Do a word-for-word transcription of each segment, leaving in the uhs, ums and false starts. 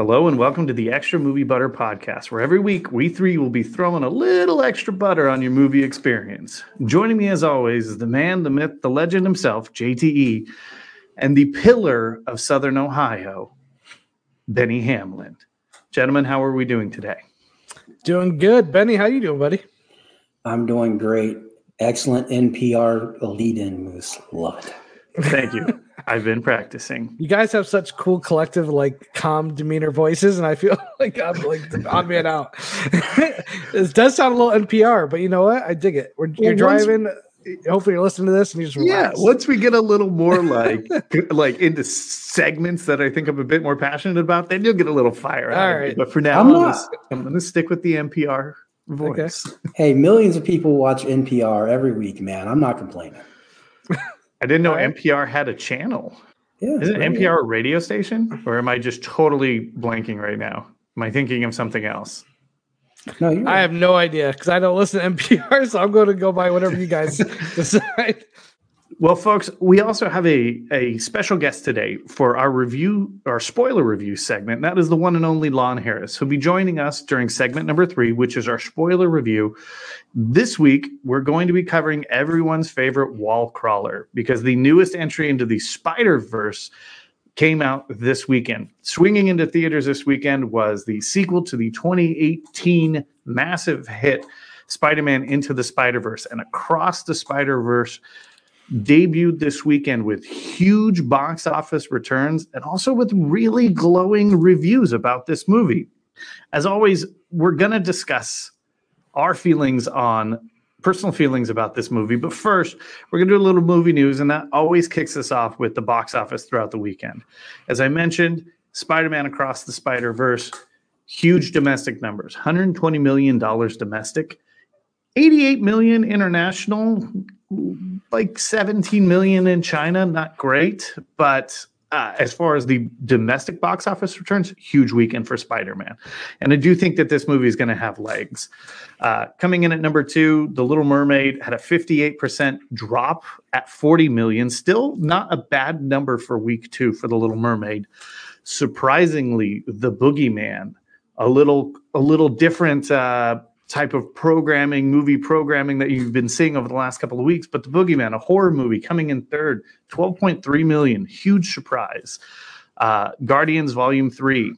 Hello and welcome to the Extra Movie Butter Podcast, where every week we three will be throwing a little extra butter on your movie experience. Joining me as always is the man, the myth, the legend himself, J T E, and the pillar of Southern Ohio, Benny Hamlin. Gentlemen, how are we doing today? Doing good. Benny, how you doing, buddy? I'm doing great. Excellent N P R lead-in, Moose. Love it. Thank you. I've been practicing. You guys have such cool collective, like calm demeanor voices, and I feel like I'm like the odd man out. It does sound a little N P R, but you know what? I dig it. We're, you're well, driving. Hopefully, you're listening to this and you just relax. Yeah. Once we get a little more like like into segments that I think I'm a bit more passionate about, then you'll get a little fire. All right. But for now, I'm, I'm, gonna, I'm gonna stick with the N P R voice. Okay. Hey, millions of people watch N P R every week, man. I'm not complaining. I didn't know N P R had a channel. Yeah, Isn't N P R a radio station? Or am I just totally blanking right now? Am I thinking of something else? No, you're I have no idea because I don't listen to N P R, so I'm going to go by whatever you guys decide. Well, folks, we also have a, a special guest today for our review, our spoiler review segment. And that is the one and only Lon Harris, who'll be joining us during segment number three, which is our spoiler review. This week, we're going to be covering everyone's favorite wall crawler because the newest entry into the Spider-Verse came out this weekend. Swinging into theaters this weekend was the sequel to the twenty eighteen massive hit Spider-Man Into the Spider-Verse. And Across the Spider-Verse debuted this weekend with huge box office returns and also with really glowing reviews about this movie. As always, we're going to discuss our feelings on personal feelings about this movie. But first, we're going to do a little movie news, and that always kicks us off with the box office throughout the weekend. As I mentioned, Spider-Man Across the Spider-Verse, huge domestic numbers, one hundred twenty million dollars domestic, eighty-eight million dollars international, like seventeen million dollars in China. Not great, but uh, as far as the domestic box office returns, huge weekend for Spider-Man. And I do think that this movie is going to have legs. Uh, coming in at number two, The Little Mermaid had a fifty-eight percent drop at forty million dollars. Still not a bad number for week two for The Little Mermaid. Surprisingly, The Boogeyman, a little, a little different uh, type of programming, movie programming that you've been seeing over the last couple of weeks. But The Boogeyman, a horror movie, coming in third, twelve point three million, huge surprise. Uh, Guardians Volume three,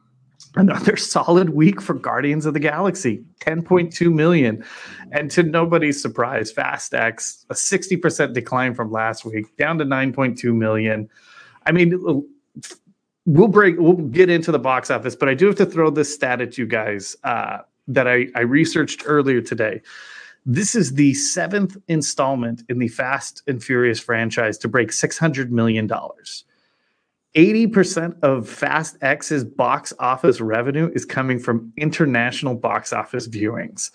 another solid week for Guardians of the Galaxy, ten point two million. And to nobody's surprise, Fast X, a sixty percent decline from last week, down to nine point two million. I mean, we'll break, we'll get into the box office, but I do have to throw this stat at you guys. Uh, that I, I researched earlier today. This is the seventh installment in the Fast and Furious franchise to break six hundred million dollars. eighty percent of Fast X's box office revenue is coming from international box office viewings.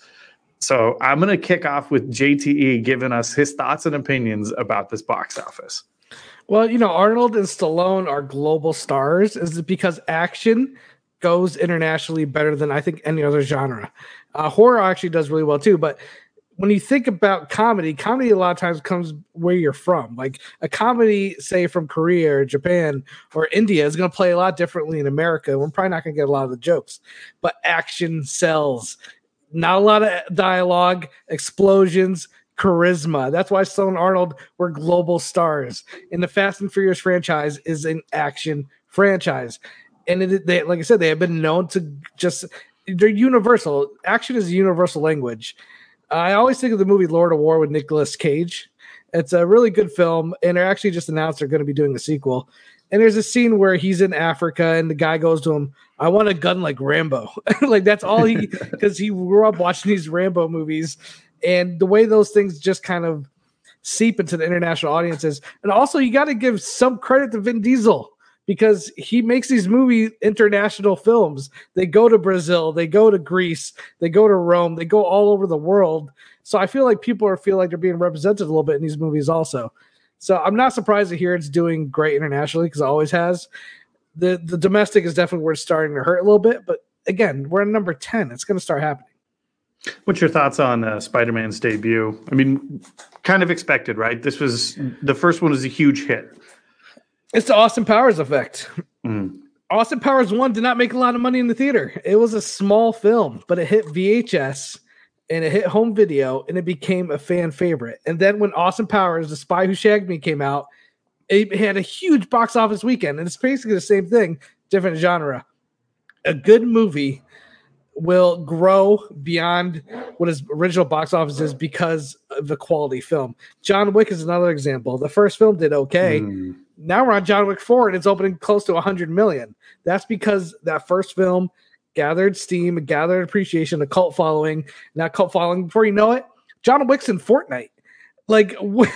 So I'm going to kick off with J T E giving us his thoughts and opinions about this box office. Well, you know, Arnold and Stallone are global stars. Is it because action goes internationally better than I think any other genre? Uh, horror actually does really well too, but when you think about comedy, comedy a lot of times comes where you're from. Like a comedy, say from Korea or Japan or India, is going to play a lot differently in America. We're probably not going to get a lot of the jokes, but action sells. Not a lot of dialogue, explosions, charisma. That's why Stallone and Arnold were global stars. And the Fast and Furious franchise is an action franchise. And it, they, like I said, they have been known to just, they're universal. Action is a universal language. I always think of the movie Lord of War with Nicolas Cage. It's a really good film, and they're actually just announced they're going to be doing a sequel. And there's a scene where he's in Africa, and the guy goes to him, I want a gun like Rambo. Like that's all he, because he grew up watching these Rambo movies. And the way those things just kind of seep into the international audiences. And also, you got to give some credit to Vin Diesel, because he makes these movie international films. They go to Brazil, they go to Greece, they go to Rome, they go all over the world. So I feel like people are feel like they're being represented a little bit in these movies also. So I'm not surprised to hear it's doing great internationally, because it always has. The the domestic is definitely where it's starting to hurt a little bit. But again, we're at number ten. It's going to start happening. What's your thoughts on uh, Spider-Man's debut? I mean, kind of expected, right? This was the first one was a huge hit. It's the Austin Powers effect. Mm. Austin Powers one did not make a lot of money in the theater. It was a small film, but it hit V H S and it hit home video and it became a fan favorite. And then when Austin Powers, The Spy Who Shagged Me came out, it had a huge box office weekend. And it's basically the same thing, different genre. A good movie will grow beyond what his original box office is because of the quality film. John Wick is another example. The first film did okay. Mm. Now we're on John Wick four and it's opening close to one hundred million. That's because that first film gathered steam, gathered appreciation, a cult following. That cult following, before you know it, John Wick's in Fortnite. Like,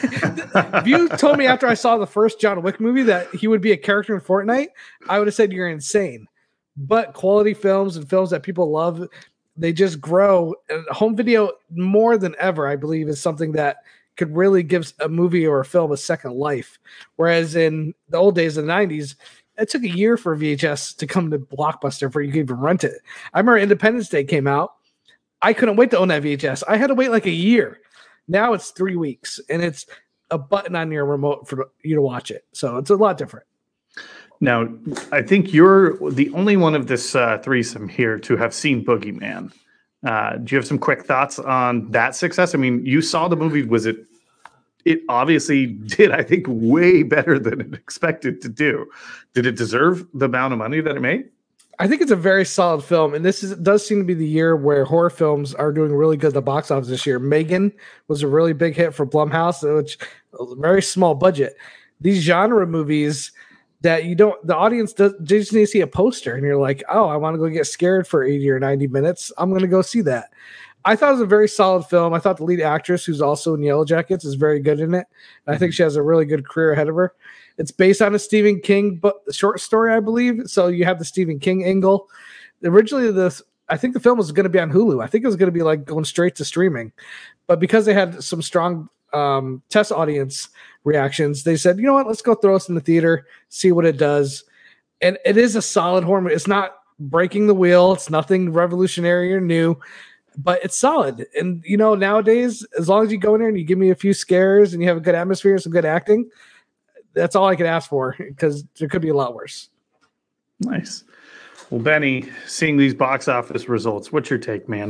if you told me after I saw the first John Wick movie that he would be a character in Fortnite, I would have said you're insane. But quality films and films that people love, they just grow. And home video, more than ever, I believe, is something that could really give a movie or a film a second life. Whereas in the old days, in the nineties, it took a year for V H S to come to Blockbuster before you could even rent it. I remember Independence Day came out. I couldn't wait to own that V H S. I had to wait like a year. Now it's three weeks, and it's a button on your remote for you to watch it. So it's a lot different. Now, I think you're the only one of this uh, threesome here to have seen Boogeyman. Uh, do you have some quick thoughts on that success? I mean, you saw the movie. Was it? It obviously did, I think, way better than it expected to do. Did it deserve the amount of money that it made? I think it's a very solid film, and this is, does seem to be the year where horror films are doing really good at the box office this year. Megan was a really big hit for Blumhouse, which was a very small budget. These genre movies that you don't, the audience does, just need to see a poster, and you're like, oh, I want to go get scared for eighty or ninety minutes. I'm going to go see that. I thought it was a very solid film. I thought the lead actress, who's also in Yellow Jackets, is very good in it. And I think she has a really good career ahead of her. It's based on a Stephen King book, short story, I believe. So you have the Stephen King angle. Originally, this I think the film was going to be on Hulu. I think it was going to be like going straight to streaming. But because they had some strong um, test audience reactions, they said, you know what, let's go throw this in the theater, see what it does. And it is a solid horror movie. It's not breaking the wheel. It's nothing revolutionary or new, but it's solid. And, you know, nowadays, as long as you go in there and you give me a few scares and you have a good atmosphere and some good acting, that's all I could ask for, because there could be a lot worse. Nice. Well, Benny, seeing these box office results, what's your take, man?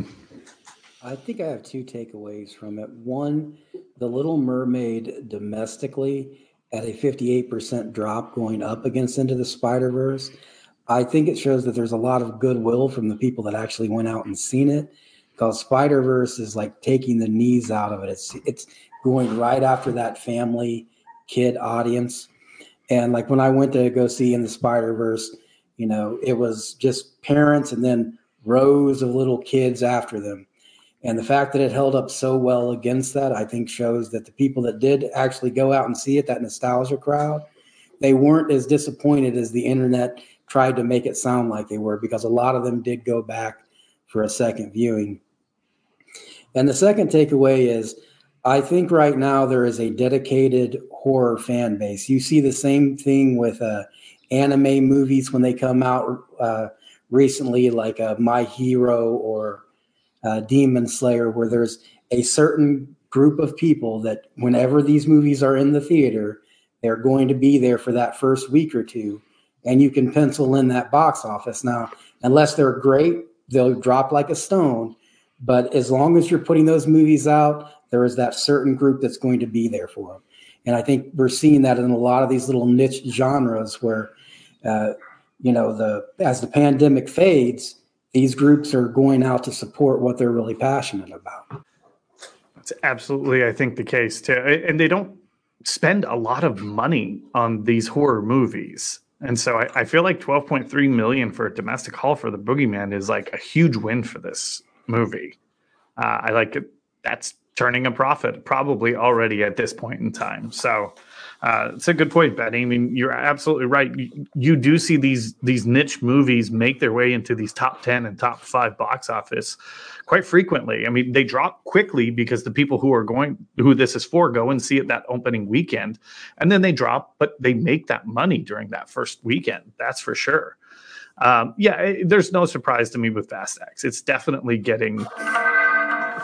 I think I have two takeaways from it. One, The Little Mermaid domestically at a fifty-eight percent drop going up against Into the Spider-Verse. I think it shows that there's a lot of goodwill from the people that actually went out and seen it, because Spider-Verse is like taking the knees out of it. It's, it's going right after that family kid audience. And like when I went to go see In the Spider-Verse, you know, it was just parents and then rows of little kids after them. And the fact that it held up so well against that, I think shows that the people that did actually go out and see it, that nostalgia crowd, they weren't as disappointed as the internet tried to make it sound like they were, because a lot of them did go back for a second viewing. And the second takeaway is, I think right now there is a dedicated horror fan base. You see the same thing with uh, anime movies when they come out uh, recently, like uh, My Hero or uh, Demon Slayer, where there's a certain group of people that whenever these movies are in the theater, they're going to be there for that first week or two, and you can pencil in that box office. Now, unless they're great, they'll drop like a stone. But as long as you're putting those movies out, there is that certain group that's going to be there for them. And I think we're seeing that in a lot of these little niche genres where, uh, you know, the as the pandemic fades, these groups are going out to support what they're really passionate about. That's absolutely, I think, the case too. And they don't spend a lot of money on these horror movies. And so I, I feel like twelve point three million dollars for a domestic haul for The Boogeyman is like a huge win for this movie. Uh, I like it. That's turning a profit probably already at this point in time. So uh, it's a good point, Benny. I mean, you're absolutely right. You, you do see these these niche movies make their way into these top ten and top five box office quite frequently. I mean, they drop quickly because the people who are going, who this is for, go and see it that opening weekend, and then they drop, but they make that money during that first weekend. That's for sure. Um, yeah, it, there's no surprise to me with Fast X. It's definitely getting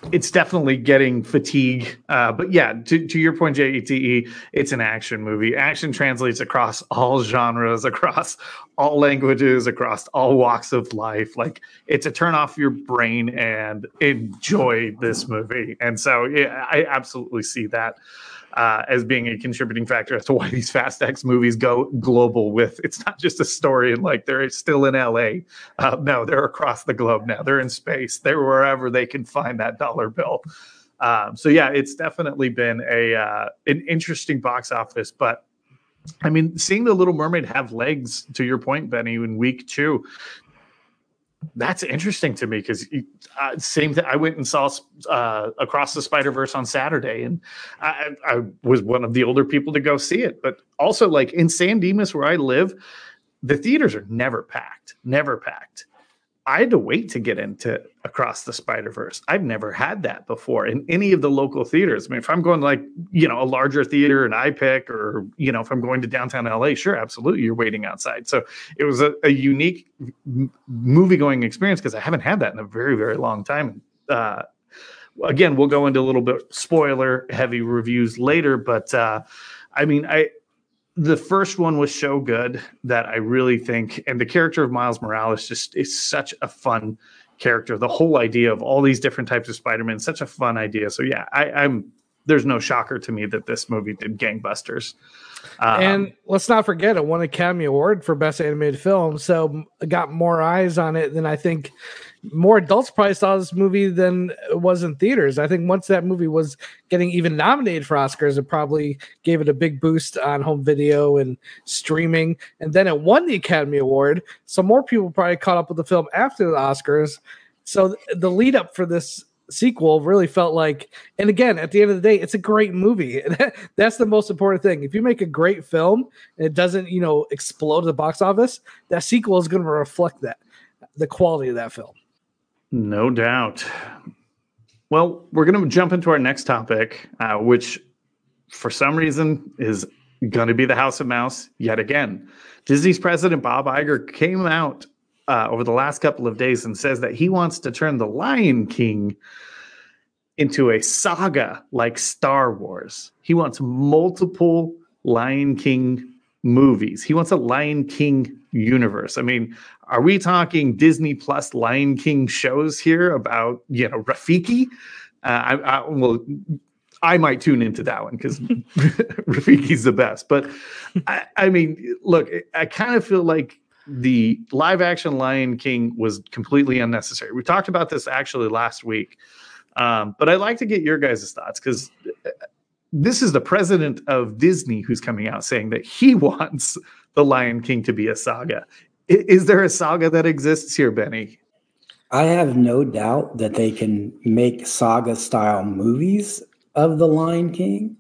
it's definitely getting fatigue. Uh, but yeah, to, to your point, J E T E, it's an action movie. Action translates across all genres, across all languages, across all walks of life. Like, it's a turn off your brain and enjoy this movie. And so yeah, I absolutely see that uh, as being a contributing factor as to why these Fast X movies go global. With it's not just a story and like they're still in L A. Uh, no, they're across the globe now. They're in space. They're wherever they can find that dollar bill. Um, so yeah, it's definitely been a uh, an interesting box office. But I mean, seeing The Little Mermaid have legs, to your point, Benny, in week two, that's interesting to me because uh, same thing. I went and saw uh, Across the Spider-Verse on Saturday, and I, I was one of the older people to go see it. But also, like in San Dimas, where I live, the theaters are never packed, never packed. I had to wait to get into Across the Spider-Verse. I've never had that before in any of the local theaters. I mean, if I'm going to like, you know, a larger theater in I P I C, or, you know, if I'm going to downtown L A, sure, absolutely, you're waiting outside. So it was a, a unique m- movie-going experience because I haven't had that in a very, very long time. Uh, again, we'll go into a little bit spoiler-heavy reviews later, but uh, I mean, I... the first one was so good that I really think, and the character of Miles Morales just is such a fun character. The whole idea of all these different types of Spider-Man, such a fun idea. So yeah, I, I'm there's no shocker to me that this movie did gangbusters. Um, and let's not forget, it won an Academy Award for Best Animated Film, so it got more eyes on it than I think more adults probably saw this movie than it was in theaters. I think once that movie was getting even nominated for Oscars, it probably gave it a big boost on home video and streaming. And then it won the Academy Award, so more people probably caught up with the film after the Oscars. So the lead up for this sequel really felt like, and again, at the end of the day, it's a great movie. That's the most important thing. If you make a great film and it doesn't, you know, explode at the box office, that sequel is going to reflect that, the quality of that film. No doubt. Well, we're going to jump into our next topic, uh, which for some reason is going to be the House of Mouse yet again. Disney's president, Bob Iger, came out uh, over the last couple of days and says that he wants to turn The Lion King into a saga like Star Wars. He wants multiple Lion King movies. He wants a Lion King universe. I mean, are we talking Disney Plus Lion King shows here about, you know, Rafiki? Uh, I, I well, I might tune into that one because Rafiki's the best. But I, I mean, look, I kind of feel like the live action Lion King was completely unnecessary. We talked about this actually last week, um, but I'd like to get your guys' thoughts because this is the president of Disney who's coming out saying that he wants The Lion King to be a saga. Is there a saga that exists here, Benny? I have no doubt that they can make saga-style movies of The Lion King.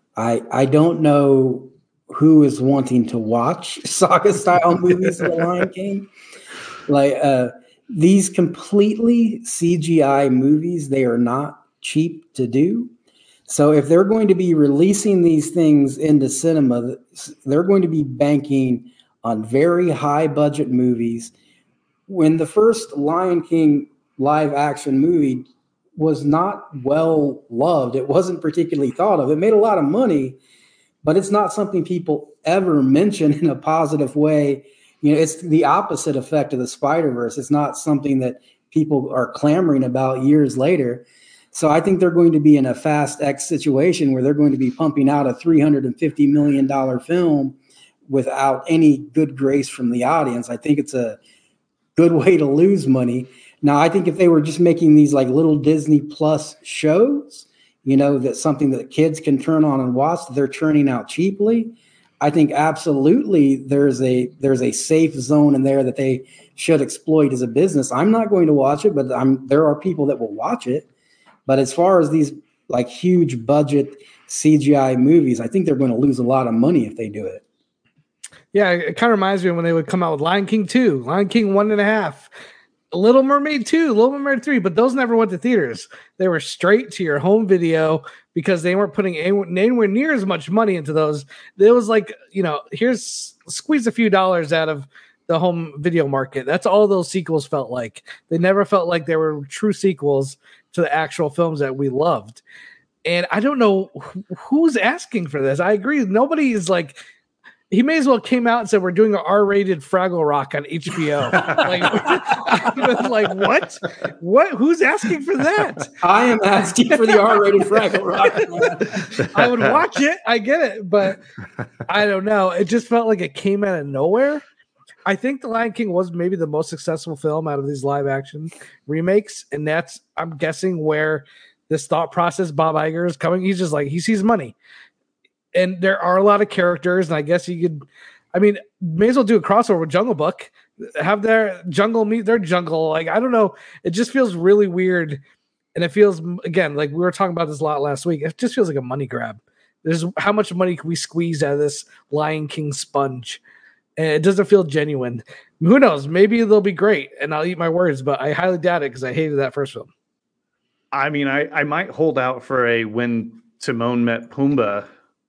I I don't know who is wanting to watch saga-style movies of The Lion King. Like uh, these completely C G I movies, they are not cheap to do. So if they're going to be releasing these things into cinema, they're going to be banking on very high budget movies. When the first Lion King live action movie was not well loved, it wasn't particularly thought of. It made a lot of money, but it's not something people ever mention in a positive way. You know, it's the opposite effect of the Spider-Verse. It's not something that people are clamoring about years later. So I think they're going to be in a Fast X situation where they're going to be pumping out a three hundred fifty million dollars film without any good grace from the audience. I think it's a good way to lose money. Now, I think if they were just making these like little Disney Plus shows, you know, that's something that kids can turn on and watch, that they're churning out cheaply, I think absolutely there's a there's a safe zone in there that they should exploit as a business. I'm not going to watch it, but I'm there are people that will watch it. But as far as these like huge budget C G I movies, I think they're going to lose a lot of money if they do it. Yeah, it kind of reminds me of when they would come out with Lion King two, Lion King one and a half, Little Mermaid two, Little Mermaid three, but those never went to theaters. They were straight to your home video because they weren't putting anywhere near as much money into those. It was like, you know, here's squeeze a few dollars out of the home video market. That's all those sequels felt like. They never felt like they were true sequels to the actual films that we loved. And I don't know who, who's asking for this. I agree. Nobody is like, he may as well came out and said, we're doing an R-rated Fraggle Rock on H B O. Like, I was like, what? What? Who's asking for that? I am asking for the R-rated Fraggle Rock. I would watch it. I get it. But I don't know. It just felt like it came out of nowhere. I think The Lion King was maybe the most successful film out of these live action remakes. And that's, I'm guessing, where this thought process Bob Iger is coming. He's just like, he sees money. And there are a lot of characters, and I guess you could, I mean, may as well do a crossover with Jungle Book, have their jungle meet their jungle. Like, I don't know. It just feels really weird. And it feels, again, like we were talking about this a lot last week. It just feels like a money grab. There's how much money can we squeeze out of this Lion King sponge? And it doesn't feel genuine. Who knows? Maybe they'll be great, and I'll eat my words, but I highly doubt it because I hated that first film. I mean, I, I might hold out for a When Timon Met Pumbaa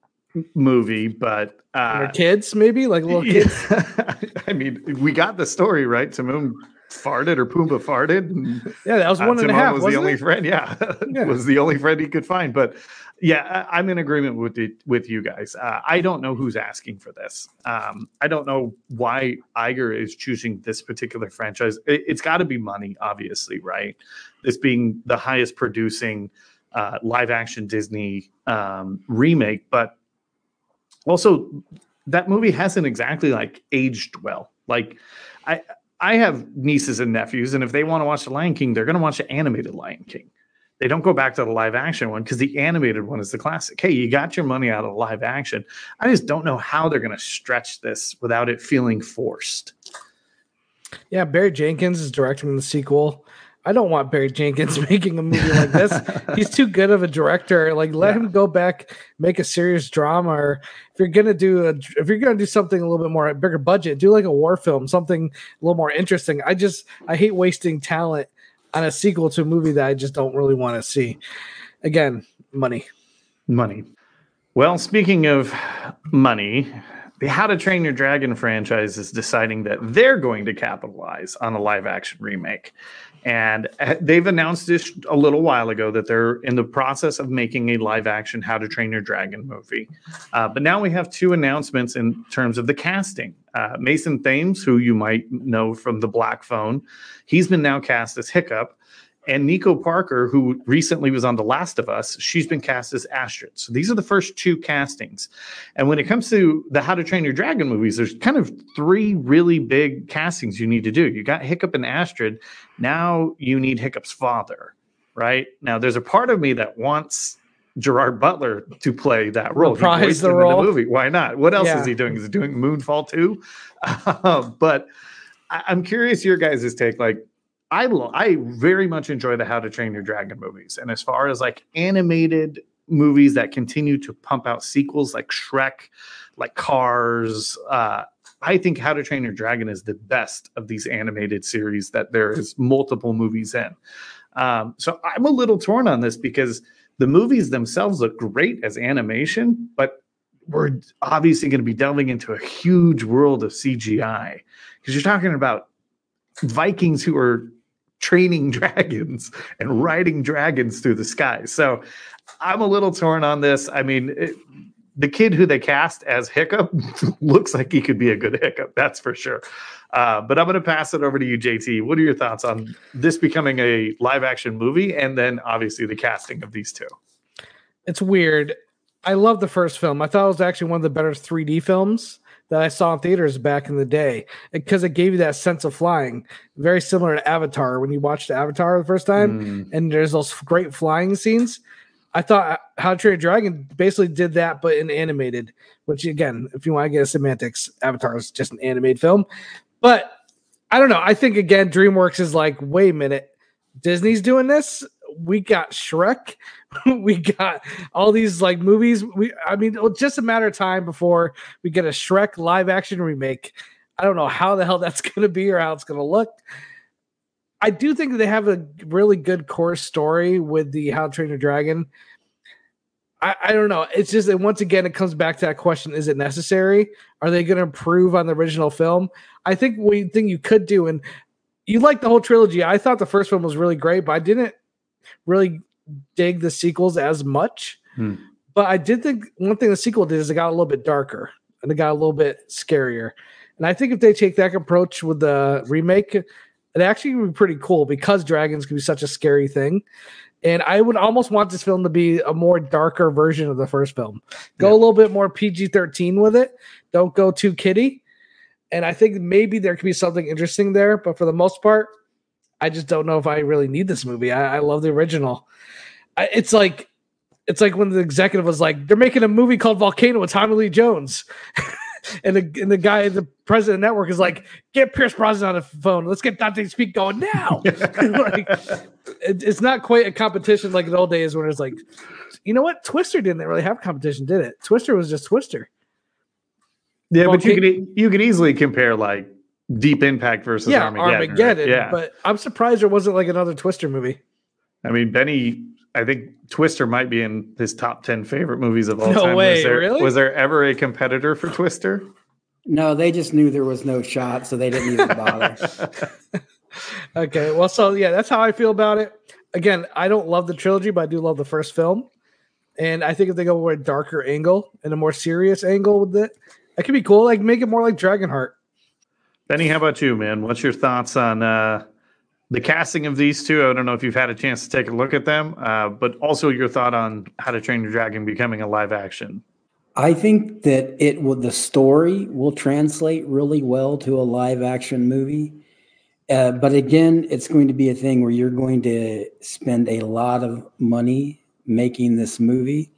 movie, but uh kids, maybe like little kids. Yeah. I mean, we got the story right. Timon farted or Pumbaa farted. And, yeah, that was one uh, and a Timon half. Was wasn't the only it? friend. Yeah, yeah. was the only friend he could find. But yeah, I, I'm in agreement with it with you guys. Uh, I don't know who's asking for this. Um, I don't know why Iger is choosing this particular franchise. It, it's got to be money, obviously, right? This being the highest producing uh, live action Disney um, remake, but also, that movie hasn't exactly like aged well. Like, I I have nieces and nephews, and if they want to watch The Lion King, they're going to watch the animated Lion King. They don't go back to the live action one because the animated one is the classic. Hey, you got your money out of live action. I just don't know how they're going to stretch this without it feeling forced. Yeah, Barry Jenkins is directing the sequel. I don't want Barry Jenkins making a movie like this. He's too good of a director. Like, let yeah. him go back, make a serious drama. Or if you're gonna do a, if you're gonna do something a little bit more bigger budget, do like a war film, something a little more interesting. I just I hate wasting talent on a sequel to a movie that I just don't really want to see. Again, money, money. Well, speaking of money, the How to Train Your Dragon franchise is deciding that they're going to capitalize on a live action remake. And they've announced this a little while ago that they're in the process of making a live action How to Train Your Dragon movie. Uh, but now we have two announcements in terms of the casting. Uh, Mason Thames, who you might know from The Black Phone, he's been now cast as Hiccup. And Nico Parker, who recently was on The Last of Us, she's been cast as Astrid. So these are the first two castings. And when it comes to the How to Train Your Dragon movies, there's kind of three really big castings you need to do. You got Hiccup and Astrid. Now you need Hiccup's father, right? Now there's a part of me that wants Gerard Butler to play that role. Reprise he voiced the him role. in the movie. Why not? What else yeah. is he doing? Is he doing Moonfall too? Uh, but I- I'm curious your guys' take. Like, I lo- I very much enjoy the How to Train Your Dragon movies. And as far as like animated movies that continue to pump out sequels like Shrek, like Cars, uh, I think How to Train Your Dragon is the best of these animated series that there is multiple movies in. Um, so I'm a little torn on this because the movies themselves look great as animation, but we're obviously going to be delving into a huge world of C G I because you're talking about Vikings who are training dragons and riding dragons through the sky. So I'm a little torn on this. I mean, it, the kid who they cast as Hiccup looks like he could be a good Hiccup. That's for sure. Uh, but I'm going to pass it over to you, J T. What are your thoughts on this becoming a live action movie? And then obviously the casting of these two. It's weird. I love the first film. I thought it was actually one of the better three D films that I saw in theaters back in the day because it gave you that sense of flying. Very similar to Avatar when you watched Avatar the first time mm. and there's those great flying scenes. I thought How to Train Your Dragon basically did that, but in animated, which again, if you want to get a semantics, Avatar is just an animated film. But I don't know. I think again, DreamWorks is like, wait a minute, Disney's doing this. We got Shrek. We got all these like movies. We, I mean, it's just a matter of time before we get a Shrek live action remake. I don't know how the hell that's going to be or how it's going to look. I do think they have a really good core story with the How to Train Your Dragon. I, I don't know. It's just that once again, it comes back to that question: is it necessary? Are they going to improve on the original film? I think one thing you could do, and you like the whole trilogy. I thought the first one was really great, but I didn't really dig the sequels as much. Hmm. But I did think one thing the sequel did is it got a little bit darker and it got a little bit scarier. And I think if they take that approach with the remake, it actually would be pretty cool because dragons can be such a scary thing. And I would almost want this film to be a more darker version of the first film. Go yeah. a little bit more P G thirteen with it. Don't go too kiddie. And I think maybe there could be something interesting there. But for the most part, I just don't know if I really need this movie. I, I love the original. I, it's like it's like when the executive was like, they're making a movie called Volcano with Tommy Lee Jones. And the, and the guy, the president of the network is like, get Pierce Brosnan on the phone. Let's get Dante Speak going now. Like, it, it's not quite a competition like in the old days when it's like, you know what? Twister didn't really have competition, did it? Twister was just Twister. Yeah, well, but you could you could easily compare like Deep Impact versus yeah, Armageddon. Armageddon. Right? Yeah, but I'm surprised there wasn't like another Twister movie. I mean, Benny, I think Twister might be in his top ten favorite movies of all no time. No way, was there, really? Was there ever a competitor for Twister? No, they just knew there was no shot, so they didn't even bother. Okay, well, so yeah, that's how I feel about it. Again, I don't love the trilogy, but I do love the first film. And I think if they go with a darker angle and a more serious angle with it, it could be cool. Like, make it more like Dragonheart. Benny, how about you, man? What's your thoughts on uh, the casting of these two? I don't know if you've had a chance to take a look at them, uh, but also your thought on How to Train Your Dragon becoming a live action. I think that it will, the story will translate really well to a live action movie. Uh, but again, it's going to be a thing where you're going to spend a lot of money making this movie.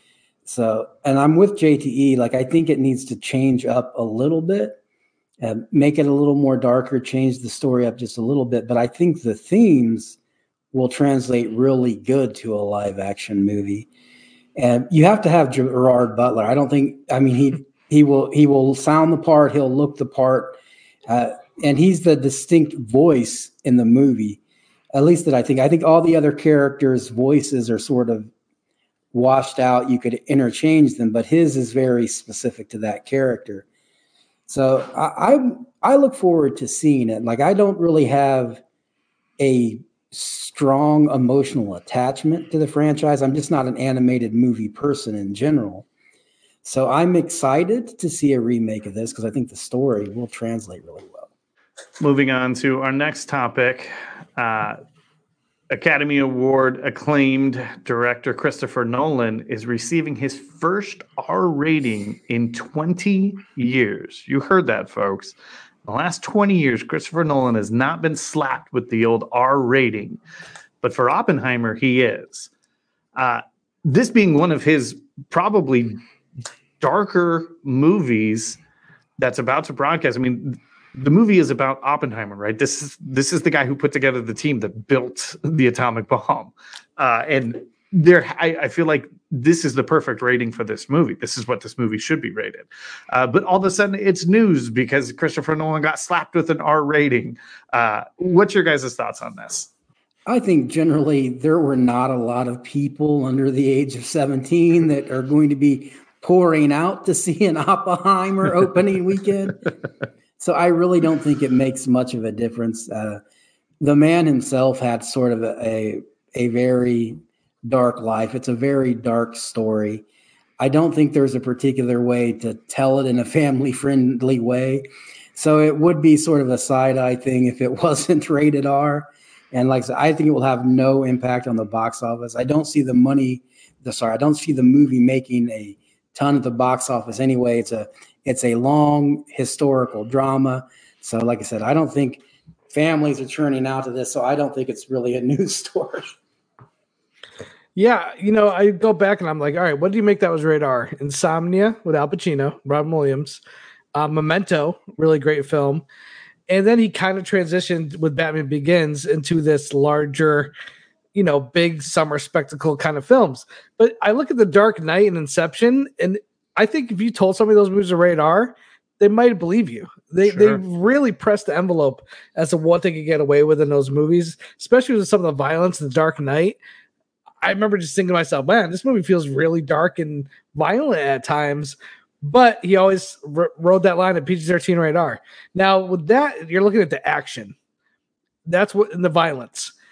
So, and I'm with J T E. Like, I think it needs to change up a little bit, uh, make it a little more darker, change the story up just a little bit. But I think the themes will translate really good to a live action movie. And you have to have Gerard Butler. I don't think, I mean, he, he will, he will sound the part. He'll look the part. Uh, and he's the distinct voice in the movie, at least that I think. I think all the other characters' voices are sort of washed out. You could interchange them, but his is very specific to that character. So I, I, I look forward to seeing it. Like, I don't really have a strong emotional attachment to the franchise. I'm just not an animated movie person in general. So I'm excited to see a remake of this because I think the story will translate really well. Moving on to our next topic, uh, Academy Award acclaimed director Christopher Nolan is receiving his first R rating in twenty years. You heard that, folks. In the last twenty years, Christopher Nolan has not been slapped with the old R rating, but for Oppenheimer, he is. Uh, this being one of his probably darker movies that's about to broadcast. I mean, the movie is about Oppenheimer, right? This is this is the guy who put together the team that built the atomic bomb, uh, and there, I, I feel like this is the perfect rating for this movie. This is what this movie should be rated. Uh, but all of a sudden, it's news because Christopher Nolan got slapped with an R rating. Uh, what's your guys' thoughts on this? I think generally there were not a lot of people under the age of seventeen that are going to be pouring out to see an Oppenheimer opening weekend. So I really don't think it makes much of a difference. Uh, the man himself had sort of a, a, a very dark life. It's a very dark story. I don't think there's a particular way to tell it in a family-friendly way. So it would be sort of a side-eye thing if it wasn't rated R. And like I said, I think it will have no impact on the box office. I don't see the money, the sorry, I don't see the movie making a ton at the box office anyway. It's a it's a long historical drama. So like I said, I don't think families are churning out to this. So I don't think it's really a news story. Yeah, you know, I go back and I'm like, all right, what do you make that was rated R? Insomnia with Al Pacino, Robin Williams, uh, Memento, really great film. And then he kind of transitioned with Batman Begins into this larger, you know, big summer spectacle kind of films. But I look at The Dark Knight and Inception, and I think if you told somebody those movies are rated R, they might believe you. They sure. they really pressed the envelope as to what they could get away with in those movies, especially with some of the violence in The Dark Knight. I remember just thinking to myself, man, this movie feels really dark and violent at times. But he always r- rode that line at P G thirteen rated R. Now, with that, you're looking at the action. That's what in the violence.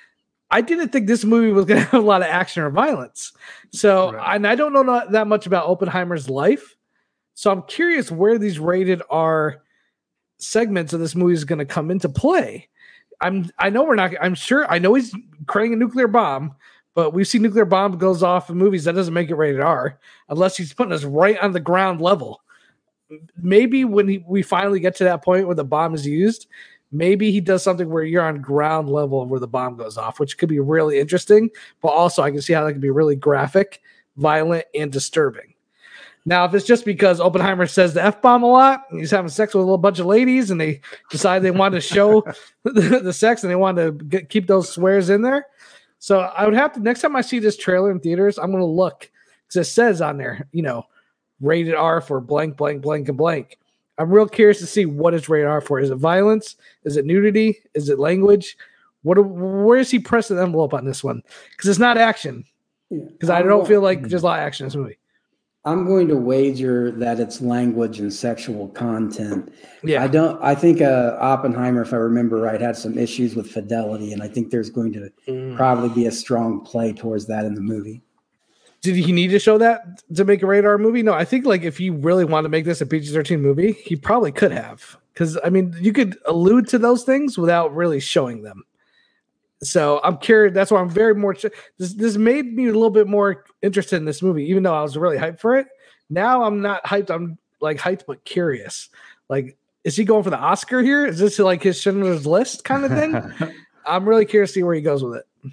I didn't think this movie was going to have a lot of action or violence. So, right. and I don't know not that much about Oppenheimer's life. So I'm curious where these rated R segments of this movie is going to come into play. I'm, I know we're not, I'm sure, I know he's creating a nuclear bomb, but we've seen nuclear bomb goes off in movies. That doesn't make it rated R unless he's putting us right on the ground level. Maybe when he, we finally get to that point where the bomb is used, maybe he does something where you're on ground level where the bomb goes off, which could be really interesting. But also I can see how that could be really graphic, violent, and disturbing. Now, if it's just because Oppenheimer says the F-bomb a lot, and he's having sex with a little bunch of ladies, and they decide they want to show the, the sex, and they want to get, keep those swears in there. So I would have to, next time I see this trailer in theaters, I'm going to look, because it says on there, you know, rated R for blank, blank, blank, and blank. I'm real curious to see what it's rated R for. Is it violence? Is it nudity? Is it language? What? Where is he pressing the envelope on this one? Because it's not action. Because yeah, I don't feel like there's a lot of action in this movie. I'm going to wager that it's language and sexual content. Yeah, I don't. I think uh, Oppenheimer, if I remember right, had some issues with fidelity, and I think there's going to mm. probably be a strong play towards that in the movie. Did he need to show that to make a rated R movie? No, I think like if he really wanted to make this a P G thirteen movie, he probably could have. Because I mean, you could allude to those things without really showing them. So I'm curious. That's why I'm very more. This this made me a little bit more interested in this movie, even though I was really hyped for it. Now I'm not hyped. I'm like hyped but curious. Like, is he going for the Oscar here? Is this like his Schindler's List kind of thing? I'm really curious to see where he goes with it.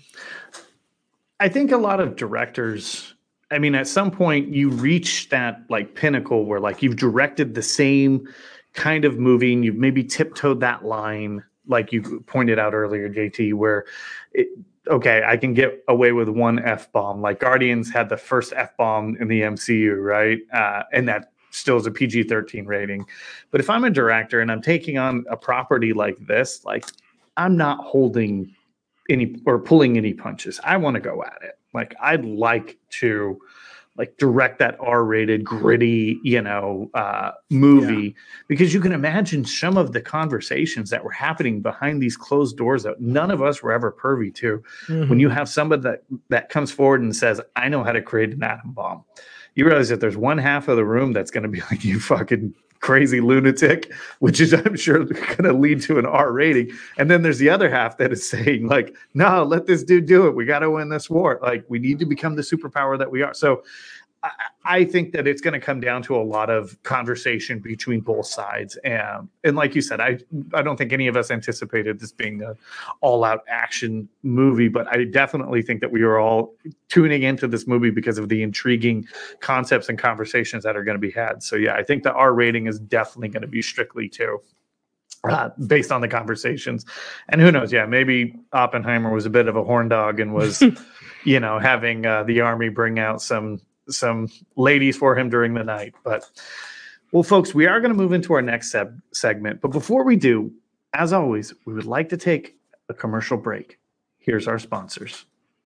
I think a lot of directors, I mean, at some point you reach that like pinnacle where like you've directed the same kind of movie and you've maybe tiptoed that line, like you pointed out earlier, J T, where it, okay, I can get away with one F-bomb. Like Guardians had the first F-bomb in the M C U, right? Uh, and that still is a P G thirteen rating. But if I'm a director and I'm taking on a property like this, like I'm not holding any or pulling any punches. I want to go at it. Like I'd like to like direct that R-rated gritty, you know, uh, movie yeah. because you can imagine some of the conversations that were happening behind these closed doors that none of us were ever privy to. Mm-hmm. When you have somebody that, that comes forward and says, I know how to create an atom bomb, you realize that there's one half of the room that's going to be like, you fucking crazy lunatic, which is, I'm sure, going to lead to an R rating. And then there's the other half that is saying like, no, let this dude do it. We got to win this war. Like we need to become the superpower that we are. So I, I think that it's going to come down to a lot of conversation between both sides. And, and like you said, I, I don't think any of us anticipated this being an all out action movie, but I definitely think that we were all tuning into this movie because of the intriguing concepts and conversations that are going to be had. So yeah, I think the R rating is definitely going to be strictly two. Uh, based on the conversations. And who knows, yeah, maybe Oppenheimer was a bit of a horn dog and was, you know, having uh, the army bring out some some ladies for him during the night. But, well, folks, we are going to move into our next seb- segment. But before we do, as always, we would like to take a commercial break. Here's our sponsors.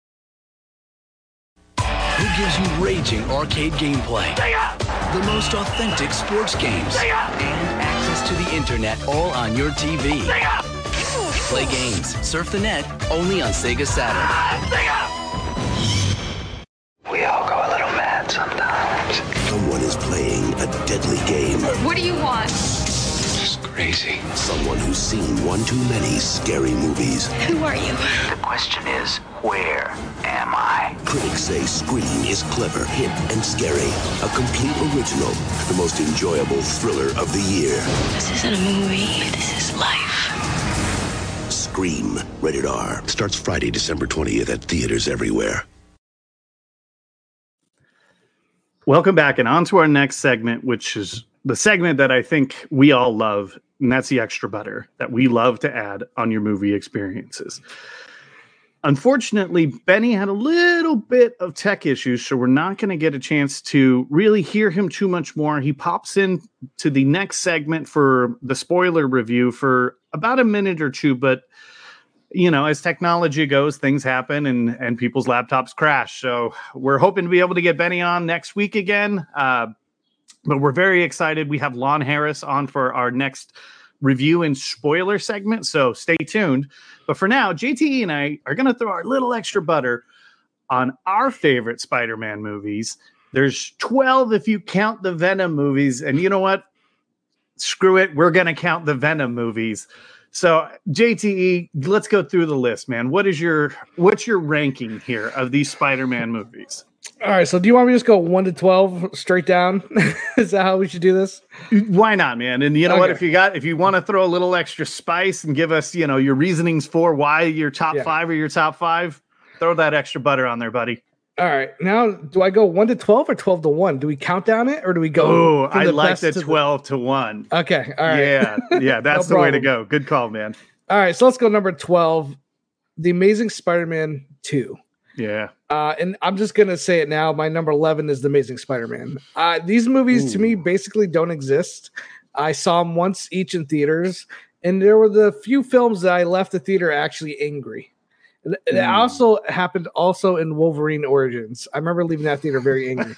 Who gives you raging arcade gameplay, the most authentic sports games, and access to the internet all on your T V? Play games, surf the net, only on Sega Saturn. We all go a little mad sometimes. Someone is playing a deadly game. What do you want? Just crazy. Someone who's seen one too many scary movies. Who are you? The question is, where am I? Critics say Scream is clever, hip, and scary. A complete original. The most enjoyable thriller of the year. This isn't a movie. This is life. Scream. Rated R. Starts Friday, December twentieth at theaters everywhere. Welcome back, and on to our next segment, which is the segment that I think we all love, and that's the extra butter that we love to add on your movie experiences. Unfortunately, Benny had a little bit of tech issues, so we're not going to get a chance to really hear him too much more. He pops in to the next segment for the spoiler review for about a minute or two, but you know, as technology goes, things happen and, and people's laptops crash. So we're hoping to be able to get Benny on next week again. Uh, but we're very excited. We have Lon Harris on for our next review and spoiler segment, so stay tuned. But for now, J T E and I are going to throw our little extra butter on our favorite Spider-Man movies. There's twelve if you count the Venom movies, and you know what? Screw it, we're going to count the Venom movies. So J T E, let's go through the list, man. What is your what's your ranking here of these Spider-Man movies? All right, so do you want me to just go one to twelve straight down? Is that how we should do this? Why not, man? And you know Okay. what? If you got, if you want to throw a little extra spice and give us, you know, your reasonings for why your top Yeah. five or your top five, throw that extra butter on there, buddy. All right, now do I go one to twelve or twelve to one? Do we count down it or do we go? Oh, from I the like best the to twelve to one. Okay, all right. Yeah, yeah, that's No the way to problem. go. Good call, man. All right, so let's go number twelve, The Amazing Spider-Man two. Yeah. Uh, and I'm just going to say it now. My number eleven is The Amazing Spider-Man. Uh, these movies, to me, basically don't exist. I saw them once each in theaters, and there were the few films that I left the theater actually angry. It it Mm. also happened also in Wolverine Origins. I remember leaving that theater very angry.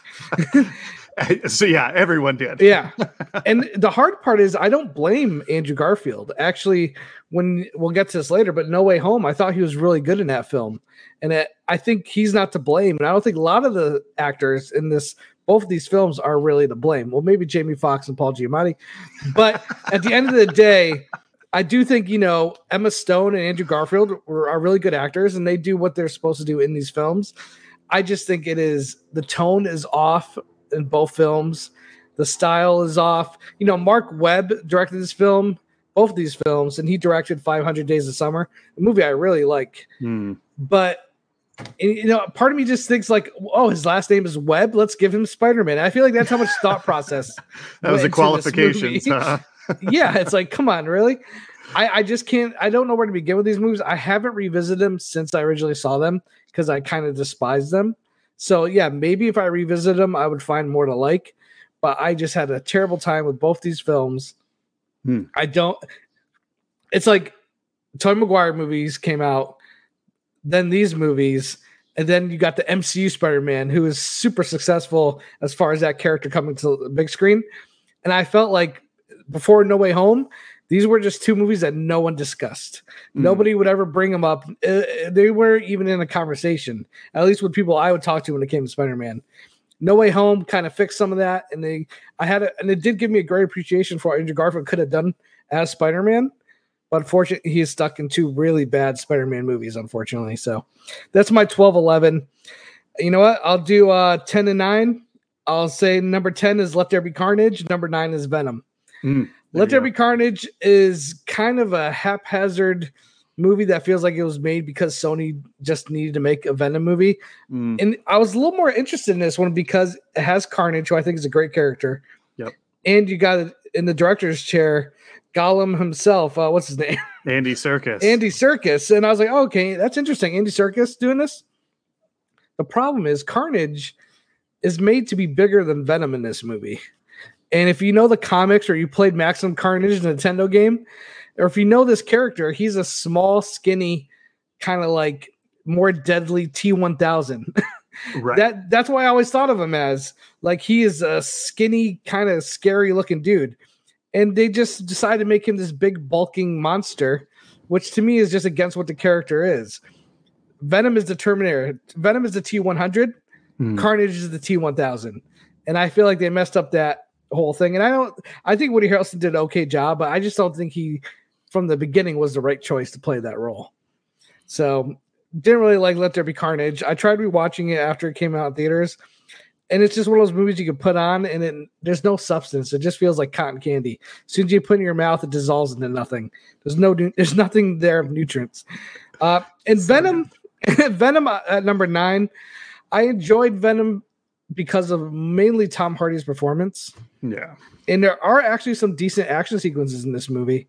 So yeah, everyone did. Yeah. And the hard part is I don't blame Andrew Garfield. Actually, when we'll get to this later, but No Way Home, I thought he was really good in that film. And it, I think he's not to blame. And I don't think a lot of the actors in this, both of these films are really to blame. Well, maybe Jamie Foxx and Paul Giamatti. But at the end of the day, I do think, you know, Emma Stone and Andrew Garfield were, are really good actors and they do what they're supposed to do in these films. I just think it is, the tone is off in both films. The style is off. You know, Mark Webb directed this film, both of these films, and he directed five hundred Days of Summer, a movie I really like. Hmm. But, you know, part of me just thinks like, oh, his last name is Webb. Let's give him Spider-Man. I feel like that's how much thought process That was the went into this qualifications. movie. Huh? Yeah, it's like, come on, really? I, I just can't, I don't know where to begin with these movies. I haven't revisited them since I originally saw them because I kind of despise them. So yeah, maybe if I revisit them, I would find more to like. But I just had a terrible time with both these films. Hmm. I don't, it's like Tobey Maguire movies came out, then these movies, and then you got the M C U Spider-Man, who is super successful as far as that character coming to the big screen. And I felt like before No Way Home, these were just two movies that no one discussed. Mm. Nobody would ever bring them up. Uh, they were even in a conversation, at least with people I would talk to when it came to Spider-Man. No Way Home kind of fixed some of that, and they, I had, a, and it did give me a great appreciation for what Andrew Garfield could have done as Spider-Man. But unfortunately, he is stuck in two really bad Spider-Man movies, unfortunately. So that's my twelve eleven. You know what? I'll do uh, ten and nine. I'll say number ten is Let There Be Carnage. Number nine is Venom. Mm, there Let you There go. Be Carnage is kind of a haphazard movie that feels like it was made because Sony just needed to make a Venom movie. Mm. And I was a little more interested in this one because it has Carnage, who I think is a great character. Yep. And you got it in the director's chair, Gollum himself. Uh, what's his name? Andy Serkis. Andy Serkis. And I was like, oh, okay, that's interesting. Andy Serkis doing this. The problem is Carnage is made to be bigger than Venom in this movie. And if you know the comics or you played Maximum Carnage, the Nintendo game, or if you know this character, he's a small, skinny, kind of like more deadly T one thousand. Right. That that's why I always thought of him as like he is a skinny, kind of scary looking dude. And they just decided to make him this big bulking monster, which to me is just against what the character is. Venom is the Terminator. Venom is the T one hundred. Mm. Carnage is the T one thousand. And I feel like they messed up that whole thing. And I don't, I think Woody Harrelson did an okay job, but I just don't think he, from the beginning, was the right choice to play that role. So didn't really like Let There Be Carnage. I tried rewatching it after it came out in theaters, and it's just one of those movies you can put on and it, there's no substance. It just feels like cotton candy. As soon as you put it in your mouth, it dissolves into nothing. There's no, there's nothing there of nutrients. Uh, and Venom, Venom at number nine, I enjoyed Venom because of mainly Tom Hardy's performance. Yeah. And there are actually some decent action sequences in this movie.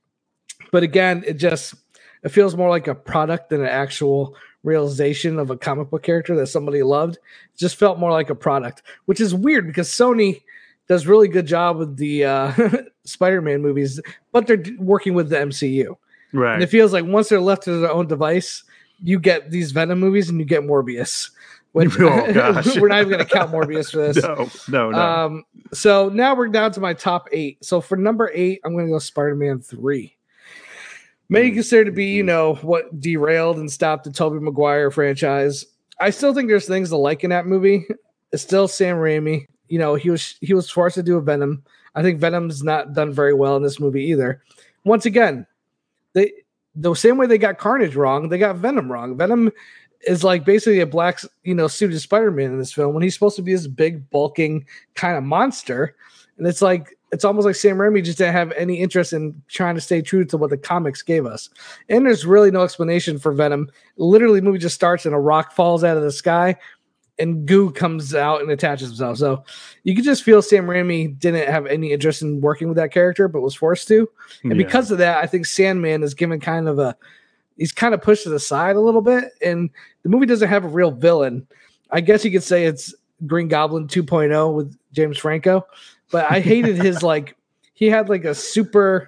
But again, it just, it feels more like a product than an actual realization of a comic book character that somebody loved. It just felt more like a product, which is weird because Sony does really good job with the uh, Spider-Man movies, but they're working with the M C U. Right. And it feels like once they're left to their own device, you get these Venom movies and you get Morbius. Which, Oh, gosh. we're not even going to count Morbius for this. No, no, no. Um, so now we're down to my top eight. So for number eight, I'm going to go Spider-Man three. May consider to be, you know, what derailed and stopped the Tobey Maguire franchise. I still think there's things to like in that movie. It's still Sam Raimi. You know, he was he was forced to do a Venom. I think Venom's not done very well in this movie either. Once again, they the same way they got Carnage wrong, they got Venom wrong. Venom is like basically a black, you know, suited Spider-Man in this film when he's supposed to be this big, bulking kind of monster. And it's like, it's almost like Sam Raimi just didn't have any interest in trying to stay true to what the comics gave us. And there's really no explanation for Venom. Literally, the movie just starts and a rock falls out of the sky and goo comes out and attaches himself. So you could just feel Sam Raimi didn't have any interest in working with that character, but was forced to. And Yeah. because of that, I think Sandman is given kind of a, he's kind of pushed to the side a little bit, and the movie doesn't have a real villain. I guess you could say it's Green Goblin two point oh with James Franco, but I hated his, like, he had like a super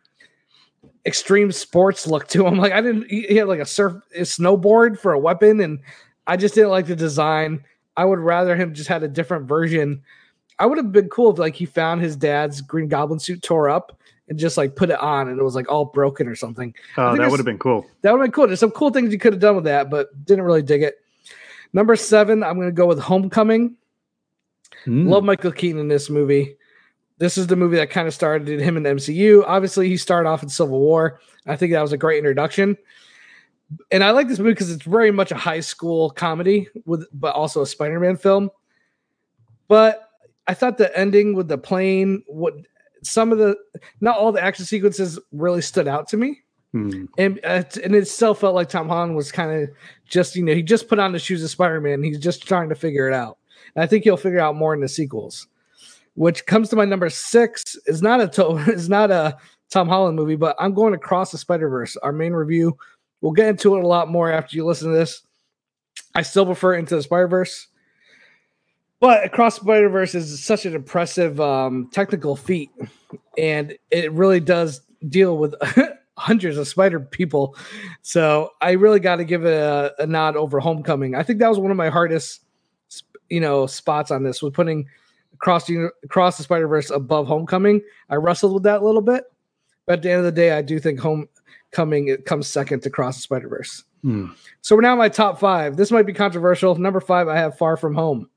extreme sports look to him. Like I didn't, he had like a surf, a snowboard for a weapon, and I just didn't like the design. I would rather him just had a different version. I would have been cool if like he found his dad's Green Goblin suit tore up and just like put it on and it was like all broken or something. Oh, that would have been cool. That would have been cool. There's some cool things you could have done with that, but didn't really dig it. Number seven, I'm going to go with Homecoming. Mm. Love Michael Keaton in this movie. This is the movie that kind of started him in the M C U. Obviously, he started off in Civil War. I think that was a great introduction. And I like this movie because it's very much a high school comedy, with but also a Spider-Man film. But I thought the ending with the plane, what some of the, not all the action sequences really stood out to me. Mm. And, uh, and it still felt like Tom Holland was kind of just, you know, he just put on the shoes of Spider-Man. He's just trying to figure it out. And I think he'll figure out more in the sequels. Which comes to my number six. Is not a to- is not a Tom Holland movie, but I'm going Across the Spider-Verse. Our main review. We'll get into it a lot more after you listen to this. I still prefer Into the Spider-Verse. But Across the Spider-Verse is such an impressive um, technical feat. And it really does deal with hundreds of spider people. So I really got to give it a, a nod over Homecoming. I think that was one of my hardest, you know, spots on this, was putting Across the, across the Spider-Verse above Homecoming. I wrestled with that a little bit. But at the end of the day, I do think Homecoming it comes second to Across the Spider-Verse. Hmm. So we're now in my top five. This might be controversial. Number five, I have Far From Home.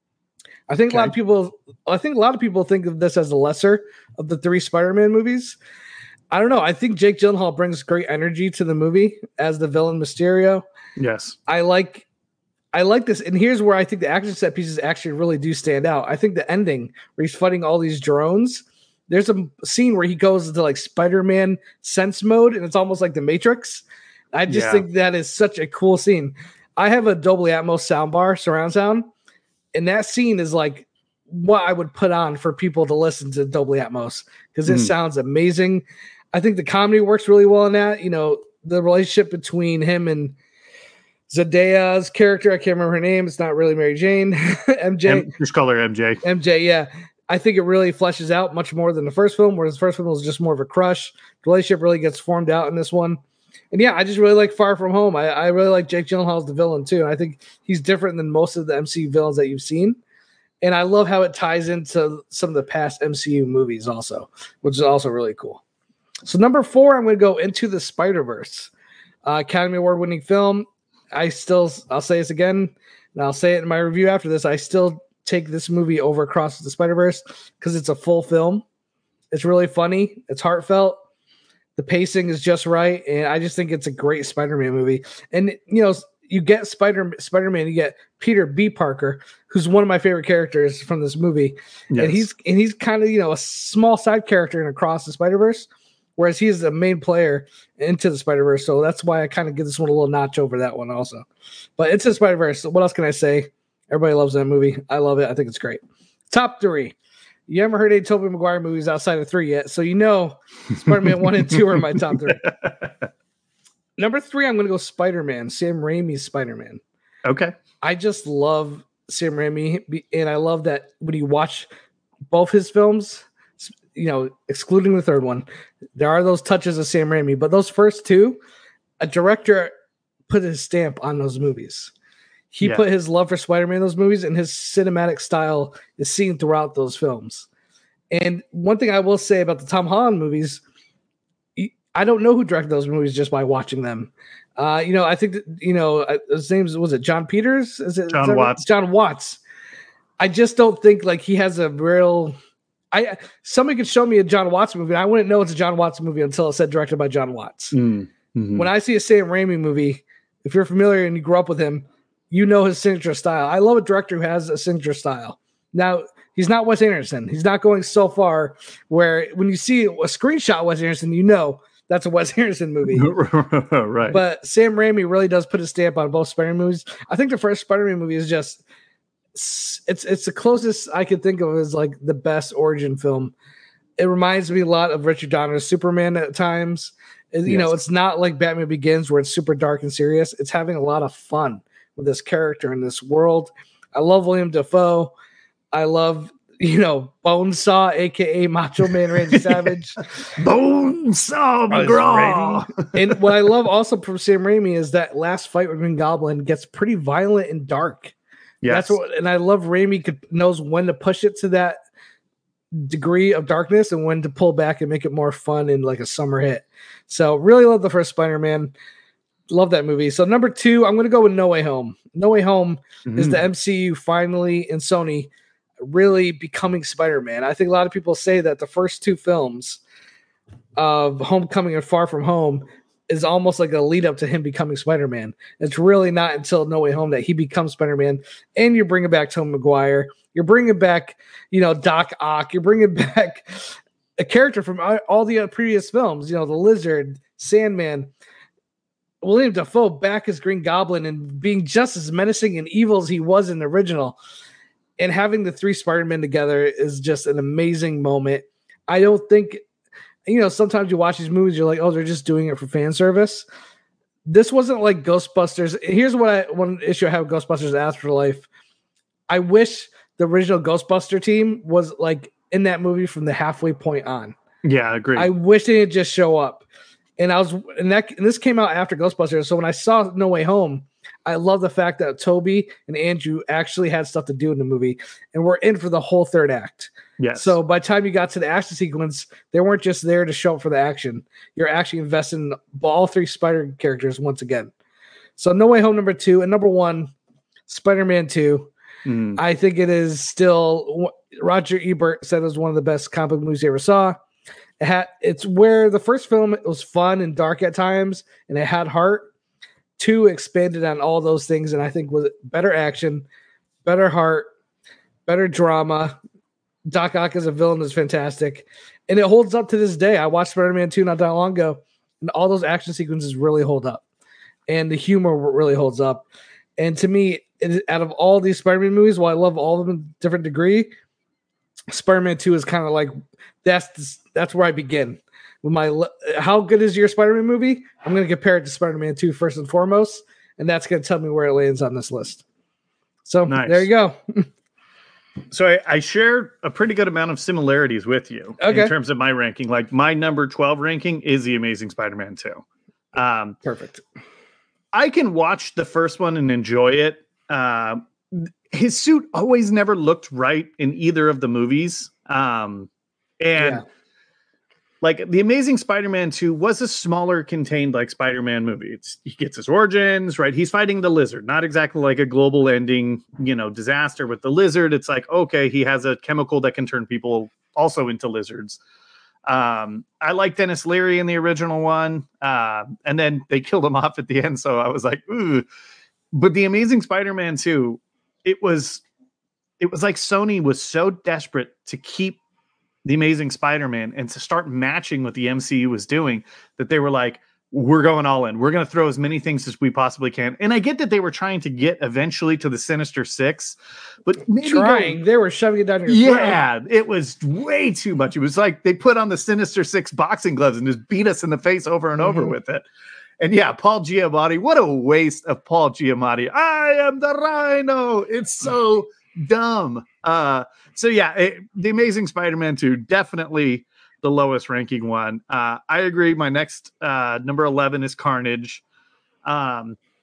I think okay. a lot of people I think a lot of people think of this as the lesser of the three Spider-Man movies. I don't know. I think Jake Gyllenhaal brings great energy to the movie as the villain Mysterio. Yes. I like I like this. And here's where I think the action set pieces actually really do stand out. I think the ending where he's fighting all these drones, there's a scene where he goes into like Spider-Man sense mode and it's almost like the Matrix. I just yeah. think that is such a cool scene. I have a Dolby Atmos soundbar, surround sound, and that scene is like what I would put on for people to listen to Dolby Atmos because it mm. sounds amazing. I think the comedy works really well in that. You know, the relationship between him and Zendaya's character, I can't remember her name. It's not really Mary Jane. M J. M- just call her M J. M J, yeah. I think it really fleshes out much more than the first film, whereas the first film was just more of a crush. The relationship really gets formed out in this one. And yeah, I just really like Far From Home. I, I really like Jake Gyllenhaal as the villain too. And I think he's different than most of the M C U villains that you've seen. And I love how it ties into some of the past M C U movies also, which is also really cool. So number four, I'm going to go Into the Spider-Verse. Uh, Academy Award winning film. I still, I'll say this again, and I'll say it in my review after this. I still take this movie over Across the Spider-Verse because it's a full film. It's really funny. It's heartfelt. The pacing is just right, and I just think it's a great Spider-Man movie. And you know, you get Spider Spider-Man, you get Peter B. Parker, who's one of my favorite characters from this movie, yes. and he's and he's kind of you know a small side character in Across the Spider-Verse, whereas he's the main player Into the Spider-Verse. So that's why I kind of give this one a little notch over that one also. But Into the Spider-Verse. What else can I say? Everybody loves that movie. I love it. I think it's great. Top three. You haven't heard any Tobey Maguire movies outside of three yet, so you know Spider-Man one and two are my top three. Number three, I'm going to go Spider-Man, Sam Raimi's Spider-Man. Okay. I just love Sam Raimi, and I love that when you watch both his films, you know, excluding the third one, there are those touches of Sam Raimi, but those first two, a director put his stamp on those movies. He Yeah. put his love for Spider-Man in those movies, and his cinematic style is seen throughout those films. And one thing I will say about the Tom Holland movies, I don't know who directed those movies just by watching them. Uh, you know, I think that, you know, his name was it John Peters? Is it John is that Watts. Right? John Watts. I just don't think like he has a real. I somebody could show me a John Watts movie, and I wouldn't know it's a John Watts movie until it said directed by John Watts. Mm-hmm. When I see a Sam Raimi movie, if you're familiar and you grew up with him, you know his signature style. I love a director who has a signature style. Now, he's not Wes Anderson. He's not going so far where when you see a screenshot of Wes Anderson, you know that's a Wes Anderson movie. Right. But Sam Raimi really does put a stamp on both Spider-Man movies. I think the first Spider-Man movie is just it's it's the closest I could think of as like the best origin film. It reminds me a lot of Richard Donner's Superman at times. You Yes. know, it's not like Batman Begins where it's super dark and serious. It's having a lot of fun with this character in this world. I love William Dafoe. I love, you know, Bonesaw, aka Macho Man Randy Savage. Bonesaw McGraw. And what I love also from Sam Raimi is that last fight with Green Goblin gets pretty violent and dark. Yes. That's what, and I love Raimi could, knows when to push it to that degree of darkness and when to pull back and make it more fun and like a summer hit. So really love the first Spider-Man. Love that movie. So number two, I'm going to go with No Way Home. No Way Home Mm-hmm. is the M C U finally and Sony really becoming Spider-Man. I think a lot of people say that the first two films of Homecoming and Far From Home is almost like a lead up to him becoming Spider-Man. It's really not until No Way Home that he becomes Spider-Man. And you're bringing back Tobey Maguire. You're bringing back, you know, Doc Ock. You're bringing back a character from all the previous films. You know, the Lizard, Sandman, William Dafoe back as Green Goblin and being just as menacing and evil as he was in the original. And having the three Spider-Men together is just an amazing moment. I don't think, you know, sometimes you watch these movies, you're like, oh, they're just doing it for fan service. This wasn't like Ghostbusters. Here's what I one issue I have with Ghostbusters Afterlife. I wish the original Ghostbuster team was like in that movie from the halfway point on. Yeah, I agree. I wish they would just show up. And I was, and that, and this came out after Ghostbusters. So when I saw No Way Home, I love the fact that Toby and Andrew actually had stuff to do in the movie, and we're in for the whole third act. Yes. So by the time you got to the action sequence, they weren't just there to show up for the action. You're actually invested in all three Spider characters once again. So No Way Home number two, and number one, Spider-Man two. Mm. I think it is still, Roger Ebert said it was one of the best comic book movies he ever saw. It had, it's where the first film was fun and dark at times, and it had heart. Two expanded on all those things, and I think was better action, better heart, better drama. Doc Ock as a villain is fantastic, and it holds up to this day. I watched Spider-Man two not that long ago, and all those action sequences really hold up, and the humor really holds up. And to me, it, out of all these Spider-Man movies, while I love all of them in a different degree, Spider-Man two is kind of like that's that's where I begin. With my how good is your Spider-Man movie? I'm going to compare it to Spider-Man two first and foremost, and that's going to tell me where it lands on this list. So Nice. There you go. So I, I share a pretty good amount of similarities with you Okay. in terms of my ranking. Like my number twelve ranking is The Amazing Spider-Man two. Um, Perfect. I can watch the first one and enjoy it. Uh, his suit always never looked right in either of the movies. Um, and Yeah. like The Amazing Spider-Man two was a smaller contained like Spider-Man movie. It's, he gets his origins, right? He's fighting the Lizard, not exactly like a global ending, you know, disaster with the Lizard. It's like, okay, he has a chemical that can turn people also into lizards. Um, I like Dennis Leary in the original one. Uh, and then they killed him off at the end. So I was like, ooh, but The Amazing Spider-Man two, it was, it was like Sony was so desperate to keep The Amazing Spider-Man and to start matching what the M C U was doing that they were like, we're going all in. We're going to throw as many things as we possibly can. And I get that they were trying to get eventually to the Sinister Six, but maybe Trying. go- They were shoving it down your throat. yeah, it was way too much. It was like they put on the Sinister Six boxing gloves and just beat us in the face over and over Mhm. with it. And yeah, Paul Giamatti, what a waste of Paul Giamatti. I am the Rhino. It's so dumb. Uh, so yeah, it, The Amazing Spider-Man two, definitely the lowest ranking one. Uh, I agree. My next uh, number eleven is Carnage. Um,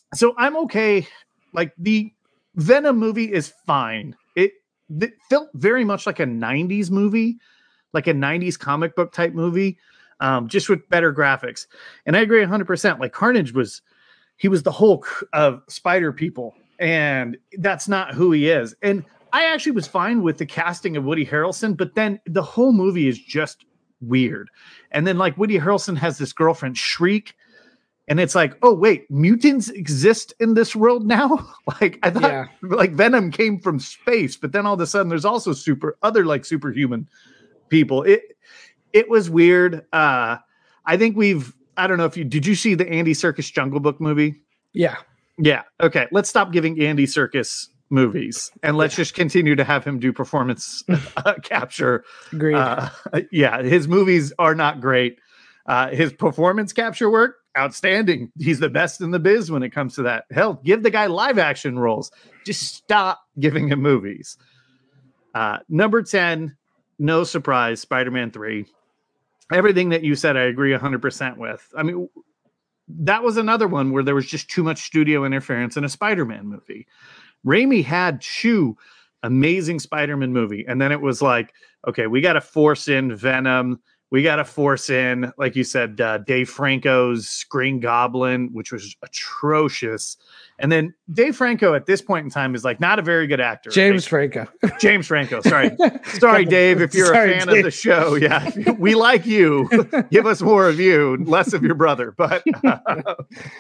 so I'm okay. Like the Venom movie is fine. It, it felt very much like a nineties movie, like a nineties comic book type movie, um, just with better graphics. And I agree one hundred percent. Like Carnage was, he was the Hulk of Spider People, and that's not who he is. And I actually was fine with the casting of Woody Harrelson, but then the whole movie is just weird. And then like Woody Harrelson has this girlfriend Shriek, and it's like, oh wait, mutants exist in this world now? Like I thought Yeah. like Venom came from space, but then all of a sudden there's also super other like superhuman people. It it was weird. Uh I think we've I don't know if you did you see the Andy Serkis Jungle Book movie? Yeah. Yeah. Okay. Let's stop giving Andy Serkis movies and let's just continue to have him do performance uh, capture. Agreed. Uh, yeah. His movies are not great. Uh, his performance capture work, outstanding. He's the best in the biz when it comes to that. Hell, give the guy live action roles. Just stop giving him movies. Uh, number ten, no surprise, Spider-Man three. Everything that you said, I agree one hundred percent with. I mean, that was another one where there was just too much studio interference in a Spider-Man movie. Raimi had two amazing Spider-Man movie, and then it was like, okay, we got to force in Venom. We got to force in, like you said, uh, Dave Franco's Green Goblin, which was atrocious. And then Dave Franco at this point in time is like not a very good actor. James right? Franco. James Franco. Sorry. Sorry, Dave, if you're Sorry, a fan Dave. of the show. Yeah. We like you. Give us more of you, less of your brother. But uh,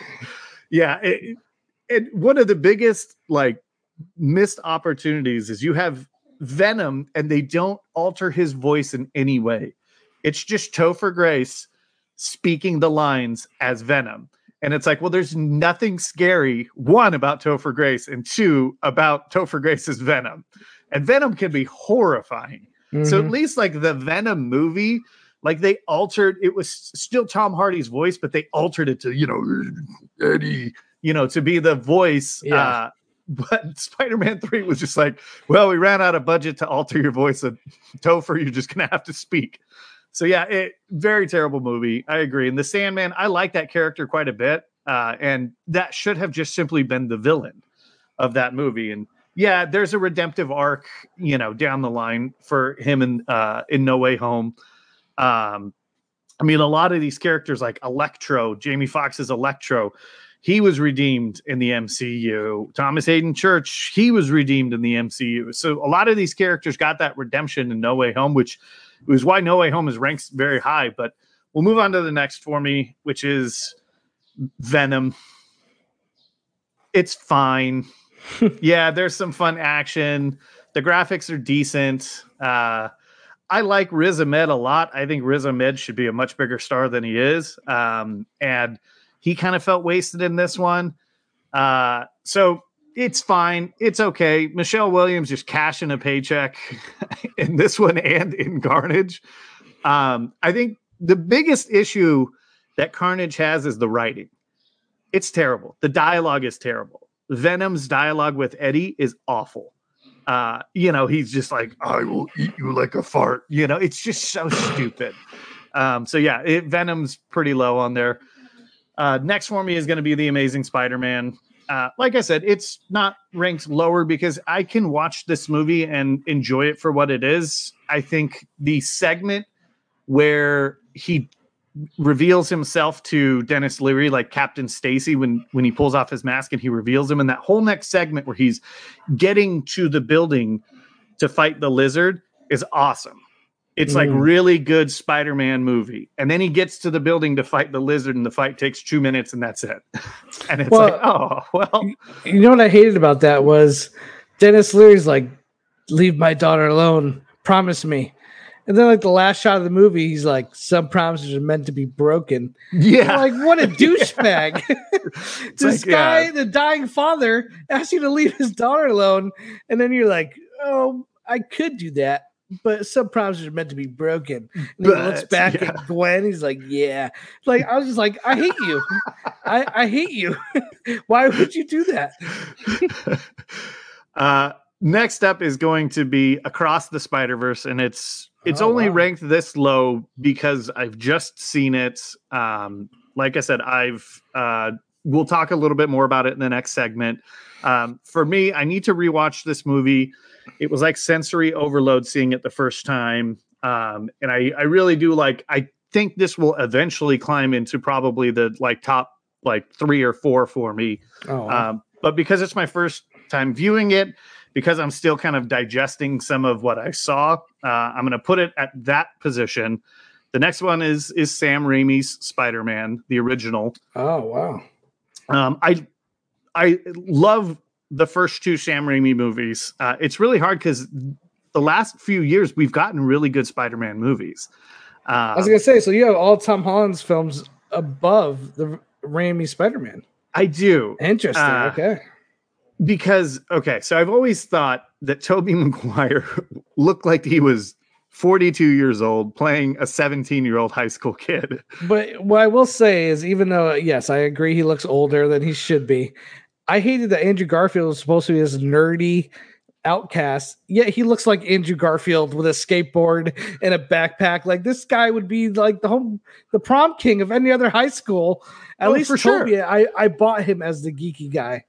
yeah. It, it, one of the biggest like missed opportunities is you have Venom and they don't alter his voice in any way. It's just Topher Grace speaking the lines as Venom. And it's like, well, there's nothing scary, one, about Topher Grace, and two, about Topher Grace's Venom. And Venom can be horrifying. Mm-hmm. So at least like the Venom movie, like they altered, it was still Tom Hardy's voice, but they altered it to, you know, Eddie, you know, to be the voice. Yeah. Uh, but Spider-Man three was just like, well, we ran out of budget to alter your voice. And Topher, you're just going to have to speak. So yeah, it, very terrible movie. I agree. And the Sandman, I like that character quite a bit. Uh, and that should have just simply been the villain of that movie. And yeah, there's a redemptive arc, you know, down the line for him in, uh, in No Way Home. Um, I mean, a lot of these characters like Electro, Jamie Foxx's Electro, he was redeemed in the M C U. Thomas Hayden Church, he was redeemed in the M C U. So a lot of these characters got that redemption in No Way Home, which was why No Way Home is ranked very high. But we'll move on to the next for me, which is Venom. It's fine. Yeah, there's some fun action. The graphics are decent. Uh, I like Riz Ahmed a lot. I think Riz Ahmed should be a much bigger star than he is. Um, and he kind of felt wasted in this one. Uh, so it's fine. It's okay. Michelle Williams just cashing a paycheck in this one and in Carnage. Um, I think the biggest issue that Carnage has is the writing. It's terrible. The dialogue is terrible. Venom's dialogue with Eddie is awful. Uh, you know, he's just like, I will eat you like a fart. You know, it's just so stupid. Um, so yeah, it, Venom's pretty low on there. Uh, next for me is going to be The Amazing Spider-Man. Uh, like I said, it's not ranked lower because I can watch this movie and enjoy it for what it is. I think the segment where he reveals himself to Dennis Leary, like Captain Stacy, when, when he pulls off his mask and he reveals him, and that whole next segment where he's getting to the building to fight the lizard is awesome. It's like Mm. really good Spider-Man movie. And then he gets to the building to fight the lizard and the fight takes two minutes and that's it. And it's Well, like, oh, well. You know what I hated about that was Dennis Leary's like, leave my daughter alone. Promise me. And then like the last shot of the movie, he's like, some promises are meant to be broken. Yeah. You're like, what a douchebag. This like, guy, yeah. the dying father, asked you to leave his daughter alone. And then you're like, oh, I could do that. But some promises are meant to be broken. And he But, looks back yeah. at Gwen. He's like, yeah. Like, I was just like, I hate you. I, I hate you. Why would you do that? uh, next up is going to be Across the Spider-Verse. And it's it's Oh, only wow. ranked this low because I've just seen it. Um, like I said, I've uh, we'll talk a little bit more about it in the next segment. Um, for me, I need to rewatch this movie. It was like sensory overload seeing it the first time. Um, and I, I really do like, I think this will eventually climb into probably the like top like three or four for me. Oh, um, but because it's my first time viewing it, because I'm still kind of digesting some of what I saw, uh, I'm going to put it at that position. The next one is is Sam Raimi's Spider-Man, the original. Oh, wow. Um, I I love the first two Sam Raimi movies. Uh, it's really hard because the last few years we've gotten really good Spider-Man movies. Uh, I was going to say, so you have all Tom Holland's films above the Raimi Spider-Man. I do. Interesting. Uh, okay. Because, okay, so I've always thought that Tobey Maguire looked like he was forty-two years old playing a seventeen-year-old high school kid. But what I will say is, even though, yes, I agree he looks older than he should be, I hated that Andrew Garfield was supposed to be this nerdy outcast, yet he looks like Andrew Garfield with a skateboard and a backpack. Like, this guy would be like the home, the prom king of any other high school. At Oh, least for Tobey, sure. I, I bought him as the geeky guy.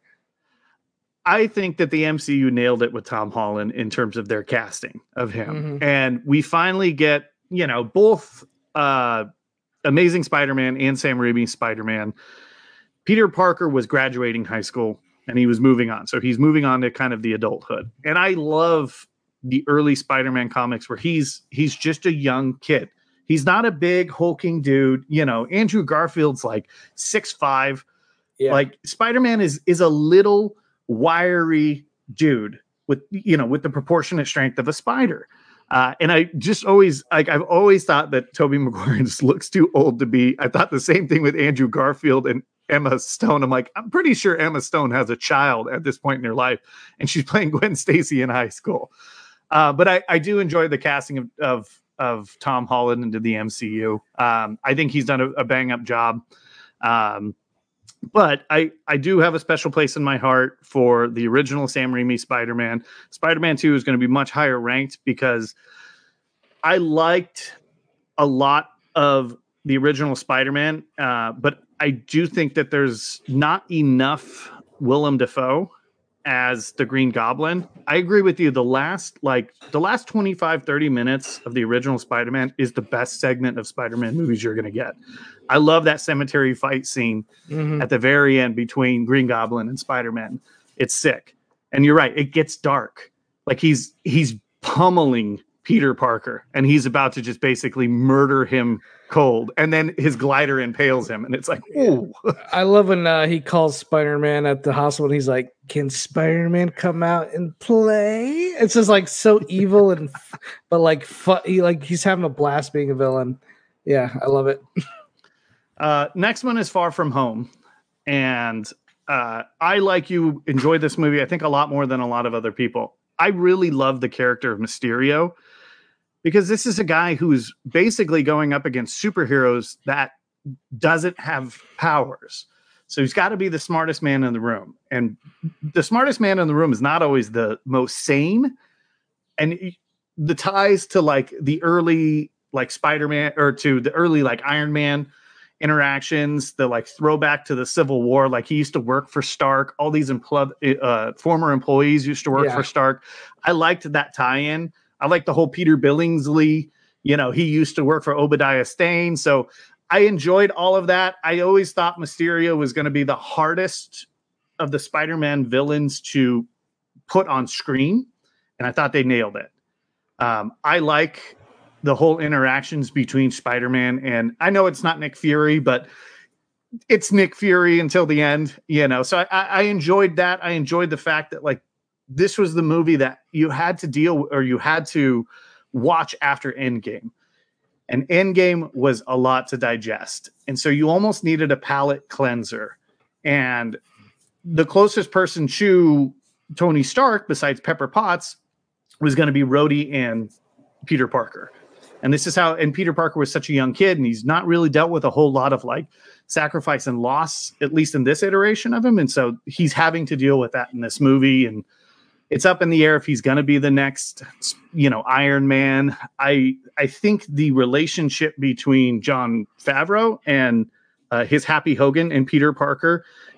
I think that the M C U nailed it with Tom Holland in terms of their casting of him. Mhm. And we finally get, you know, both uh, Amazing Spider-Man and Sam Raimi's Spider-Man. Peter Parker was graduating high school and he was moving on. So he's moving on to kind of the adulthood. And I love the early Spider-Man comics where he's he's just a young kid. He's not a big hulking dude. You know, Andrew Garfield's like six five. Yeah. Like Spider-Man is is a little wiry dude with, you know, with the proportionate strength of a spider. Uh, and I just always, like, I've always thought that Tobey Maguire just looks too old to be. I thought the same thing with Andrew Garfield and Emma Stone. I'm like, I'm pretty sure Emma Stone has a child at this point in her life, and she's playing Gwen Stacy in high school. Uh, but I, I do enjoy the casting of, of, of Tom Holland into the M C U. Um, I think he's done a, a bang up job. Um, But I, I do have a special place in my heart for the original Sam Raimi Spider-Man. Spider-Man two is going to be much higher ranked because I liked a lot of the original Spider-Man, uh, but I do think that there's not enough Willem Dafoe as the Green Goblin. I agree with you. The last, like, the last twenty-five, thirty minutes of the original Spider-Man is the best segment of Spider-Man movies you're going to get. I love that cemetery fight scene Mhm. at the very end between Green Goblin and Spider-Man. It's sick. And you're right, it gets dark. Like he's he's pummeling Peter Parker and he's about to just basically murder him cold. And then his glider impales him and it's like, ooh. I love when uh, he calls Spider-Man at the hospital and he's like, can Spider-Man come out and play? It's just like so evil and but like fu- he like he's having a blast being a villain. Yeah, I love it. Uh, next one is Far From Home. And uh, I, like you, enjoyed this movie, I think, a lot more than a lot of other people. I really love the character of Mysterio because this is a guy who's basically going up against superheroes that doesn't have powers. So he's got to be the smartest man in the room. And the smartest man in the room is not always the most sane. And the ties to like the early like Spider-Man or to the early like Iron Man interactions, the like throwback to the Civil War, like he used to work for Stark. All these empl- uh, former employees used to work Yeah. for Stark. I liked that tie-in. I like the whole Peter Billingsley. You know, he used to work for Obadiah Stane. So I enjoyed all of that. I always thought Mysterio was going to be the hardest of the Spider-Man villains to put on screen, and I thought they nailed it. Um, I like the whole interactions between Spider-Man and I know it's not Nick Fury, but it's Nick Fury until the end, you know? So I, I enjoyed that. I enjoyed the fact that like, this was the movie that you had to deal or you had to watch after Endgame, and Endgame was a lot to digest. And so you almost needed a palate cleanser, and the closest person to Tony Stark besides Pepper Potts was going to be Rhodey and Peter Parker. And this is how, and Peter Parker was such a young kid and he's not really dealt with a whole lot of like sacrifice and loss, at least in this iteration of him. And so he's having to deal with that in this movie. And it's up in the air if he's going to be the next, you know, Iron Man. I, I think the relationship between Jon Favreau and uh, his Happy Hogan and Peter Parker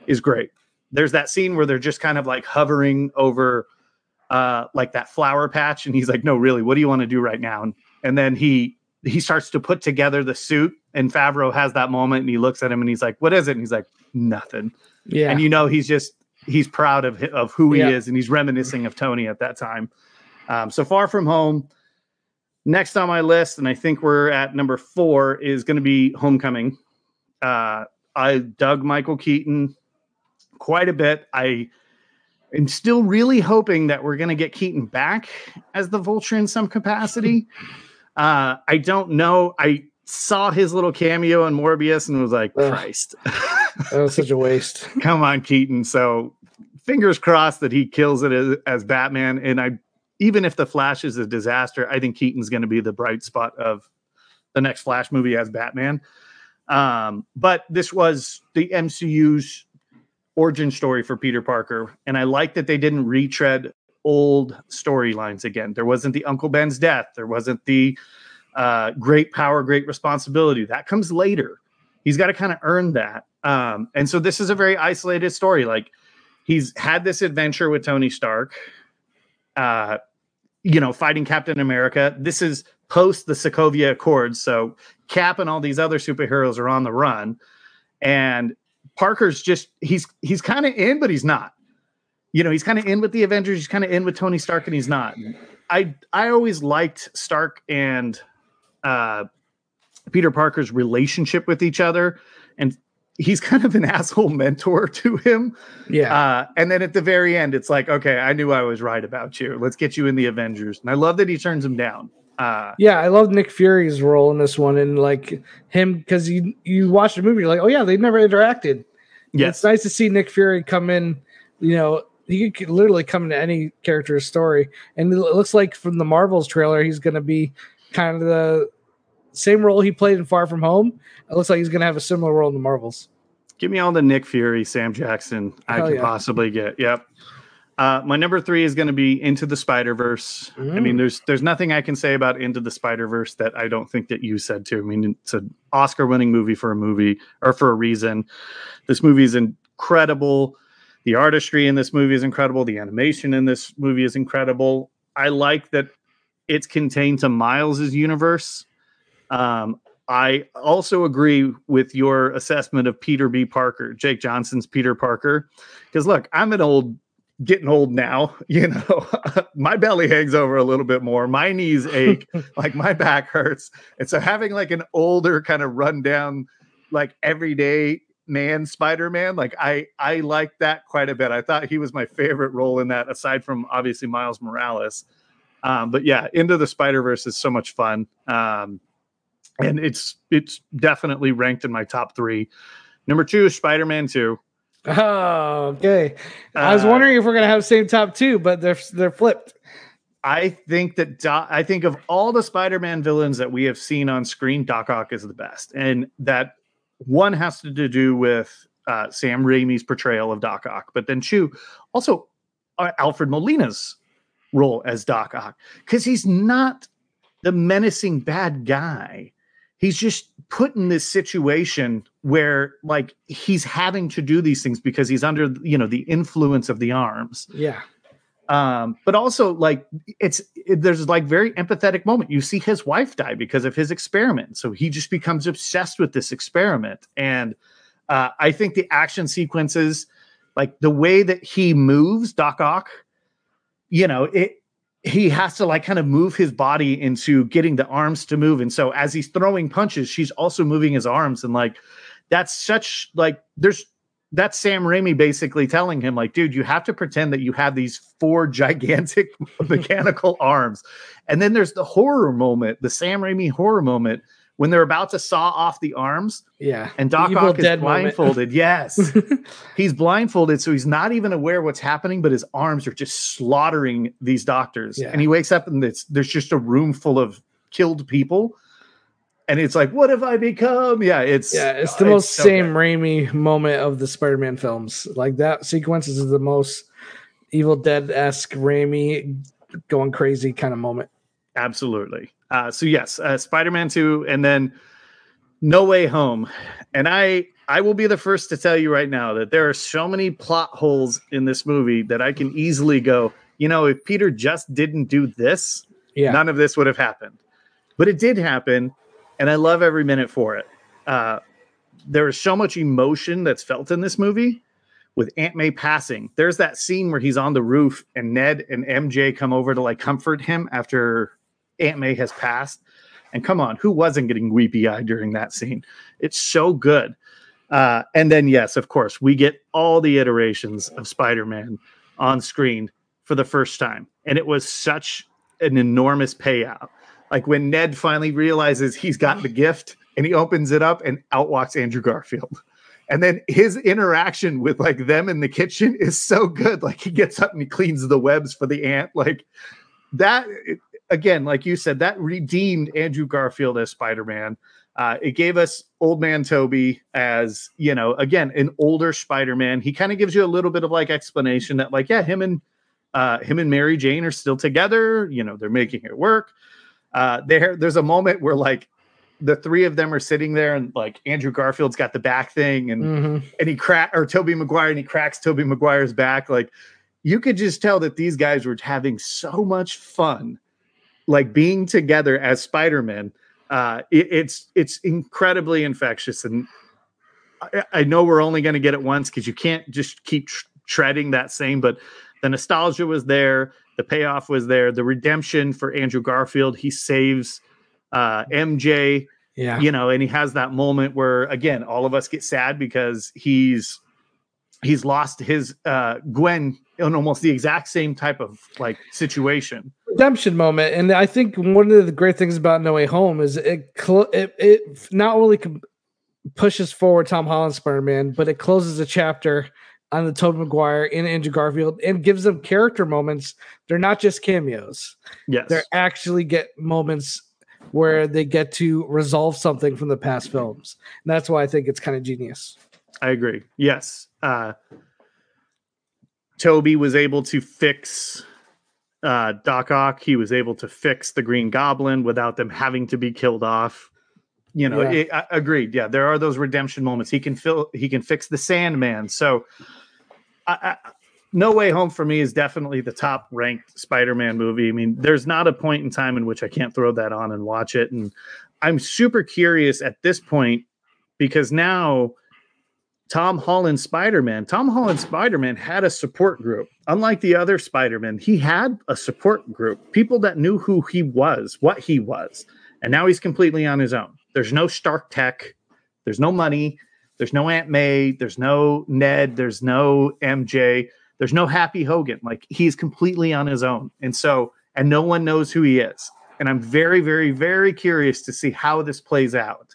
is great. There's that scene where they're just kind of like hovering over uh, like that flower patch. And he's like, no, really, what do you want to do right now? And, and then he, he starts to put together the suit, and Favreau has that moment and he looks at him and he's like, what is it? And he's like, nothing. Yeah. And you know, he's just, he's proud of, of who he yeah. is. And he's reminiscing of Tony at that time. Um, so Far From Home. Next on my list, and I think we're at number four, is going to be Homecoming. Uh, I dug Michael Keaton quite a bit. I am still really hoping that we're going to get Keaton back as the Vulture in some capacity. Uh, I don't know. I saw his little cameo in Morbius and was like, Ugh. Christ. That was such a waste. Come on, Keaton. So fingers crossed that he kills it as, as Batman. And I Even if the Flash is a disaster, I think Keaton's going to be the bright spot of the next Flash movie as Batman. Um, but this was the M C U's origin story for Peter Parker. And I like that they didn't retread old storylines again. There wasn't the Uncle Ben's death. There wasn't the uh, great power, great responsibility. That comes later. He's got to kind of earn that. Um, and so this is a very isolated story. Like, he's had this adventure with Tony Stark. Uh, you know, fighting Captain America. This is post the Sokovia Accords. So Cap and all these other superheroes are on the run. And Parker's just, he's, he's kind of in, but he's not. You know, he's kind of in with the Avengers. He's kind of in with Tony Stark, and he's not. I, I always liked Stark and uh, Peter Parker's relationship with each other. And he's kind of an asshole mentor to him. Yeah. Uh, and then at the very end, it's like, okay, I knew I was right about you. Let's get you in the Avengers. And I love that he turns him down. Uh, yeah, I love Nick Fury's role in this one, and like him, because you you watch the movie, you're like, oh yeah, they never interacted. Yes. It's nice to see Nick Fury come in. You know, he could literally come into any character's story, and it looks like from the Marvels trailer, he's going to be kind of the same role he played in Far From Home. It looks like he's going to have a similar role in the Marvels. Give me all the Nick Fury, Sam Jackson I Hell can yeah. possibly get. Yep. Uh, my number three is going to be Into the Spider-Verse. Mm. I mean, there's there's nothing I can say about Into the Spider-Verse that I don't think that you said too. I mean, it's an Oscar-winning movie for a movie or for a reason. This movie is incredible. The artistry in this movie is incredible. The animation in this movie is incredible. I like that it's contained to Miles's universe. Um, I also agree with your assessment of Peter B. Parker, Jake Johnson's Peter Parker. Because look, I'm an old, getting old now, you know, my belly hangs over a little bit more. My knees ache, like my back hurts. And so having like an older kind of rundown, like everyday man Spider-Man, like I, I liked that quite a bit. I thought he was my favorite role in that, aside from obviously Miles Morales. Um, but yeah, Into the Spider-Verse is so much fun. Um, And it's it's definitely ranked in my top three. Number two is Spider-Man two. Oh, okay. I was Uh, wondering if we're gonna have the same top two, but they're they're flipped. I think that Do- I think of all the Spider-Man villains that we have seen on screen, Doc Ock is the best, and that one has to do with uh, Sam Raimi's portrayal of Doc Ock, but then two, also uh, Alfred Molina's role as Doc Ock, because he's not the menacing bad guy. He's just put in this situation where like he's having to do these things because he's under, you know, the influence of the arms. Yeah. Um, but also like it's, it, there's like very empathetic moment. You see his wife die because of his experiment. So he just becomes obsessed with this experiment. And uh, I think the action sequences, like the way that he moves Doc Ock, you know, it, he has to like kind of move his body into getting the arms to move. And so as he's throwing punches, she's also moving his arms. And like, that's such like, there's, that's Sam Raimi basically telling him like, dude, you have to pretend that you have these four gigantic mechanical arms. And then there's the horror moment, the Sam Raimi horror moment when they're about to saw off the arms. Yeah. And Doc Evil Ock is Dead blindfolded. Yes. He's blindfolded. So he's not even aware what's happening, but his arms are just slaughtering these doctors. Yeah. And he wakes up and it's, there's just a room full of killed people. And it's like, what have I become? Yeah. It's, Yeah, it's the it's most so Sam good. Raimi moment of the Spider-Man films. Like that sequence is the most Evil Dead-esque Raimi going crazy kind of moment. Absolutely. Uh, so yes, uh, Spider-Man two, and then No Way Home. And I, I will be the first to tell you right now that there are so many plot holes in this movie that I can easily go, you know, if Peter just didn't do this, yeah. none of this would have happened. But it did happen, and I love every minute for it. Uh, there is so much emotion that's felt in this movie with Aunt May passing. There's that scene where he's on the roof and Ned and M J come over to like comfort him after Aunt May has passed. And come on, who wasn't getting weepy-eyed during that scene? It's so good. Uh, and then, yes, of course, we get all the iterations of Spider-Man on screen for the first time. And it was such an enormous payout. Like when Ned finally realizes he's got the gift and he opens it up and out walks Andrew Garfield. And then his interaction with like them in the kitchen is so good. Like he gets up and he cleans the webs for the ant. Like that, again, like you said, that redeemed Andrew Garfield as Spider-Man. Uh, it gave us Old Man Toby as, you know, again, an older Spider-Man. He kind of gives you a little bit of like explanation that like, yeah, him and uh, him and Mary Jane are still together. You know, they're making it work. Uh, there, there's a moment where like the three of them are sitting there and like Andrew Garfield's got the back thing and, mm-hmm. and he crack or Tobey Maguire and he cracks Tobey Maguire's back. Like you could just tell that these guys were having so much fun, like being together as Spider-Man. Uh, it, it's, it's incredibly infectious. And I, I know we're only going to get it once because you can't just keep tr- treading that same, but the nostalgia was there. The payoff was there. The redemption for Andrew Garfield. He saves uh, M J, yeah, you know, and he has that moment where, again, all of us get sad because he's he's lost his uh, Gwen in almost the exact same type of like situation. Redemption moment. And I think one of the great things about No Way Home is it cl- it, it not only com- pushes forward Tom Holland's Spider-Man, but it closes a chapter on the Tobey Maguire and Andrew Garfield and gives them character moments. They're not just cameos. Yes. They actually get moments where they get to resolve something from the past films. And that's why I think it's kind of genius. I agree. Yes. Uh, Toby was able to fix uh, Doc Ock. He was able to fix the Green Goblin without them having to be killed off. You know, Yeah. it, I, agreed. Yeah, there are those redemption moments. He can fill. He can fix the Sandman. So, I, I, No Way Home for me is definitely the top ranked Spider-Man movie. I mean, there's not a point in time in which I can't throw that on and watch it. And I'm super curious at this point because now Tom Holland Spider-Man, Tom Holland Spider-Man had a support group. Unlike the other Spider-Man, he had a support group, people that knew who he was, what he was. And now he's completely on his own. There's no Stark Tech. There's no money. There's no Aunt May. There's no Ned. There's no M J. There's no Happy Hogan. Like he's completely on his own. And so, and no one knows who he is. And I'm very, very, very curious to see how this plays out.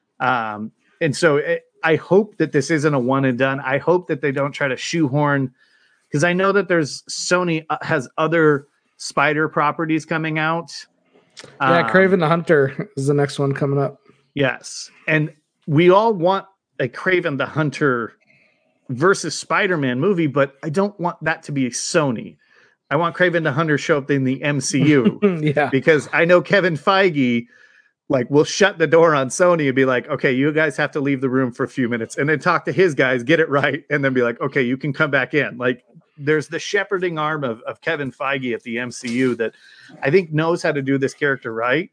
Um, and so it, I hope that this isn't a one and done. I hope that they don't try to shoehorn, because I know that there's Sony has other Spider properties coming out. Yeah, um, Kraven the Hunter is the next one coming up. Yes. And we all want a Kraven the Hunter versus Spider-Man movie, but I don't want that to be Sony. I want Kraven the Hunter show up in the M C U. Yeah. Because I know Kevin Feige like will shut the door on Sony and be like, okay, you guys have to leave the room for a few minutes and then talk to his guys, get it right, and then be like, okay, you can come back in. Like there's the shepherding arm of, of Kevin Feige at the M C U that I think knows how to do this character right.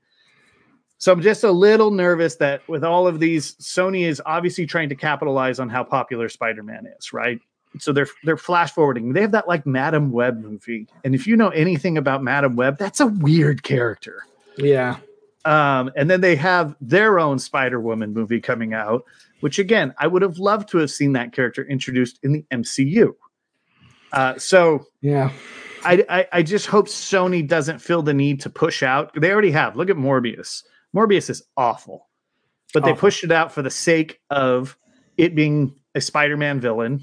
So I'm just a little nervous that with all of these, Sony is obviously trying to capitalize on how popular Spider-Man is, right? So they're they're flash forwarding. They have that like Madam Web movie. And if you know anything about Madam Web, that's a weird character. Yeah. Um, and then they have their own Spider-Woman movie coming out, which again, I would have loved to have seen that character introduced in the M C U. Uh, so yeah, I, I I just hope Sony doesn't feel the need to push out. They already have. Look at Morbius. Morbius is awful, but awful. They pushed it out for the sake of it being a Spider-Man villain.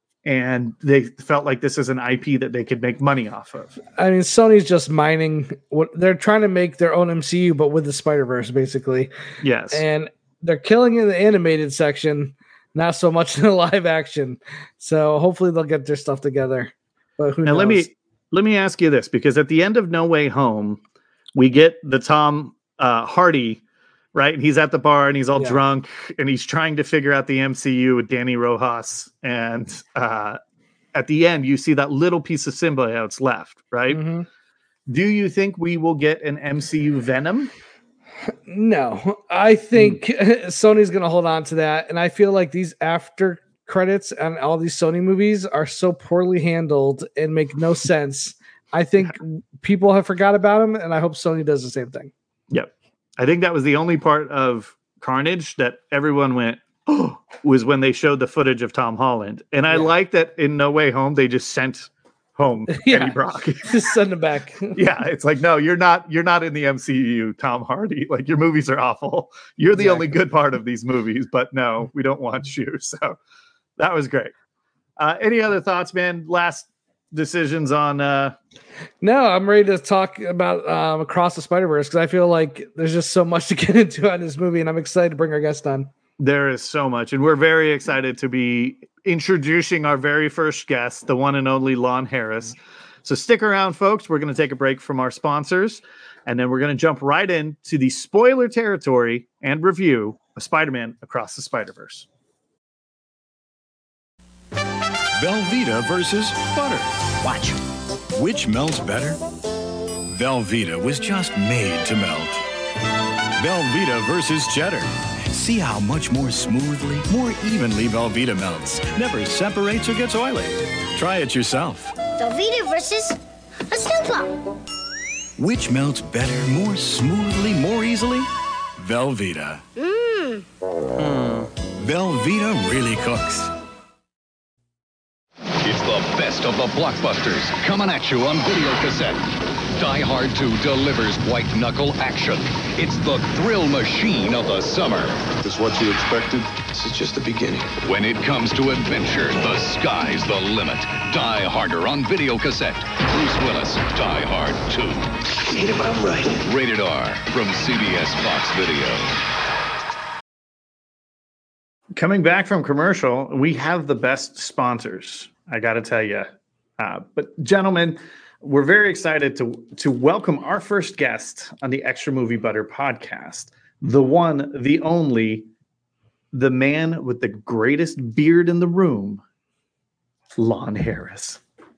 And they felt like this is an I P that they could make money off of. I mean, Sony's just mining what they're trying to make their own M C U, but with the Spider-Verse, basically. Yes. And they're killing in the animated section, not so much in the live action. So hopefully they'll get their stuff together. But who now knows? let me let me ask you this, because at the end of No Way Home, we get the Tom uh, Hardy right? And he's at the bar and he's all Yeah. drunk and he's trying to figure out the M C U with Danny Rojas. And uh, at the end, you see that little piece of symbiotes left, right? Mhm. Do you think we will get an M C U Venom? No, I think Sony's going to hold on to that. And I feel like these after credits and all these Sony movies are so poorly handled and make no sense. I think people have forgot about them, and I hope Sony does the same thing. Yep. I think that was the only part of Carnage that everyone went, oh, was when they showed the footage of Tom Holland. And I Yeah. like that in No Way Home, they just sent home Yeah. Eddie Brock. Just send them back. Yeah, it's like, no, you're not you're not in the M C U, Tom Hardy. Like, your movies are awful. You're the only Exactly. good part of these movies, but no, we don't want you. So that was great. Uh, any other thoughts, man? Last decisions on uh No, I'm ready to talk about um, Across the Spider-Verse because I feel like there's just so much to get into on this movie, and I'm excited to bring our guest on. there is so much, and we're very excited to be introducing our very first guest, the one and only Lon Harris. So stick around, folks. We're going to take a break from our sponsors, and then we're going to jump right into the spoiler territory and review of Spider-Man Across the Spider-Verse. Velveeta versus butter. Watch. Which melts better? Velveeta was just made to melt. Velveeta versus cheddar. See how much more smoothly, more evenly Velveeta melts. Never separates or gets oily. Try it yourself. Velveeta versus a Snoop. Which melts better, more smoothly, more easily? Velveeta. Mmm. Velveeta really cooks. It's the best of the blockbusters coming at you on video cassette. Die Hard two delivers white-knuckle action. It's the thrill machine of the summer. Is what you expected? This is just the beginning. When it comes to adventure, the sky's the limit. Die Harder on video cassette. Bruce Willis, Die Hard two. I hate it, but I'm right. Rated R from C B S Fox Video. Coming back from commercial, we have the best sponsors, I got to tell you. Uh, but gentlemen, we're very excited to to welcome our first guest on the Extra Movie Butter podcast, the one, the only, the man with the greatest beard in the room, Lon Harris.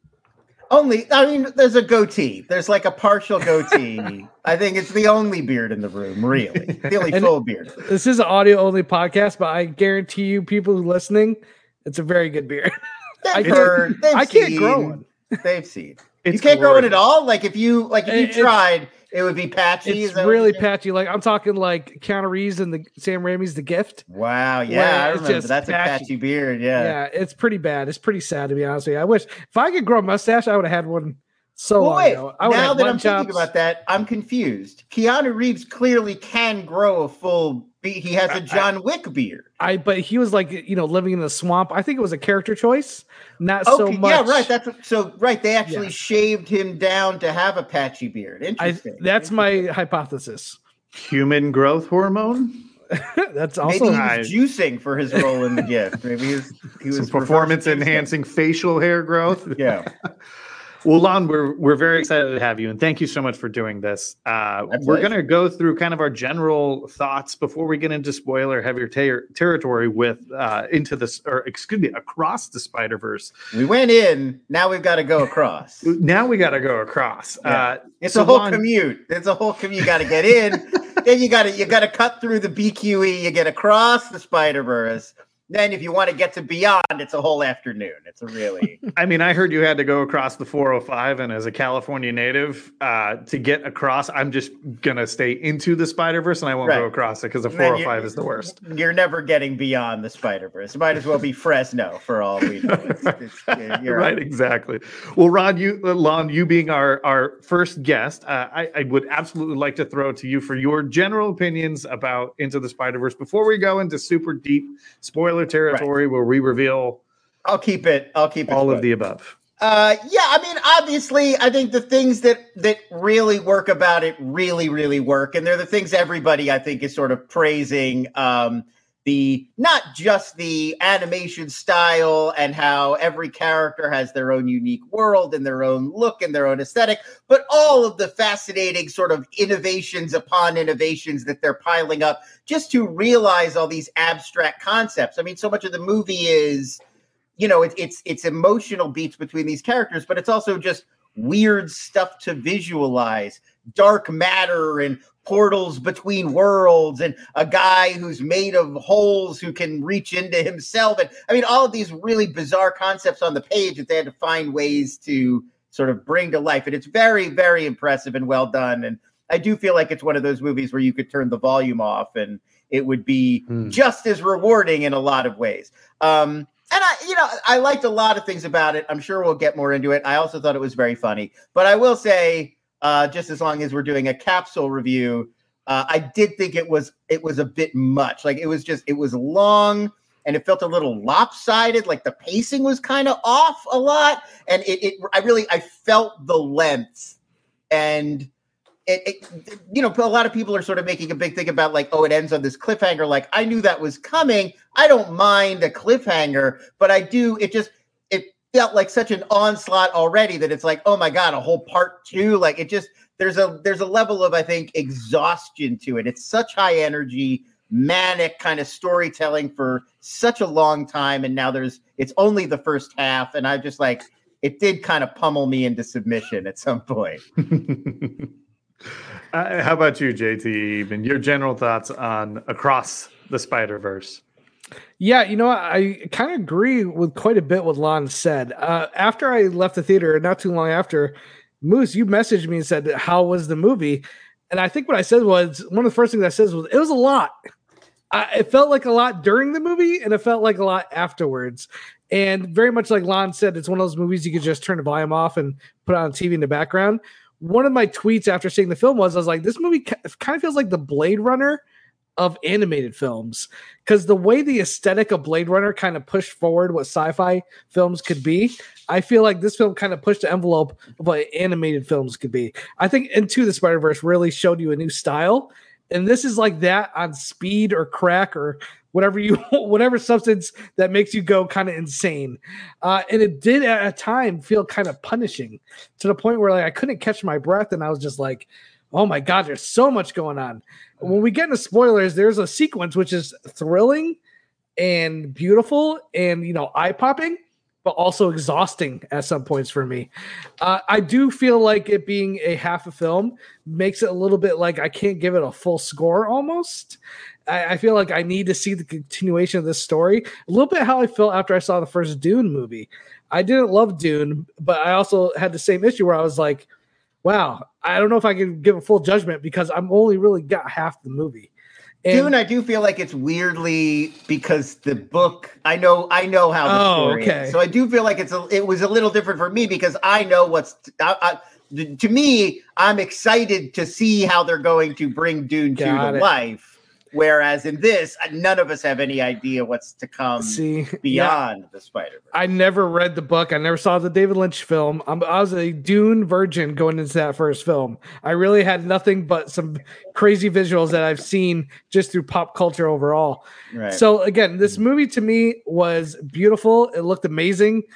Only, I mean, there's a goatee. There's like a partial goatee. I think it's the only beard in the room, really. The only And full beard. This is an audio-only podcast, but I guarantee you, people who are listening, it's a very good beard. I They've can't, heard, they've I can't seen, grow one. They've seen. It's you can't grow it glorious. at all? Like if you like if you It's- tried, it would be patchy. It's Is that what really you're saying? patchy. Like I'm talking like Keanu Reeves and the Sam Raimi's The Gift. Wow, yeah, Where I it's remember. just That's patchy. a patchy beard, yeah. Yeah, it's pretty bad. It's pretty sad to be honest with you. I wish if I could grow a mustache, I would have had one so Well, long wait, ago. I would now have that I'm mutton thinking chops. about that, I'm confused. Keanu Reeves clearly can grow a full beard. He has a John Wick beard. I but he was like you know living in the swamp. I think it was a character choice, not so Okay, much. yeah, right. That's what, so right. They actually Yeah. shaved him down to have a patchy beard. I, Interesting. that's my hypothesis. Human growth hormone? That's Maybe also he was juicing for his role in The Gift. Maybe he was, he was Some performance reverse juicing. enhancing facial hair growth. Yeah. Well, Lon, we're we're very excited to have you, and thank you so much for doing this. Uh, My we're pleasure. going to go through kind of our general thoughts before we get into spoiler heavier ter- territory with uh, into this, or excuse me, across the Spider Verse. We went in. Now we've got to go across. Now we got to go across. Yeah. Uh, It's so a whole Lon- commute. It's a whole commute. You got to get in. Then you got to you got to cut through the B Q E. You get across the Spider Verse. Then, if you want to get to Beyond, it's a whole afternoon. It's a really I mean, I heard you had to go across the four oh five, and as a California native, uh, to get across, I'm just gonna stay into the Spider Verse, and I won't go Right. across it because the And then four oh you- five is the worst. You're never getting beyond the Spider Verse. It might as well be Fresno for all we know. It's, it's, you're- you're Right, exactly. Well, Ron, you, uh, Lon, you being our our first guest, uh, I, I would absolutely like to throw it to you for your general opinions about Into the Spider Verse before we go into super deep spoiler territory where we reveal I'll keep it. I'll keep it. all quick. of the above. Uh, yeah, I mean, obviously, I think the things that that really work about it really, really work, and they're the things everybody I think is sort of praising. Um, the not just the animation style and how every character has their own unique world and their own look and their own aesthetic, but all of the fascinating sort of innovations upon innovations that they're piling up just to realize all these abstract concepts. I mean, so much of the movie is, you know, it, it's it's emotional beats between these characters, but it's also just weird stuff to visualize, dark matter and portals between worlds, and a guy who's made of holes who can reach into himself. And I mean, all of these really bizarre concepts on the page that they had to find ways to sort of bring to life. And it's very, very impressive and well done. And I do feel like it's one of those movies where you could turn the volume off and it would be mm. just as rewarding in a lot of ways. Um, And I, you know, I liked a lot of things about it. I'm sure we'll get more into it. I also thought it was very funny. But I will say, uh, just as long as we're doing a capsule review, uh, I did think it was it was a bit much. Like it was just it was long and it felt a little lopsided. Like the pacing was kind of off a lot, and it, it I really I felt the length and. It, it, you know, a lot of people are sort of making a big thing about like, oh, it ends on this cliffhanger. Like, I knew that was coming. I don't mind a cliffhanger, but I do. It just, it felt like such an onslaught already that it's like, oh my God, a whole part two. Like it just, there's a, there's a level of, I think, exhaustion to it. It's such high energy, manic kind of storytelling for such a long time. And now there's, it's only the first half. And I just like, it did kind of pummel me into submission at some point. Uh, how about you, J T? Even your general thoughts on Across the Spider-Verse? Yeah, you know, I kind of agree with quite a bit what Lon said. Uh, after I left the theater, not too long after, Moose, you messaged me and said, how was the movie? And I think what I said was, one of the first things I said was, it was a lot. I, it felt like a lot during the movie, and it felt like a lot afterwards. And very much like Lon said, it's one of those movies you could just turn the volume off and put on T V in the background. One of my tweets after seeing the film was, I was like, this movie kind of feels like the Blade Runner of animated films, because the way the aesthetic of Blade Runner kind of pushed forward what sci-fi films could be, I feel like this film kind of pushed the envelope of what animated films could be. I think Into the Spider-Verse really showed you a new style, and this is like that on speed or crack or whatever you whatever substance that makes you go kind of insane. Uh, and it did at a time feel kind of punishing to the point where like I couldn't catch my breath, and I was just like, oh my God, there's so much going on. When we get into spoilers, there's a sequence which is thrilling and beautiful and, you know, eye-popping, but also exhausting at some points for me. Uh, I do feel like it being a half a film makes it a little bit like I can't give it a full score almost. I, I feel like I need to see the continuation of this story. A little bit how I felt after I saw the first Dune movie. I didn't love Dune, but I also had the same issue where I was like, wow, I don't know if I can give a full judgment because I'm only really got half the movie. And Dune, I do feel like it's weirdly because the book. I know, I know how the oh, story okay. is, so I do feel like it's a, it was a little different for me because I know what's. I, I, to me, I'm excited to see how they're going to bring Dune two to life. Whereas in this, none of us have any idea what's to come See, beyond yeah. the Spider-Verse. I never read the book. I never saw the David Lynch film. I'm, I was a Dune virgin going into that first film. I really had nothing but some crazy visuals that I've seen just through pop culture overall. Right. So again, this movie to me was beautiful. It looked amazing,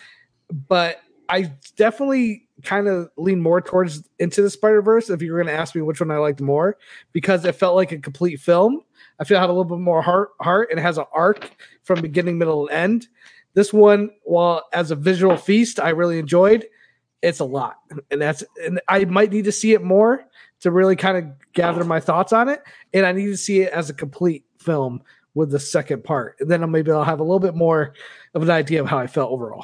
but I definitely kind of lean more towards Into the Spider-Verse if you were going to ask me which one I liked more, because it felt like a complete film. I feel it had a little bit more heart, heart, and it has an arc from beginning, middle, and end. This one, while as a visual feast, I really enjoyed. It's a lot, and that's and I might need to see it more to really kind of gather my thoughts on it, and I need to see it as a complete film with the second part, and then maybe I'll have a little bit more of an idea of how I felt overall.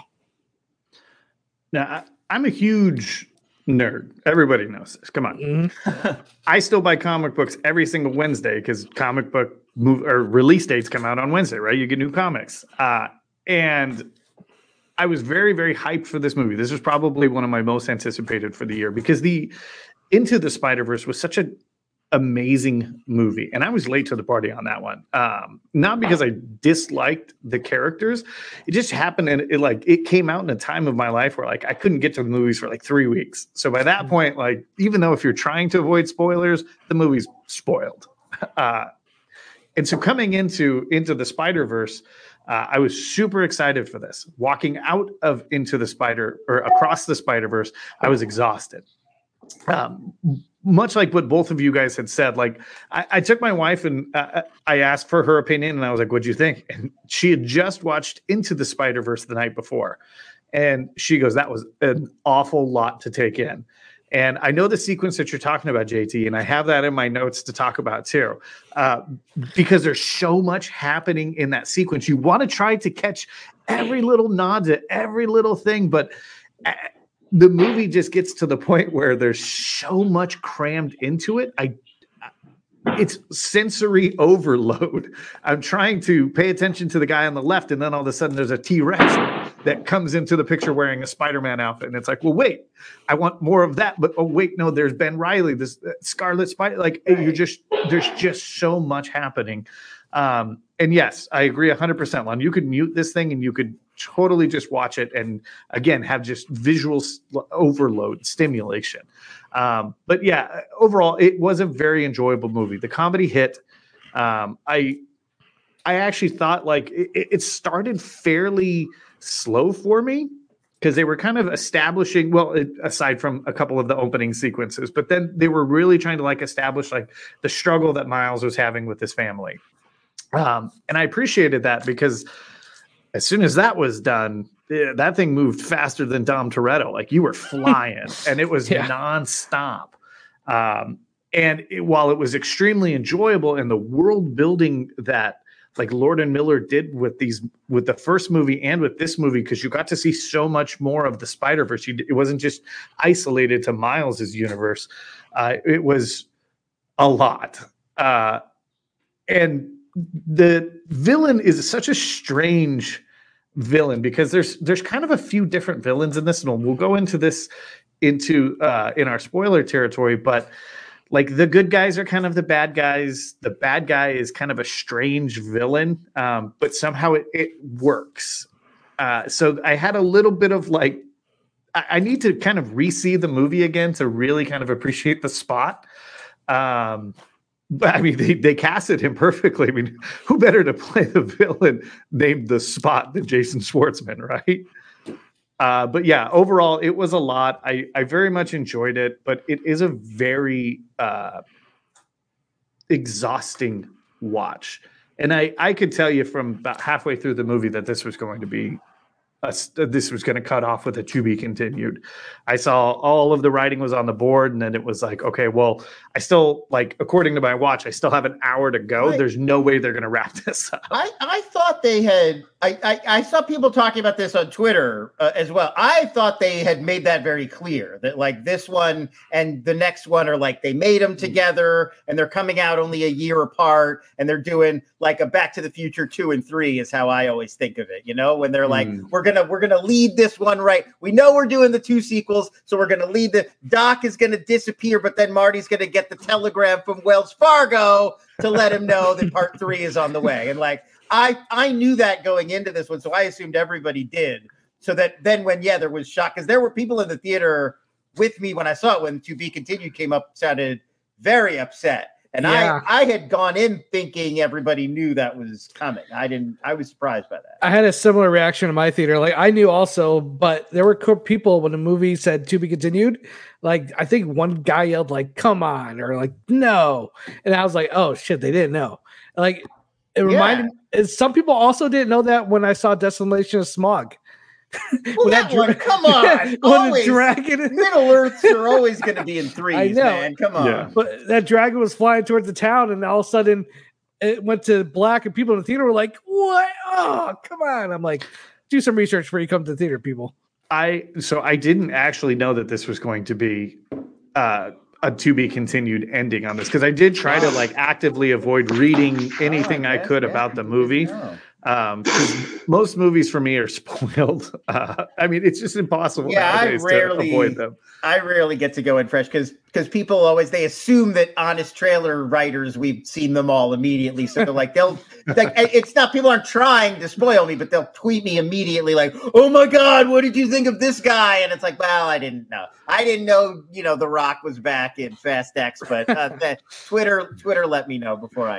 Now, I, I'm a huge nerd. Everybody knows this. Come on. Mm-hmm. I still buy comic books every single Wednesday because comic book move or release dates come out on Wednesday, right? You get new comics. Uh, and I was very, very hyped for this movie. This was probably one of my most anticipated for the year because the Into the Spider-Verse was such an amazing movie. And I was late to the party on that one. Um, not because I disliked the characters. It just happened and it like it came out in a time of my life where like I couldn't get to the movies for like three weeks. So by that point, like even though if you're trying to avoid spoilers, the movie's spoiled. Uh, and so coming into into the Spider-Verse, uh, I was super excited for this. Walking out of into the Spider or across the Spider-Verse, I was exhausted. Um, much like what both of you guys had said, like I, I took my wife and uh, I asked for her opinion, and I was like, "What'd you think?" And she had just watched Into the Spider-Verse the night before, and she goes, "That was an awful lot to take in." And I know the sequence that you're talking about, J T, and I have that in my notes to talk about too, uh, because there's so much happening in that sequence. You want to try to catch every little nod to every little thing, but uh, the movie just gets to the point where there's so much crammed into it. I, it's sensory overload. I'm trying to pay attention to the guy on the left, and then all of a sudden there's a T-Rex that comes into the picture wearing a Spider-Man outfit. And it's like, well, wait, I want more of that. But, oh, wait, no, there's Ben Reilly, this uh, Scarlet Spider. Like, you're just, there's just so much happening. Um, and yes, I agree one hundred percent, Lon. You could mute this thing and you could totally just watch it and, again, have just visual overload, stimulation. Um, but, yeah, overall, it was a very enjoyable movie. The comedy hit. Um, I I actually thought, like, it, it started fairly slow for me because they were kind of establishing, well, it, aside from a couple of the opening sequences, but then they were really trying to, like, establish, like, the struggle that Miles was having with his family. Um, and I appreciated that because as soon as that was done, yeah, that thing moved faster than Dom Toretto. Like, you were flying and it was yeah. nonstop. Um, and it, while it was extremely enjoyable and the world building that like Lord and Miller did with these, with the first movie and with this movie, because you got to see so much more of the Spider-Verse. You, it wasn't just isolated to Miles's universe. Uh, it was a lot. Uh, and the villain is such a strange villain because there's there's kind of a few different villains in this, and we'll go into this into uh, in our spoiler territory. But like the good guys are kind of the bad guys. The bad guy is kind of a strange villain, um, but somehow it, it works. Uh, so I had a little bit of like I, I need to kind of re-see the movie again to really kind of appreciate the Spot. Um, But I mean, they, they casted him perfectly. I mean, who better to play the villain named the Spot than Jason Schwartzman, right? Uh, but yeah, overall, it was a lot. I, I very much enjoyed it, but it is a very uh, exhausting watch. And I, I could tell you from about halfway through the movie that this was going to be Uh, this was going to cut off with a to be continued. I saw all of the writing was on the board, and then it was like, okay, well, I still like, according to my watch, I still have an hour to go. Right. There's no way they're going to wrap this up. I, I thought they had, I, I, I saw people talking about this on Twitter uh, as well. I thought they had made that very clear that like this one and the next one are like, they made them together and they're coming out only a year apart and they're doing like a Back to the Future two and three is how I always think of it. You know, when they're like, mm. we're going We're going to lead this one right. We know we're doing the two sequels, so we're going to lead the Doc is going to disappear, but then Marty's going to get the telegram from Wells Fargo to let him know that part three is on the way. And like, I, I knew that going into this one, so I assumed everybody did. So that then when, yeah, there was shock, because there were people in the theater with me when I saw it, when To Be Continued came up, sounded very upset. And yeah. I, I had gone in thinking everybody knew that was coming. I didn't. I was surprised by that. I had a similar reaction in my theater. Like I knew also, but there were people when the movie said To Be Continued. Like I think one guy yelled like "Come on" or like "No," and I was like, "Oh shit!" They didn't know. Like it reminded. Yeah. Some people also didn't know that when I saw Desolation of Smog. Well, that, that one, dra- come on. Always, dragon Middle Earths are always going to be in threes, I know. man. Come on. Yeah. But that dragon was flying towards the town, and all of a sudden it went to black, and people in the theater were like, what? Oh, come on. I'm like, do some research before you come to the theater, people. I So I didn't actually know that this was going to be uh, a To Be Continued ending on this, because I did try wow. to like actively avoid reading anything oh, I could yeah, about the movie. Um, most movies for me are spoiled. Uh, I mean, it's just impossible yeah, nowadays I rarely, to avoid them. I rarely get to go in fresh because because people always they assume that honest trailer writers we've seen them all immediately. So they're like they'll like it's not people aren't trying to spoil me, but they'll tweet me immediately like, "Oh my God, what did you think of this guy?" And it's like, well, I didn't know. I didn't know, you know, The Rock was back in Fast X, but uh, that Twitter Twitter let me know before I got.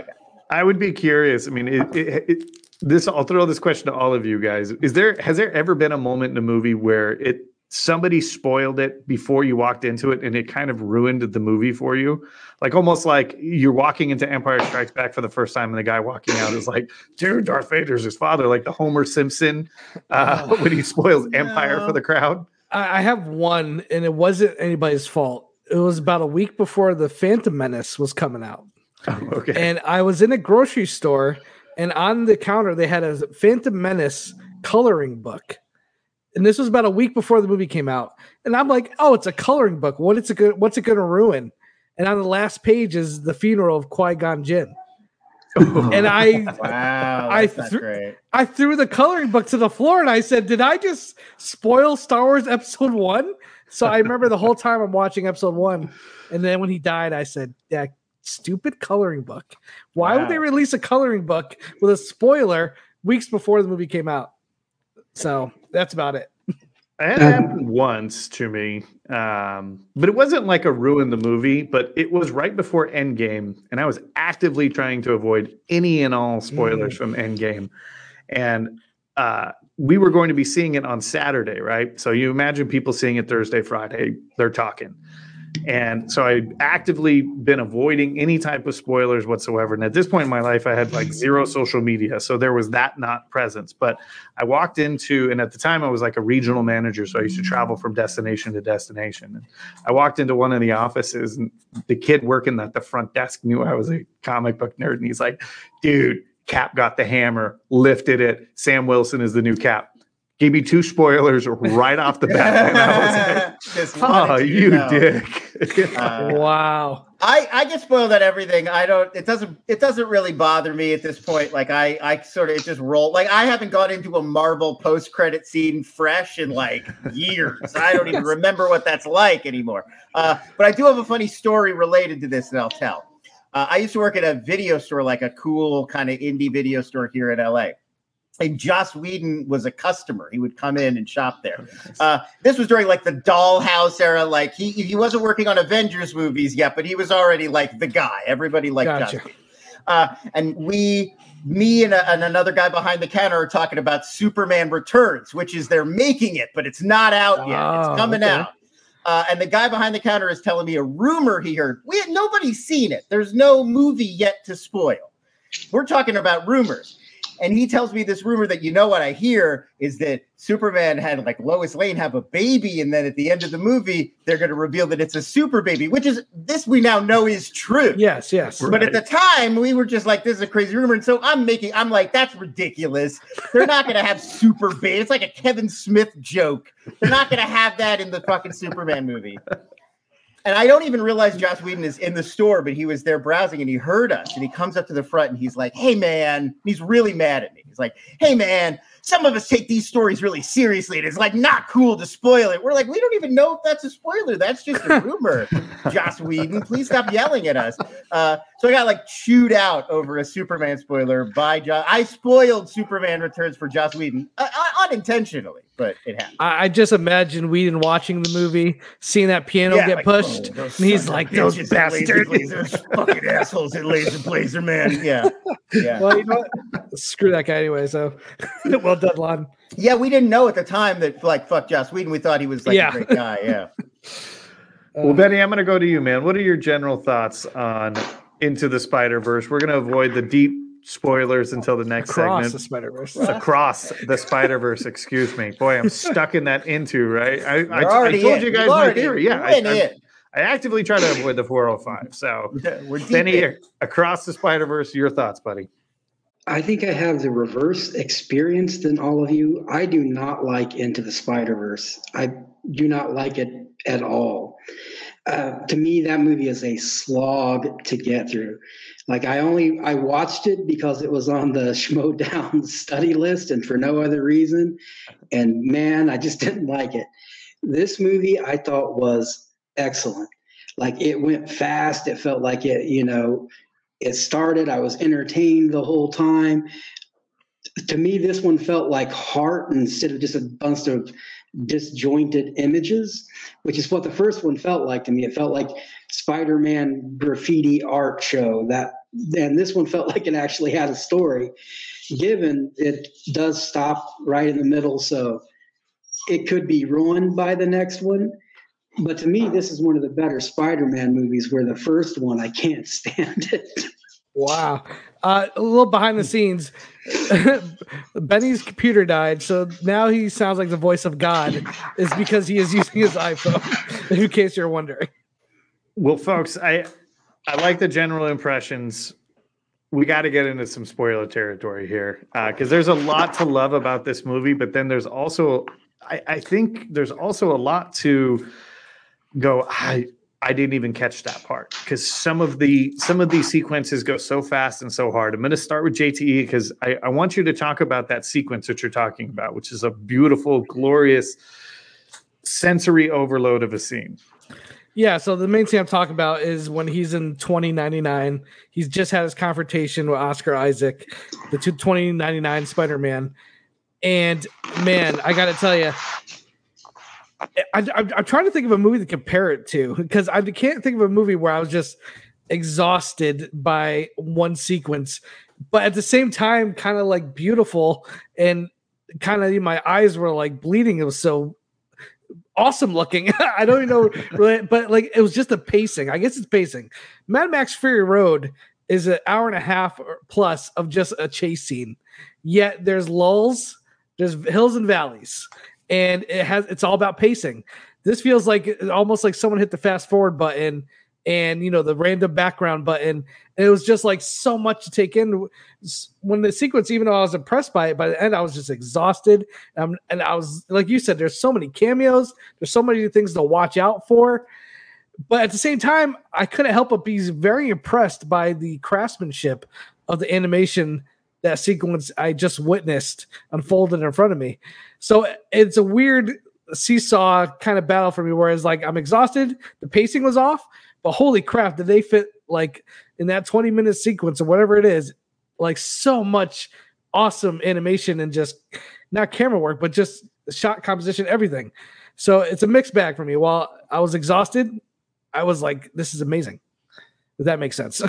I would be curious. I mean, it, it, it, this. I'll throw this question to all of you guys. Is there has there ever been a moment in a movie where it somebody spoiled it before you walked into it, and it kind of ruined the movie for you? Like almost like you're walking into Empire Strikes Back for the first time, and the guy walking out is like, "Dude, Darth Vader's his father," like the Homer Simpson uh, when he spoils Empire No. for the crowd. I, I have one, and it wasn't anybody's fault. It was about a week before the Phantom Menace was coming out. Oh, okay. And I was in a grocery store, and on the counter they had a Phantom Menace coloring book. And this was about a week before the movie came out. And I'm like, "Oh, it's a coloring book. What it's a good what's it going to ruin?" And on the last page is the funeral of Qui-Gon Jinn. And I Wow, I that's not threw, great. I threw the coloring book to the floor, and I said, "Did I just spoil Star Wars Episode One?" So I remember the whole time I'm watching Episode One, and then when he died, I said, "Yeah, stupid coloring book. Why Wow. would they release a coloring book with a spoiler weeks before the movie came out?" So that's about it. It happened once to me, um, but it wasn't like a ruin the movie, but it was right before Endgame, and I was actively trying to avoid any and all spoilers Mm. from Endgame. And uh, we were going to be seeing it on Saturday, right? So you imagine people seeing it Thursday, Friday, they're talking. And so I'd actively been avoiding any type of spoilers whatsoever. And at this point in my life, I had like zero social media. So there was that not presence. But I walked into, and at the time I was like a regional manager. So I used to travel from destination to destination. And I walked into one of the offices, and the kid working at the front desk knew I was a comic book nerd. And he's like, "Dude, Cap got the hammer, lifted it. Sam Wilson is the new Cap." Gave me two spoilers right off the bat. And I was like, Just "Oh, wanted you to you know. dick." Uh, Wow. I, I get spoiled at everything. I don't. It doesn't. It doesn't really bother me at this point. Like I, I sort of it just roll. Like I haven't gone into a Marvel post credit scene fresh in like years. I don't even remember what that's like anymore. Uh, but I do have a funny story related to this that I'll tell. Uh, I used to work at a video store, like a cool kind of indie video store here in L A. And Joss Whedon was a customer. He would come in and shop there. Uh, this was during like the Dollhouse era. Like he he wasn't working on Avengers movies yet, but he was already like the guy. Everybody liked Gotcha. Joss Whedon. Uh, and we, me and, a, and another guy behind the counter are talking about Superman Returns, which is they're making it, but it's not out yet. Oh, It's coming okay. out. Uh, and the guy behind the counter is telling me a rumor he heard. We had nobody's seen it. There's no movie yet to spoil. We're talking about rumors. And he tells me this rumor that, you know what I hear is that Superman had like Lois Lane have a baby. And then at the end of the movie, they're going to reveal that it's a super baby, which is this we now know is true. Yes, yes. But at the time, we were just like, this is a crazy rumor. And so I'm making, I'm like, that's ridiculous. They're not going to have super baby. It's like a Kevin Smith joke. They're not going to have that in the fucking Superman movie. And I don't even realize Joss Whedon is in the store, but he was there browsing and he heard us and he comes up to the front and he's like, "Hey, man," he's really mad at me. He's like, "Hey, man, some of us take these stories really seriously. And it's like not cool to spoil it." We're like, "We don't even know if that's a spoiler. That's just a rumor." Joss Whedon, please stop yelling at us. Uh, so I got like chewed out over a Superman spoiler by Joss. I spoiled Superman Returns for Joss Whedon uh, unintentionally, but it happened. I, I just imagine Whedon watching the movie, seeing that piano Yeah, get like, pushed, oh, those and he's sons of like, "Those bitches at Laser bastards." Blazer, those fucking assholes at Laser Blazer, man. Yeah. Yeah. Well, you know what? Screw that guy anyway. So, well done, Lon. Yeah, we didn't know at the time that like fuck Joss Whedon. We thought he was like Yeah. a great guy. Yeah. Well, Benny, I'm going to go to you, man. What are your general thoughts on Into the Spider-Verse? We're going to avoid the deep spoilers until the next Across segment. the Spider-Verse. Across the Spider-Verse, excuse me. Boy, I'm stuck in that into, right? I, I, I already told in. you guys You're my already theory. Yeah, I, in I, it. I actively try to avoid the four oh five. So, We're deep Benny, in. Across the Spider-Verse, your thoughts, buddy? I think I have the reverse experience than all of you. I do not like Into the Spider-Verse. I do not like it at all. Uh, to me, that movie is a slog to get through. Like I only I watched it because it was on the Schmo Down study list and for no other reason. And man, I just didn't like it. This movie I thought was excellent. Like it went fast. It felt like it, you know, it started. I was entertained the whole time. To me, this one felt like heart instead of just a bunch of disjointed images, which is what the first one felt like to me. It felt like Spider-Man graffiti art show. That and this one felt like it actually had a story, given it does stop right in the middle. So it could be ruined by the next one. But to me, this is one of the better Spider-Man movies, where the first one, I can't stand it. Wow. Uh, a little behind the scenes. Benny's computer died, so now he sounds like the voice of God. Is because he is using his iPhone, in case you're wondering. Well, folks, I I like the general impressions. We got to get into some spoiler territory here, because uh, there's a lot to love about this movie, but then there's also, I, I think there's also a lot to go, I I didn't even catch that part, because some of the some of these sequences go so fast and so hard. I'm going to start with J T E, because I, I want you to talk about that sequence that you're talking about, which is a beautiful, glorious, sensory overload of a scene. Yeah, so the main thing I'm talking about is when he's in twenty ninety-nine. He's just had his confrontation with Oscar Isaac, the twenty ninety-nine Spider-Man. And, man, I got to tell you, I, I, I'm trying to think of a movie to compare it to, because I can't think of a movie where I was just exhausted by one sequence, but at the same time, kind of like beautiful, and kind of my eyes were like bleeding. It was so awesome looking. I don't even know, really, but like it was just the pacing. I guess it's pacing. Mad Max Fury Road is an hour and a half or plus of just a chase scene. Yet there's lulls, there's hills and valleys. And it has it's all about pacing. This feels like almost like someone hit the fast forward button and, you know, the random background button. And it was just like so much to take in. When the sequence, even though I was impressed by it, by the end I was just exhausted. Um, and I was, like you said, there's so many cameos. There's so many things to watch out for. But at the same time, I couldn't help but be very impressed by the craftsmanship of the animation that sequence I just witnessed unfolded in front of me. So it's a weird seesaw kind of battle for me, where it's like I'm exhausted, the pacing was off, but holy crap, did they fit like in that twenty minute sequence or whatever it is, like so much awesome animation and just not camera work, but just shot composition, everything. So it's a mixed bag for me. While I was exhausted, I was like, this is amazing. If that makes sense.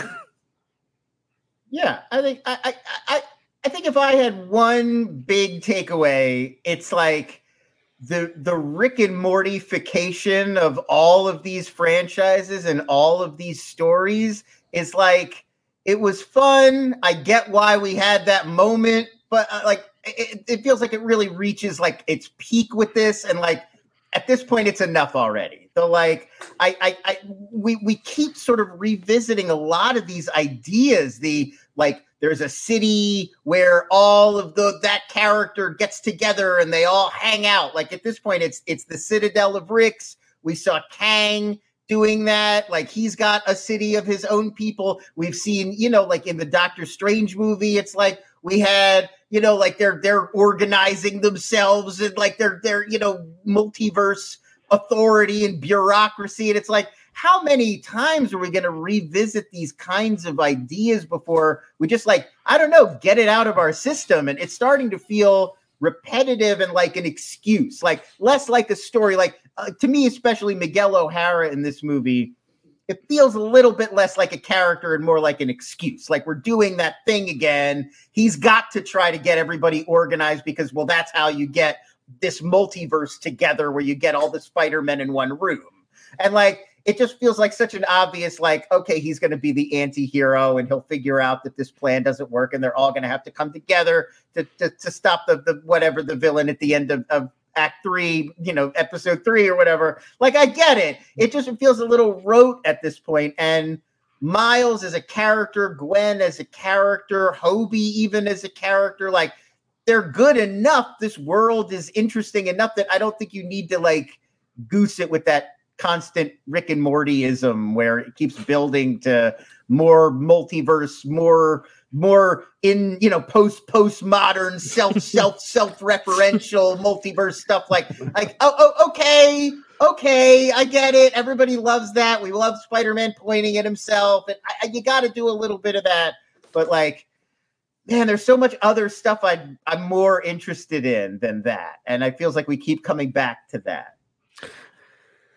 Yeah, I think I, I I I think if I had one big takeaway, it's like the the Rick and Mortification of all of these franchises and all of these stories is like, it was fun. I get why we had that moment, but uh, like it, it feels like it really reaches like its peak with this, and like at this point, it's enough already. So like I I, I we we keep sort of revisiting a lot of these ideas. The like there's a city where all of the that character gets together and they all hang out. Like at this point, it's it's the Citadel of Ricks. We saw Kang doing that. Like he's got a city of his own people. We've seen, you know, like in the Doctor Strange movie, it's like we had, you know, like they're they're organizing themselves and like they're they're, you know, multiverse authority and bureaucracy. And it's like, how many times are we going to revisit these kinds of ideas before we just like, I don't know, get it out of our system? And it's starting to feel repetitive and like an excuse, like less like a story. Like uh, to me, especially Miguel O'Hara in this movie, it feels a little bit less like a character and more like an excuse. Like we're doing that thing again. He's got to try to get everybody organized because, well, that's how you get this multiverse together where you get all the Spider-Men in one room. And like, it just feels like such an obvious, like, okay, he's going to be the anti-hero and he'll figure out that this plan doesn't work and they're all going to have to come together to, to, to stop the, the, whatever the villain at the end of, of act three, you know, episode three or whatever. Like, I get it. It just it feels a little rote at this point. And Miles as a character, Gwen as a character, Hobie even as a character, like, they're good enough. This world is interesting enough that I don't think you need to, like, goose it with that constant Rick and Mortyism where it keeps building to more multiverse, more more in, you know, post postmodern self self self referential multiverse stuff. Like like oh, oh okay okay I get it. Everybody loves that. We love Spider-Man pointing at himself, and I, I, you got to do a little bit of that. But like, man, there's so much other stuff I I'm more interested in than that, and it feels like we keep coming back to that.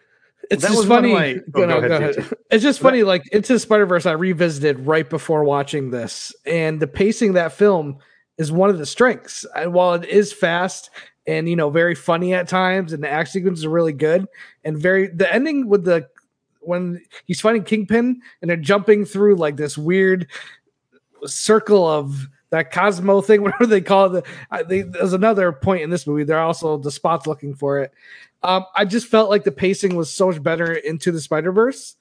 It's that just was one of funny. my- Go, oh, no, go go ahead, ahead. J T. It's just funny. Like Into the Spider-Verse, I revisited right before watching this, and the pacing of that film is one of the strengths. And while it is fast and you know very funny at times, and the action sequences are really good, and very the ending with the when he's fighting Kingpin and they're jumping through like this weird circle of that Cosmo thing, whatever they call it. I, they, there's another point in this movie. They're also the spots looking for it. Um, I just felt like the pacing was so much better into the Spider-Verse,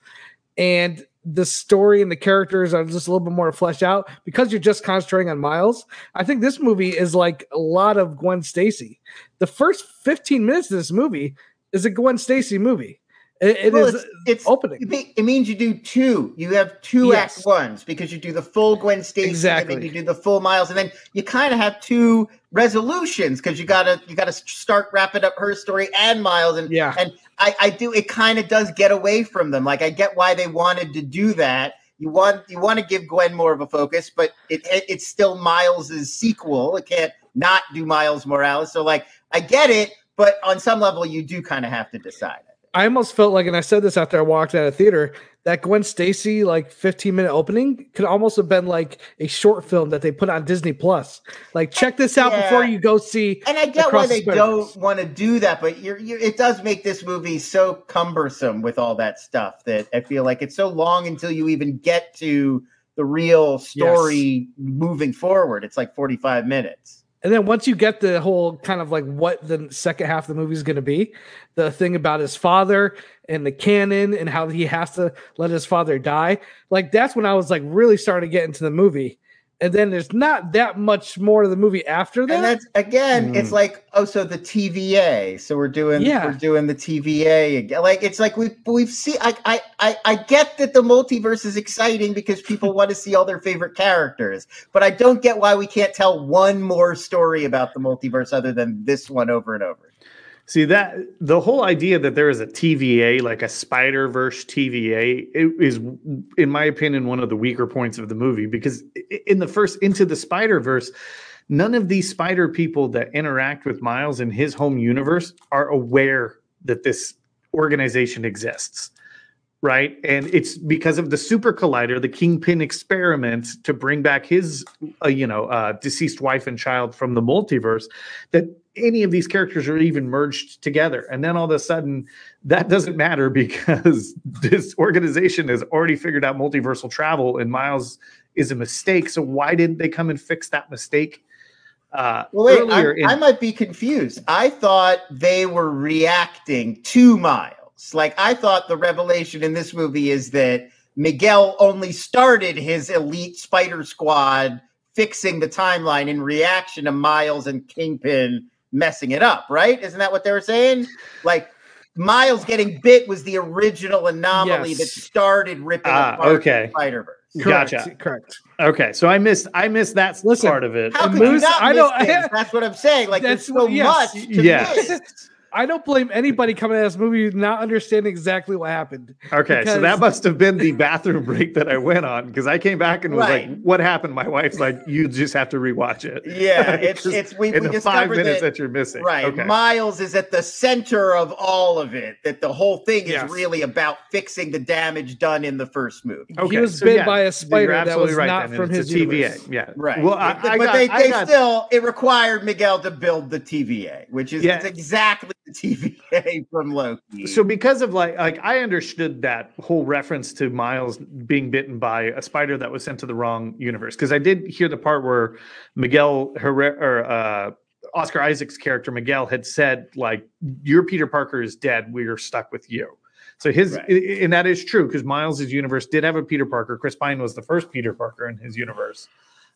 and the story and the characters are just a little bit more fleshed out because you're just concentrating on Miles. I think this movie is like a lot of Gwen Stacy. The first fifteen minutes of this movie is a Gwen Stacy movie. It, it well, is it's, it's opening. It, mean, it means you do two. You have two Yes. act ones because you do the full Gwen Stacy Exactly. and then you do the full Miles, and then you kind of have two resolutions because you gotta you gotta start wrapping up her story and Miles, and Yeah. and I, I do it kind of does get away from them. Like I get why they wanted to do that. You want you want to give Gwen more of a focus, but it, it it's still Miles's sequel. It can't not do Miles Morales. So like I get it, but on some level you do kind of have to decide. I almost felt like, and I said this after I walked out of theater, that Gwen Stacy like fifteen minute opening could almost have been like a short film that they put on Disney Plus. Like, check this out Yeah. before you go see. And I get Across why the they Spider-Verse. don't want to do that, but you're, you're, it does make this movie so cumbersome with all that stuff that I feel like it's so long until you even get to the real story moving forward. It's like forty-five minutes. And then once you get the whole kind of like what the second half of the movie is going to be, the thing about his father and the canon and how he has to let his father die, like that's when I was like really starting to get into the movie. And then there's not that much more to the movie after that. And that's again, Mm. it's like, oh, so the T V A. So we're doing, Yeah. we're doing the T V A again. Like it's like we've we've seen. I I I, I get that the multiverse is exciting because people want to see all their favorite characters, but I don't get why we can't tell one more story about the multiverse other than this one over and over. See that the whole idea that there is a T V A, like a Spider-Verse T V A, it is, in my opinion, one of the weaker points of the movie, because in the first Into the Spider-Verse, none of these spider people that interact with Miles in his home universe are aware that this organization exists. Right. And it's because of the super collider, the Kingpin experiment to bring back his, uh, you know, uh, deceased wife and child from the multiverse, that any of these characters are even merged together. And then all of a sudden that doesn't matter because this organization has already figured out multiversal travel and Miles is a mistake. So why didn't they come and fix that mistake? Uh, Well, wait, earlier I, in- I might be confused. I thought they were reacting to Miles. Like, I thought the revelation in this movie is that Miguel only started his elite spider squad fixing the timeline in reaction to Miles and Kingpin messing it up, right? Isn't that what they were saying? Like, Miles getting bit was the original anomaly Yes. that started ripping Ah, apart okay. the Spider-Verse. Correct, Gotcha. correct. Okay. So I missed, I missed that Listen, part of it. How could Moose, you not I miss don't- things? That's what I'm saying. Like, there's That's so what- yes. much to Yes. miss. I don't blame anybody coming at this movie not understanding exactly what happened. Okay, so Because- that must have been the bathroom break that I went on because I came back and was Right. like, "What happened?" My wife's like, "You just have to rewatch it." Yeah, it's Just it's we, in we the five discovered minutes that, that, you're missing. right. Okay. Miles is at the center of all of it. That the whole thing is Yes. really about fixing the damage done in the first movie. Okay, He was so bit yeah, by a you're spider that absolutely was right not then, from it's his a T V A. universe. Yeah, Right. Well, I, but I got, they, I they got- still it required Miguel to build the T V A, which is Yeah. it's exactly the T V A from Loki. So because of like like I understood that whole reference to Miles being bitten by a spider that was sent to the wrong universe, because I did hear the part where Miguel Herrera, or uh, Oscar Isaac's character Miguel had said like, "Your Peter Parker is dead. We are stuck with you." So his Right. and that is true because Miles's universe did have a Peter Parker. Chris Pine was the first Peter Parker in his universe.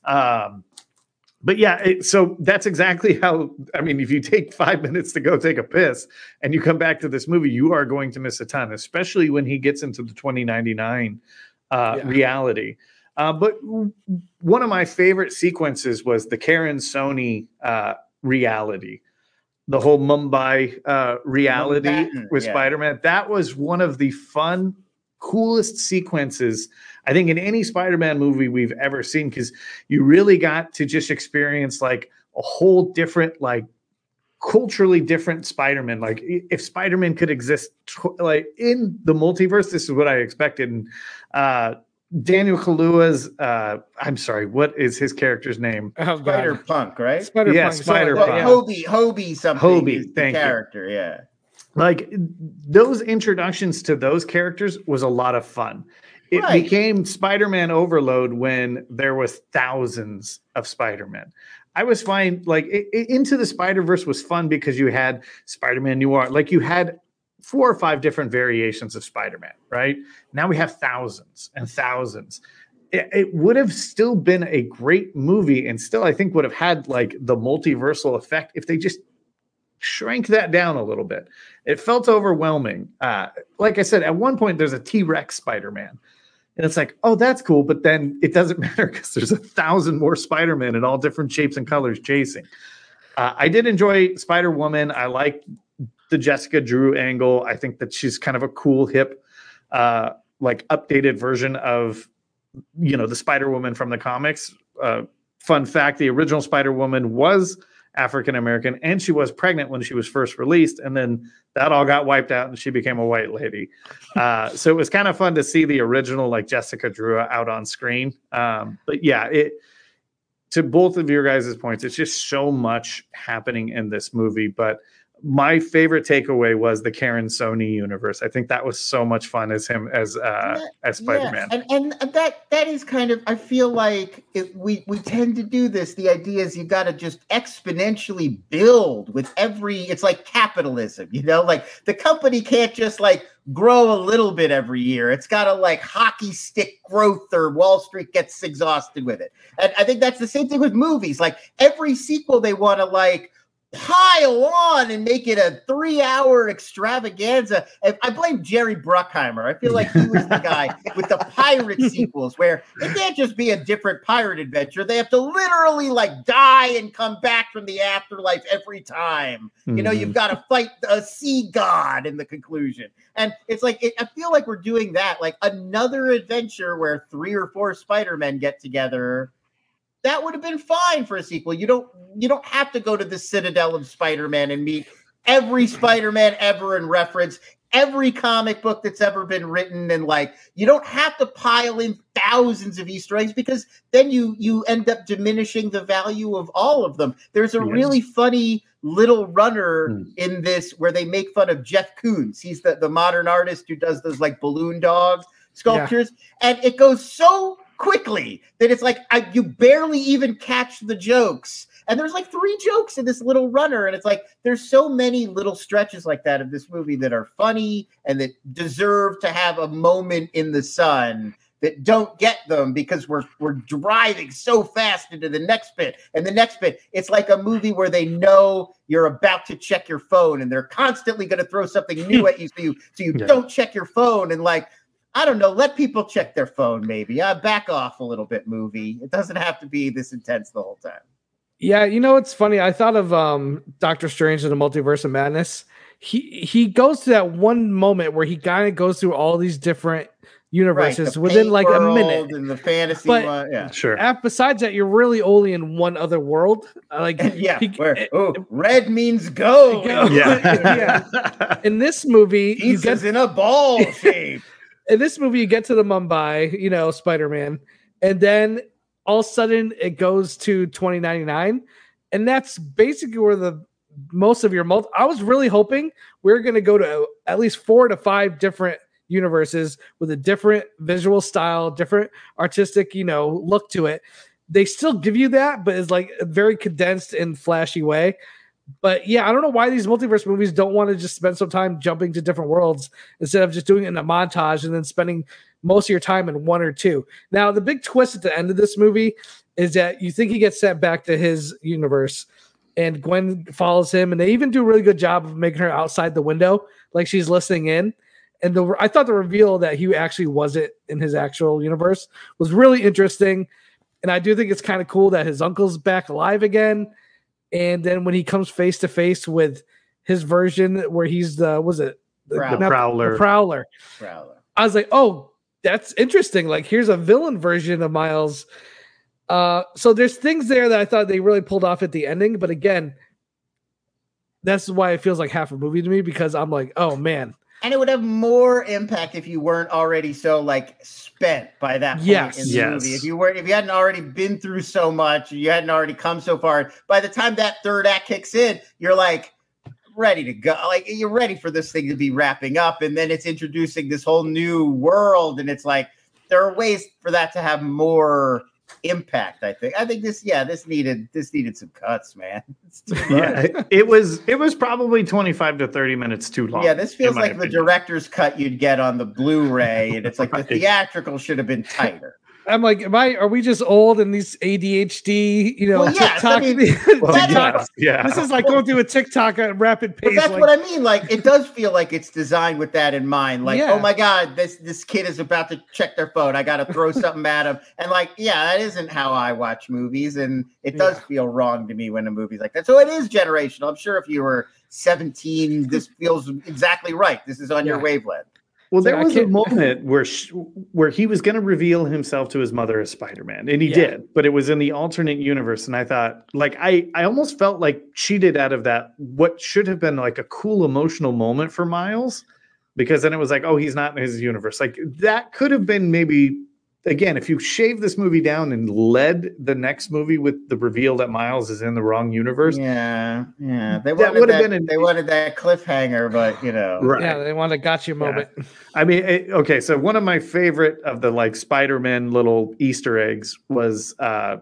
Um, But yeah, it, so that's exactly how, I mean, if you take five minutes to go take a piss and you come back to this movie, you are going to miss a ton, especially when he gets into the twenty ninety-nine uh, Yeah. reality. Uh, but w- one of my favorite sequences was the Karen Sony uh, reality, the whole Mumbai uh, reality Manhattan, with yeah. Spider-Man. That was one of the fun, coolest sequences I think in any Spider-Man movie we've ever seen, because you really got to just experience like a whole different like culturally different Spider-Man. Like if Spider-Man could exist tw- like in the multiverse, this is what I expected. And, uh, Daniel Kaluuya's, uh, I'm sorry, what is his character's name? Oh, Spider Punk, right? Spider yeah, Punk. Spider well, Punk. yeah. Hobie, Hobie something. Hobie, is the thank you. character, yeah. Like those introductions to those characters was a lot of fun. It Right. became Spider-Man overload when there was thousands of Spider-Man. I was fine. Like it, it- Into the Spider-Verse was fun because you had Spider-Man Noir. Like you had four or five different variations of Spider-Man, right? Now we have thousands and thousands. It, it would have still been a great movie and still, I think, would have had like the multiversal effect if they just shrank that down a little bit. It felt overwhelming. Uh, like I said, at one point, there's a T-Rex Spider-Man. And it's like, oh, that's cool. But then it doesn't matter because there's a thousand more Spider-Man in all different shapes and colors chasing. Uh, I did enjoy Spider-Woman. I like the Jessica Drew angle. I think that she's kind of a cool, hip, uh, like updated version of, you know, the Spider-Woman from the comics. Uh, fun fact, the original Spider-Woman was African-American and she was pregnant when she was first released. And then that all got wiped out and she became a white lady. Uh, so it was kind of fun to see the original, like Jessica Drew out on screen. Um, but yeah, it, to both of your guys' points, it's just so much happening in this movie. But my favorite takeaway was the Karen Sony universe. I think that was so much fun as him as uh, Yeah, as Spider-Man. Yeah. And and that that is kind of, I feel like it, we we tend to do this. The idea is you got to just exponentially build with every. It's like capitalism, you know. Like the company can't just like grow a little bit every year. It's got to like hockey stick growth, or Wall Street gets exhausted with it. And I think that's the same thing with movies. Like every sequel, they want to like pile on and make it a three-hour extravaganza. And I blame Jerry Bruckheimer. I feel like he was the guy with the pirate sequels, where it can't just be a different pirate adventure. They have to literally like die and come back from the afterlife every time. Mm-hmm. You know, you've got to fight a sea god in the conclusion. And it's like, it, I feel like we're doing that, like another adventure where three or four Spider-Men get together. That would have been fine for a sequel. You don't you don't have to go to the Citadel of Spider-Man and meet every Spider-Man ever and reference every comic book that's ever been written. And like, you don't have to pile in thousands of Easter eggs, because then you you end up diminishing the value of all of them. There's a yes. really funny little runner hmm. in this where they make fun of Jeff Koons. He's the, the modern artist who does those like balloon dog sculptures. Yeah. And it goes so quickly that it's like I, you barely even catch the jokes. And there's like three jokes in this little runner, and it's like there's so many little stretches like that of this movie that are funny and that deserve to have a moment in the sun that don't get them because we're we're driving so fast into the next bit and the next bit. It's like a movie where they know you're about to check your phone and they're constantly going to throw something new at you so you so you yeah. don't check your phone. And like, I don't know, let people check their phone maybe. Uh, back off a little bit, movie. It doesn't have to be this intense the whole time. Yeah, you know, it's funny. I thought of um, Doctor Strange and the Multiverse of Madness. He he goes to that one moment where he kind of goes through all these different universes right, within like a minute. And the fantasy but one, yeah, sure. Af- besides that, you're really only in one other world. Like, yeah, he, where oh, red means go. go. Yeah. yeah. In this movie, Pizza's you get in a ball shape. In this movie, you get to the Mumbai, you know, Spider-Man, and then all of a sudden it goes to twenty ninety-nine, and that's basically where the most of your multi. I was really hoping we we're going to go to at least four to five different universes with a different visual style, different artistic, you know, look to it. They still give you that, but it's like a very condensed and flashy way. But yeah, I don't know why these multiverse movies don't want to just spend some time jumping to different worlds instead of just doing it in a montage and then spending most of your time in one or two. Now, the big twist at the end of this movie is that you think he gets sent back to his universe and Gwen follows him, and they even do a really good job of making her outside the window, like she's listening in. And the I thought the reveal that he actually wasn't in his actual universe was really interesting. And I do think it's kind of cool that his uncle's back alive again. And then when he comes face to face with his version where he's the, was it? The, the Prowler. The Prowler. Prowler. I was like, oh, that's interesting. Like, here's a villain version of Miles. Uh, so there's things there that I thought they really pulled off at the ending. But again, that's why it feels like half a movie to me, because I'm like, oh man. And it would have more impact if you weren't already so like spent by that point yes. in the yes. movie. If you weren't, if you hadn't already been through so much, you hadn't already come so far. By the time that third act kicks in, you're like ready to go. Like you're ready for this thing to be wrapping up, and then it's introducing this whole new world, and it's like there are ways for that to have more impact. I think. I think this. Yeah, this needed. This needed some cuts, man. It's too much. Yeah, it was. It was probably twenty-five to thirty minutes too long. Yeah, this feels like opinion. the director's cut you'd get on the Blu-ray, and it's like the theatrical should have been tighter. I'm like, am I? Are we just old and these A D H D? You know, Well, yes, TikTok. I mean, Well, that- yes, yeah. This is like going through a TikTok at rapid But pace. that's like, what I mean. Like, it does feel like it's designed with that in mind. Like, Yeah. oh my God, this this kid is about to check their phone. I got to throw something at him. And like, yeah, that isn't how I watch movies, and it does Yeah. feel wrong to me when a movie's like that. So it is generational. I'm sure if you were seventeen, this feels exactly right. This is on your Yeah. wavelength. Well, there I was a can't- moment where sh- where he was going to reveal himself to his mother as Spider-Man, and he Yeah. did, but it was in the alternate universe. And I thought, like, I I almost felt like cheated out of that what should have been like a cool emotional moment for Miles, because then it was like, oh, he's not in his universe. Like that could have been maybe. Again, if you shave this movie down and led the next movie with the reveal that Miles is in the wrong universe, Yeah, yeah. They That wanted would have that, been an- they wanted that cliffhanger, but you know. right? yeah, they want a gotcha moment. I mean, it, okay, so one of my favorite of the like Spider-Man little Easter eggs was uh,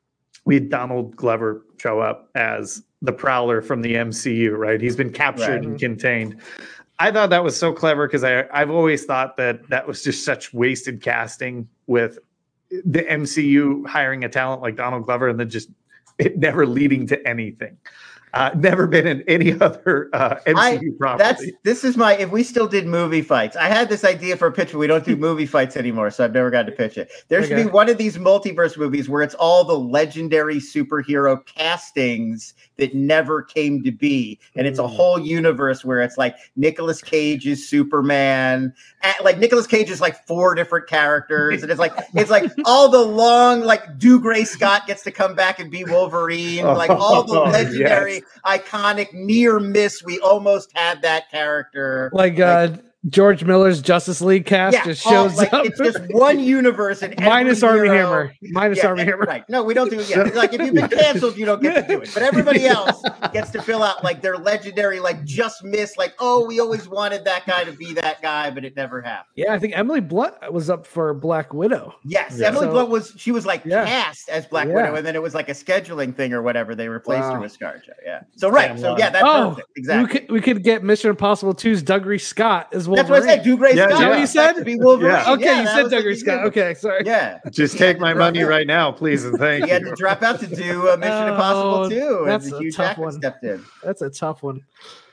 we had Donald Glover show up as the Prowler from the M C U, right? He's been captured Right. and contained. I thought that was so clever because I I've always thought that that was just such wasted casting with the M C U hiring a talent like Donald Glover and then just it never leading to anything. Uh, never been in any other uh, M C U I, property. that's this is my if we still did movie fights. I had this idea for a pitch, but we don't do movie fights anymore, so I've never got to pitch it. There should Okay. be one of these multiverse movies where it's all the legendary superhero castings that never came to be, and it's a whole universe where it's like Nicolas Cage is Superman, and like Nicolas Cage is like four different characters, and it's like it's like all the long like Dougray Scott gets to come back and be Wolverine, like all the Oh, legendary. yes. Iconic near miss. We almost had that character. Like uh, George Miller's Justice League cast yeah, just all- shows like, up. it's just one universe and Minus Army Hammer. Minus Yeah, Army Hammer. right. No, we don't do it yet. Like if you've been canceled, you don't get to do it. But everybody else gets to fill out like their legendary, like just miss, like, oh, we always wanted that guy to be that guy, but it never happened. Yeah, I think Emily Blunt was up for Black Widow. Yes, Yeah. Emily So- Blunt was she was like Yeah. cast as Black Yeah. Widow, and then it was like a scheduling thing or whatever. They replaced her Wow. with ScarJo. Yeah. So right. Damn So line. yeah, that's Oh, perfect. Exactly. we could we could get Mission Impossible two's Dougray Scott as Wolverine. That's what I said. Dougray Yeah, Scott. is that what you That's said? to be Wolverine. Yeah. Okay, Yeah, you that said was what Dougray he Scott. did. Okay, sorry. Yeah. Just He take had my to drop money out. right now, please, and thank He had you. to drop out to do uh, Mission Oh, Impossible two, that's and a Hugh tough Jackman one. stepped in. That's a tough one.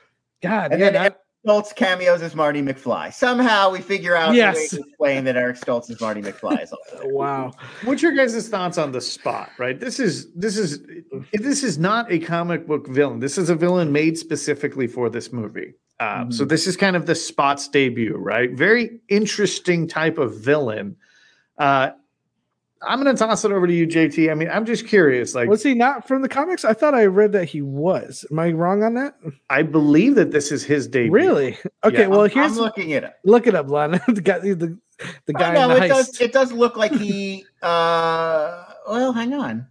God, And yeah, then that- Eric Stoltz cameos as Marty McFly. Somehow we figure out Yes. a way to explain that Eric Stoltz is Marty McFly. Is also there. wow. What's your guys' thoughts on the Spot? Right, this is this is this is not a comic book villain. This is a villain made specifically for this movie. Uh, Mm-hmm. So this is kind of the Spot's debut, right? Very interesting type of villain. Uh, I'm going to toss it over to you, J T. I mean, I'm just curious. Like, Was he not from the comics? I thought I read that he was. Am I wrong on that? I believe that this is his debut. Really? Okay. Yeah. well, I'm, here's I'm looking it up. look it up, Lon. the guy, the, the Oh, guy no, in the it does. heist. It does look like he. Uh, well, hang on.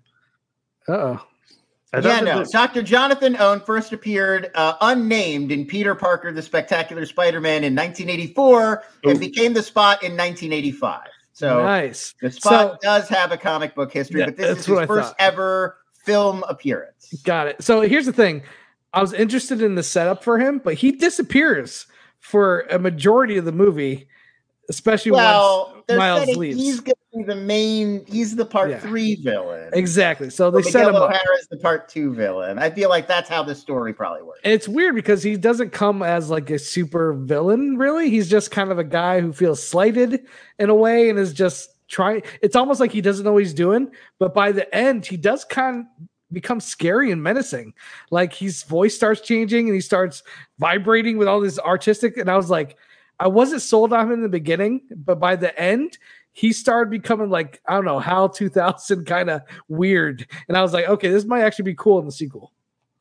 Uh-oh. I thought Yeah, that no. this- Doctor Jonathan Owen first appeared uh, unnamed in Peter Parker, the Spectacular Spider-Man in nineteen eighty-four and Ooh. became the Spot in nineteen eighty-five. So Nice. the Spot So- does have a comic book history, Yeah, but this that's is his what I first thought. ever film appearance. Got it. So here's the thing. I was interested in the setup for him, but he disappears for a majority of the movie, especially Well, once they're Miles setting leaves. he's going to be the main. He's the part Yeah. three villain. Exactly. So they Miguel set him up. O'Hara's the part two villain. I feel like that's how the story probably works. And it's weird because he doesn't come as like a super villain, really. He's just kind of a guy who feels slighted in a way and is just trying. It's almost like he doesn't know what he's doing, but by the end, he does kind of become scary and menacing. Like his voice starts changing and he starts vibrating with all this artistic. And I was like, I wasn't sold on him in the beginning, but by the end, he started becoming like, I don't know, HAL two thousand kind of weird. And I was like, okay, this might actually be cool in the sequel.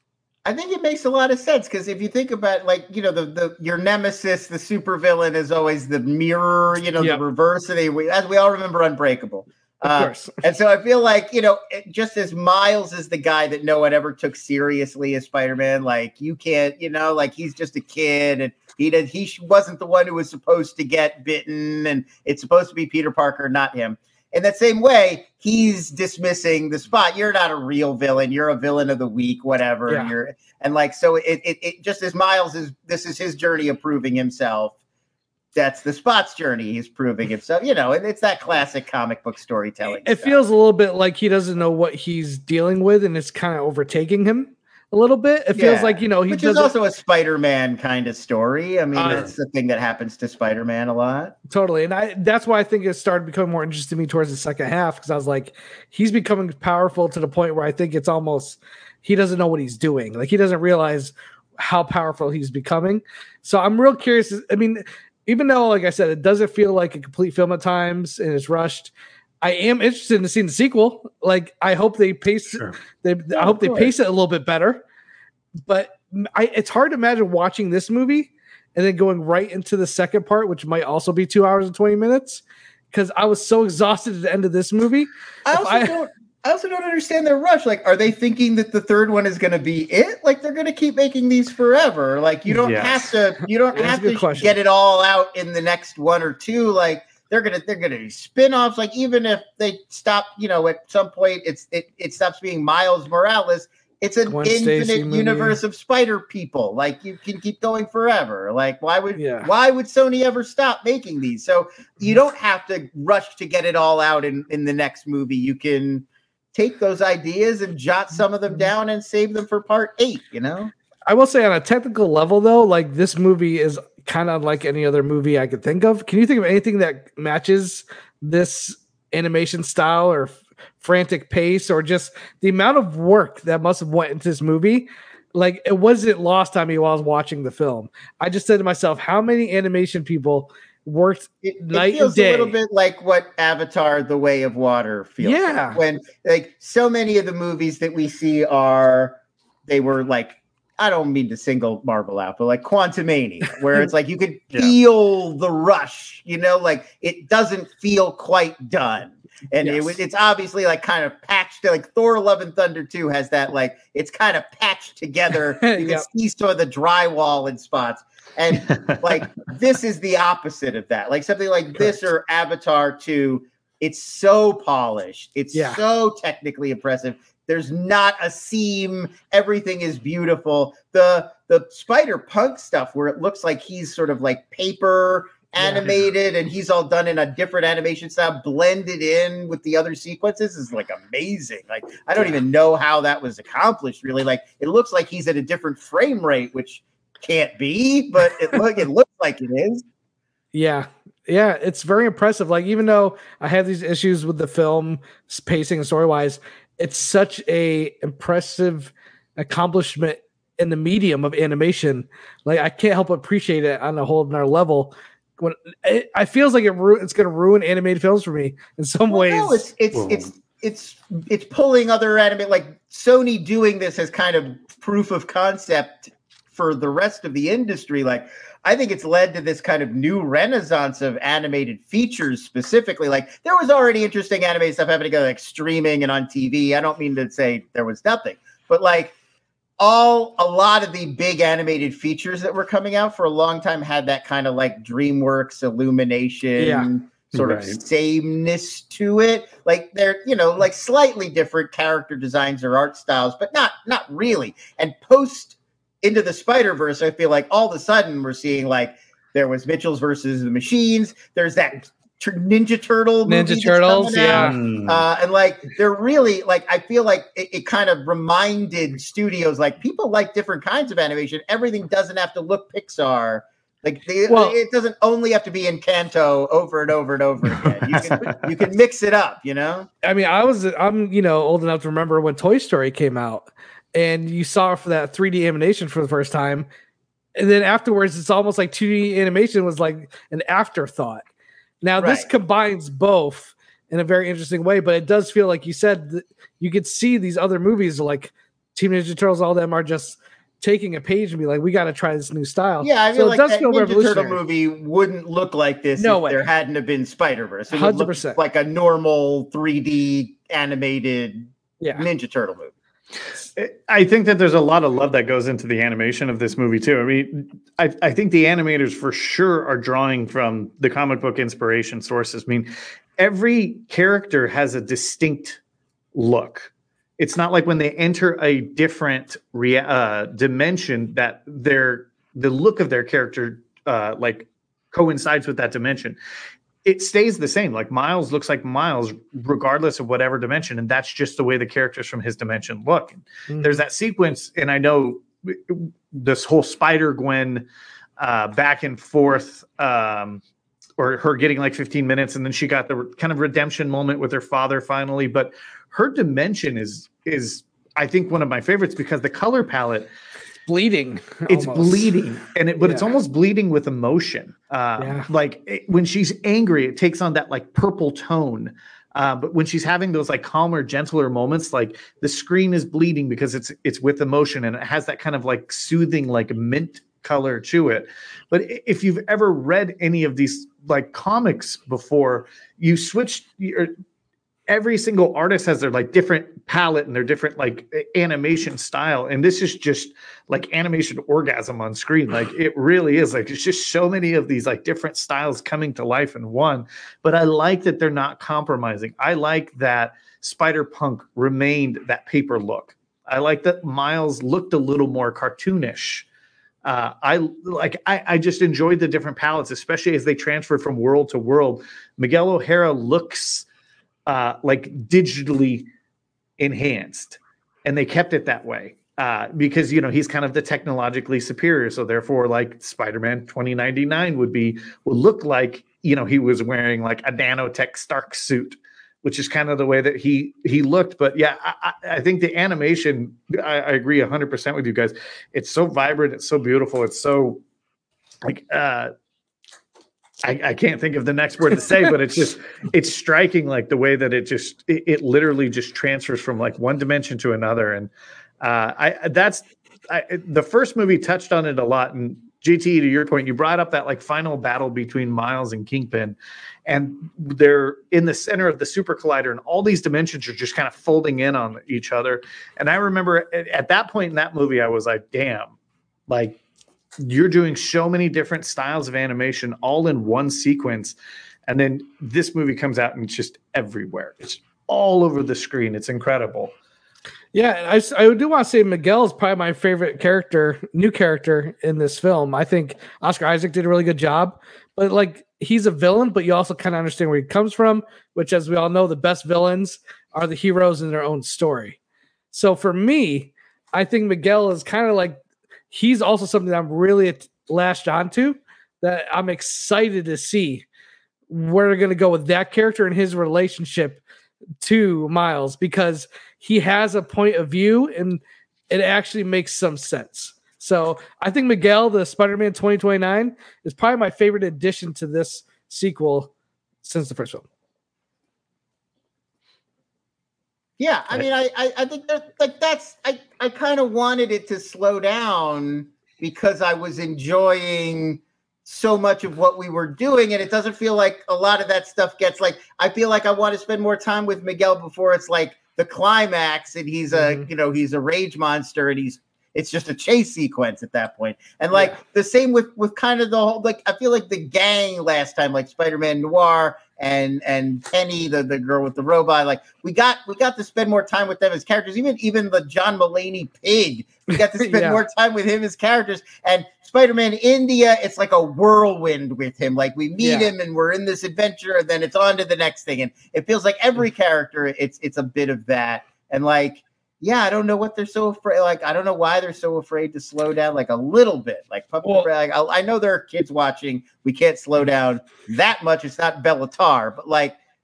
I think it makes a lot of sense because if you think about like, you know, the, the your nemesis, the supervillain is always the mirror, you know, yep. the reverse of the, as we all remember Unbreakable. Of uh, course. And so I feel like, you know, just as Miles is the guy that no one ever took seriously as Spider-Man, like you can't, you know, like he's just a kid and he did, he wasn't the one who was supposed to get bitten and it's supposed to be Peter Parker, not him. In that same way, he's dismissing the spot. You're not a real villain. You're a villain of the week, whatever. Yeah. You're and like so. It, it it just as Miles is. This is his journey of proving himself. That's the Spot's journey. He's proving himself. You know, and it's that classic comic book storytelling. It stuff. feels a little bit like he doesn't know what he's dealing with, and it's kind of overtaking him a little bit. It feels Yeah. like, you know, he which doesn't... is also a Spider-Man kind of story. I mean, Uh, that's the thing that happens to Spider-Man a lot. Totally. And I that's why I think it started becoming more interesting to me towards the second half, because I was like, he's becoming powerful to the point where I think it's almost he doesn't know what he's doing. Like he doesn't realize how powerful he's becoming. So I'm real curious. I mean, even though, like I said, it doesn't feel like a complete film at times and it's rushed, I am interested in seeing the sequel. Like I hope they pace Sure. they I hope they pace it a little bit better. But I, it's hard to imagine watching this movie and then going right into the second part, which might also be two hours and twenty minutes, because I was so exhausted at the end of this movie. I also I, don't. I also don't understand their rush. Like, are they thinking that the third one is going to be it? Like, they're going to keep making these forever. Like, you don't Yes. have to. You don't That's have a good to question. get it all out in the next one or two. Like, they're gonna they're gonna do spin-offs. Like, even if they stop, you know, at some point, it's it it stops being Miles Morales. It's an Gwen Stacy infinite movie. universe of Spider people. Like you can keep going forever. Like why would Yeah. why would Sony ever stop making these? So you don't have to rush to get it all out in, in the next movie. You can take those ideas and jot some of them down and save them for part eight, you know? I will say on a technical level, though, like this movie is kind of like any other movie I could think of. Can you think of anything that matches this animation style or f- frantic pace, or just the amount of work that must have went into this movie? Like it wasn't lost on me while I was watching the film. I just said to myself, how many animation people worked It, night it feels and day? a little bit like what Avatar: The Way of Water feels Yeah. like. When like so many of the movies that we see are they were like, I don't mean to single Marvel out, but like Quantumania, where it's like you could Yeah. feel the rush, you know, like it doesn't feel quite done. And it Yes. was it's obviously like kind of patched, like Thor Love and Thunder two has that, like it's kind of patched together. You can Yep. see some of the drywall in spots. And like this is the opposite of that. Like something like this or Avatar two, it's so polished, it's Yeah. so technically impressive. There's not a seam. Everything is beautiful. The the Spider Punk stuff where it looks like he's sort of like paper animated and he's all done in a different animation style, blended in with the other sequences is like amazing. Like I don't even know how that was accomplished really. Like it looks like he's at a different frame rate, which can't be, but it look it looks like it is. Yeah. Yeah, it's very impressive. Like, even though I have these issues with the film pacing and story wise, it's such a impressive accomplishment in the medium of animation. Like, I can't help but appreciate it on a whole another level. When it, it feels like it ru- it's going to ruin animated films for me in some Well, ways. no, it's it's Whoa. it's it's it's pulling other anime, like Sony doing this as kind of proof of concept for the rest of the industry. Like I think it's led to this kind of new renaissance of animated features specifically. Like there was already interesting animated stuff happening, like streaming and on T V. I don't mean to say there was nothing, but like all a lot of the big animated features that were coming out for a long time had that kind of like DreamWorks Illumination Yeah. sort Right. of sameness to it. Like they're, you know, like slightly different character designs or art styles, but not not really. And post Into the Spider-Verse, I feel like all of a sudden we're seeing like there was Mitchell's versus the Machines. There's that Tur- Ninja Turtle movie Ninja that's Turtles, coming out. yeah. Mm. Uh, and like they're really like I feel like it, it kind of reminded studios like people like different kinds of animation. Everything doesn't have to look Pixar. Like they, Well- it doesn't only have to be Encanto over and over and over again. You can you can mix it up, you know. I mean, I was I'm you know old enough to remember when Toy Story came out, and you saw for that three D animation for the first time, and then afterwards it's almost like two D animation was like an afterthought. Now this Right. combines both in a very interesting way, but it does feel like you said that you could see these other movies like Team Ninja Turtles, all them are just taking a page and be like, we got to try this new style. Yeah, I feel so like it does that feel Ninja Turtle revolutionary. movie wouldn't look like this No if way. there hadn't have been Spider-Verse. It would one hundred look percent. like a normal three D animated Yeah. Ninja Turtle movie. I think that there's a lot of love that goes into the animation of this movie too. I mean, I, I think the animators for sure are drawing from the comic book inspiration sources. I mean, every character has a distinct look. It's not like when they enter a different rea- uh, dimension that their the look of their character uh, like coincides with that dimension. It stays the same. Like Miles looks like Miles regardless of whatever dimension, and that's just the way the characters from his dimension look. Mm-hmm. There's that sequence, and I know this whole Spider-Gwen uh, back and forth, um, or her getting like fifteen minutes, and then she got the kind of redemption moment with her father finally. But her dimension is is I think one of my favorites because the color palette. Bleeding. It's almost. bleeding, and it, but Yeah. it's almost bleeding with emotion. Uh, Yeah. Like it, when she's angry, it takes on that like purple tone. Uh, but when she's having those like calmer, gentler moments, like the screen is bleeding because it's it's with emotion, and it has that kind of like soothing, like mint color to it. But i- if you've ever read any of these like comics before, you switch your every single artist has their like different palette and their different like animation style, and this is just like animation orgasm on screen. Like it really is like it's just so many of these like different styles coming to life in one. But I like that they're not compromising. I like that Spider-Punk remained that paper look. I like that Miles looked a little more cartoonish. Uh, I like. I, I just enjoyed the different palettes, especially as they transfer from world to world. Miguel O'Hara looks Uh, like digitally enhanced, and they kept it that way uh, because you know he's kind of the technologically superior. So therefore, like Spider-Man twenty ninety-nine would be would look like you know he was wearing like a nanotech Stark suit, which is kind of the way that he he looked. But yeah, I, I I think the animation. I, I agree one hundred percent with you guys. It's so vibrant. It's so beautiful. It's so like. Uh, I, I can't think of the next word to say, but it's just it's striking, like the way that it just it, it literally just transfers from like one dimension to another, and uh, I that's I, the first movie touched on it a lot. And J T, to your point, you brought up that like final battle between Miles and Kingpin, and they're in the center of the super collider, and all these dimensions are just kind of folding in on each other. And I remember at, at that point in that movie, I was like, damn, like. You're doing so many different styles of animation all in one sequence. And then this movie comes out and it's just everywhere. It's all over the screen. It's incredible. Yeah, I, I do want to say Miguel is probably my favorite character, new character in this film. I think Oscar Isaac did a really good job, but like he's a villain, but you also kind of understand where he comes from, which as we all know, the best villains are the heroes in their own story. So for me, I think Miguel is kind of like, he's also something that I'm really latched onto, that I'm excited to see where they're going to go with that character and his relationship to Miles, because he has a point of view and it actually makes some sense. So I think Miguel, the Spider-Man twenty twenty-nine, is probably my favorite addition to this sequel since the first film. Yeah, I mean, I I, I think that like that's I, I kind of wanted it to slow down because I was enjoying so much of what we were doing, and it doesn't feel like a lot of that stuff gets like. I feel like I want to spend more time with Miguel before it's like the climax, and he's a mm-hmm. you know he's a rage monster, and he's it's just a chase sequence at that point. And like yeah. the same with with kind of the whole like I feel like the gang last time, like Spider-Man Noir. And and Penny, the, the girl with the robot, like we got we got to spend more time with them as characters. Even even the John Mulaney pig, we got to spend yeah. more time with him as characters. And Spider-Man India, it's like a whirlwind with him. Like we meet yeah. him and we're in this adventure, and then it's on to the next thing. And it feels like every character, it's it's a bit of that. And like, yeah, I don't know what they're so afraid. Like, I don't know why they're so afraid to slow down, like a little bit. Like, Puppet well, like I, I know there are kids watching. We can't slow down that much. It's not Bellatar, but like,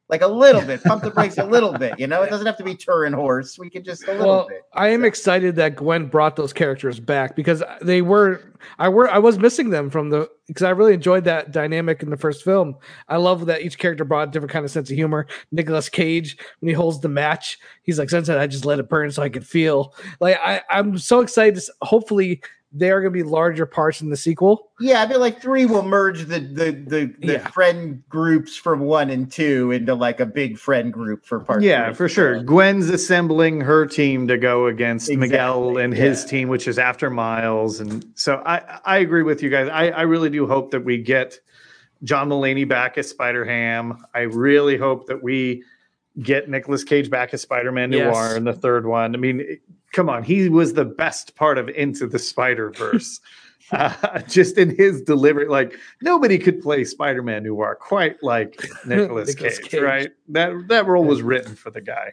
Like a little bit, pump the brakes a little bit. You know, it doesn't have to be Turin horse. We can just a little well, bit. I am excited that Gwen brought those characters back because they were, I were, I was missing them from the because I really enjoyed that dynamic in the first film. I love that each character brought a different kind of sense of humor. Nicolas Cage, when he holds the match, he's like, "Sunset, I just let it burn so I could feel." Like I, I'm so excited. To, hopefully, they are going to be larger parts in the sequel. Yeah, I feel like three will merge the the the, the Yeah. friend groups from one and two into like a big friend group for part. Yeah, three. for sure. Gwen's assembling her team to go against Exactly, Miguel and his yeah. team, which is after Miles. And so I, I agree with you guys. I, I really do hope that we get John Mulaney back as Spider-Ham. I really hope that we get Nicolas Cage back as Spider-Man Noir Yes. in the third one. I mean, it- come on. He was the best part of Into the Spider-Verse. Uh, just in his delivery, like nobody could play Spider-Man Noir quite like Nicolas Nicolas Cage, Cage. right? That that role was written for the guy.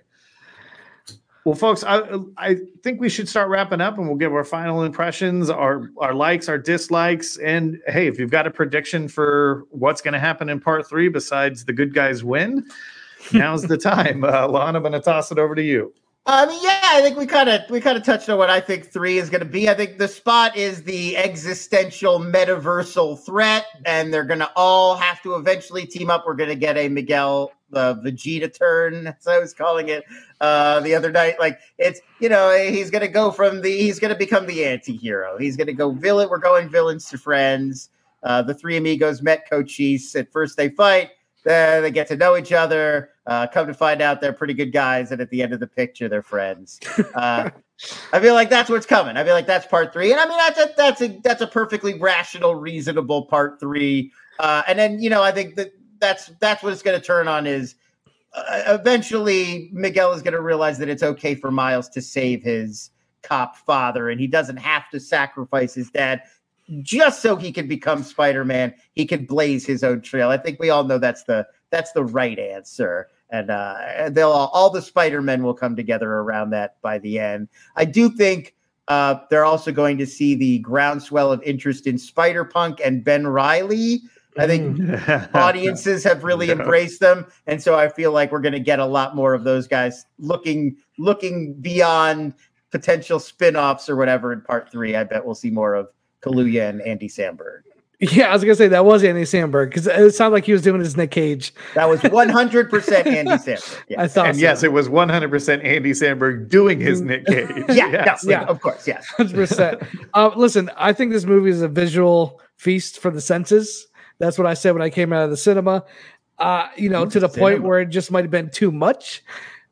Well, folks, I I think we should start wrapping up, and we'll give our final impressions, our our likes, our dislikes, and hey, if you've got a prediction for what's going to happen in part three, besides the good guys win, now's the time. Uh, Lon, I'm going to toss it over to you. I mean, yeah, I think we kind of we kind of touched on what I think three is going to be. I think the Spot is the existential metaversal threat, and they're going to all have to eventually team up. We're going to get a Miguel uh, Vegeta turn, as I was calling it uh, the other night. Like it's you know he's going to go from the he's going to become the anti-hero. He's going to go villain. We're going villains to friends. Uh, the three amigos met Cochise. At first they fight. Then they get to know each other. Uh, come to find out, they're pretty good guys, and at the end of the picture, they're friends. Uh, I feel like that's what's coming. I feel like that's part three, and I mean that's a that's a that's a perfectly rational, reasonable part three. Uh, and then you know, I think that that's that's what it's going to turn on is uh, eventually Miguel is going to realize that it's okay for Miles to save his cop father, and he doesn't have to sacrifice his dad. Just so he can become Spider-Man, he can blaze his own trail. I think we all know that's the that's the right answer, and uh, they'll all, all the Spider-Men will come together around that by the end. I do think uh, they're also going to see the groundswell of interest in Spider-Punk and Ben Reilly. I think audiences have really Yeah. embraced them, and so I feel like we're going to get a lot more of those guys looking looking beyond potential spin-offs or whatever in part three. I bet we'll see more of Kaluuya and Andy Samberg. Yeah, I was gonna say that was Andy Samberg because it sounded like he was doing his Nick Cage. That was one hundred percent Andy Samberg. Yes. I thought, And so. yes, it was one hundred percent Andy Samberg doing his Nick Cage. Yeah, Yes. no, yeah, of course, yes. one hundred percent. Uh, listen, I think this movie is a visual feast for the senses. That's what I said when I came out of the cinema. Uh, you know, to the point cinema. where it just might have been too much.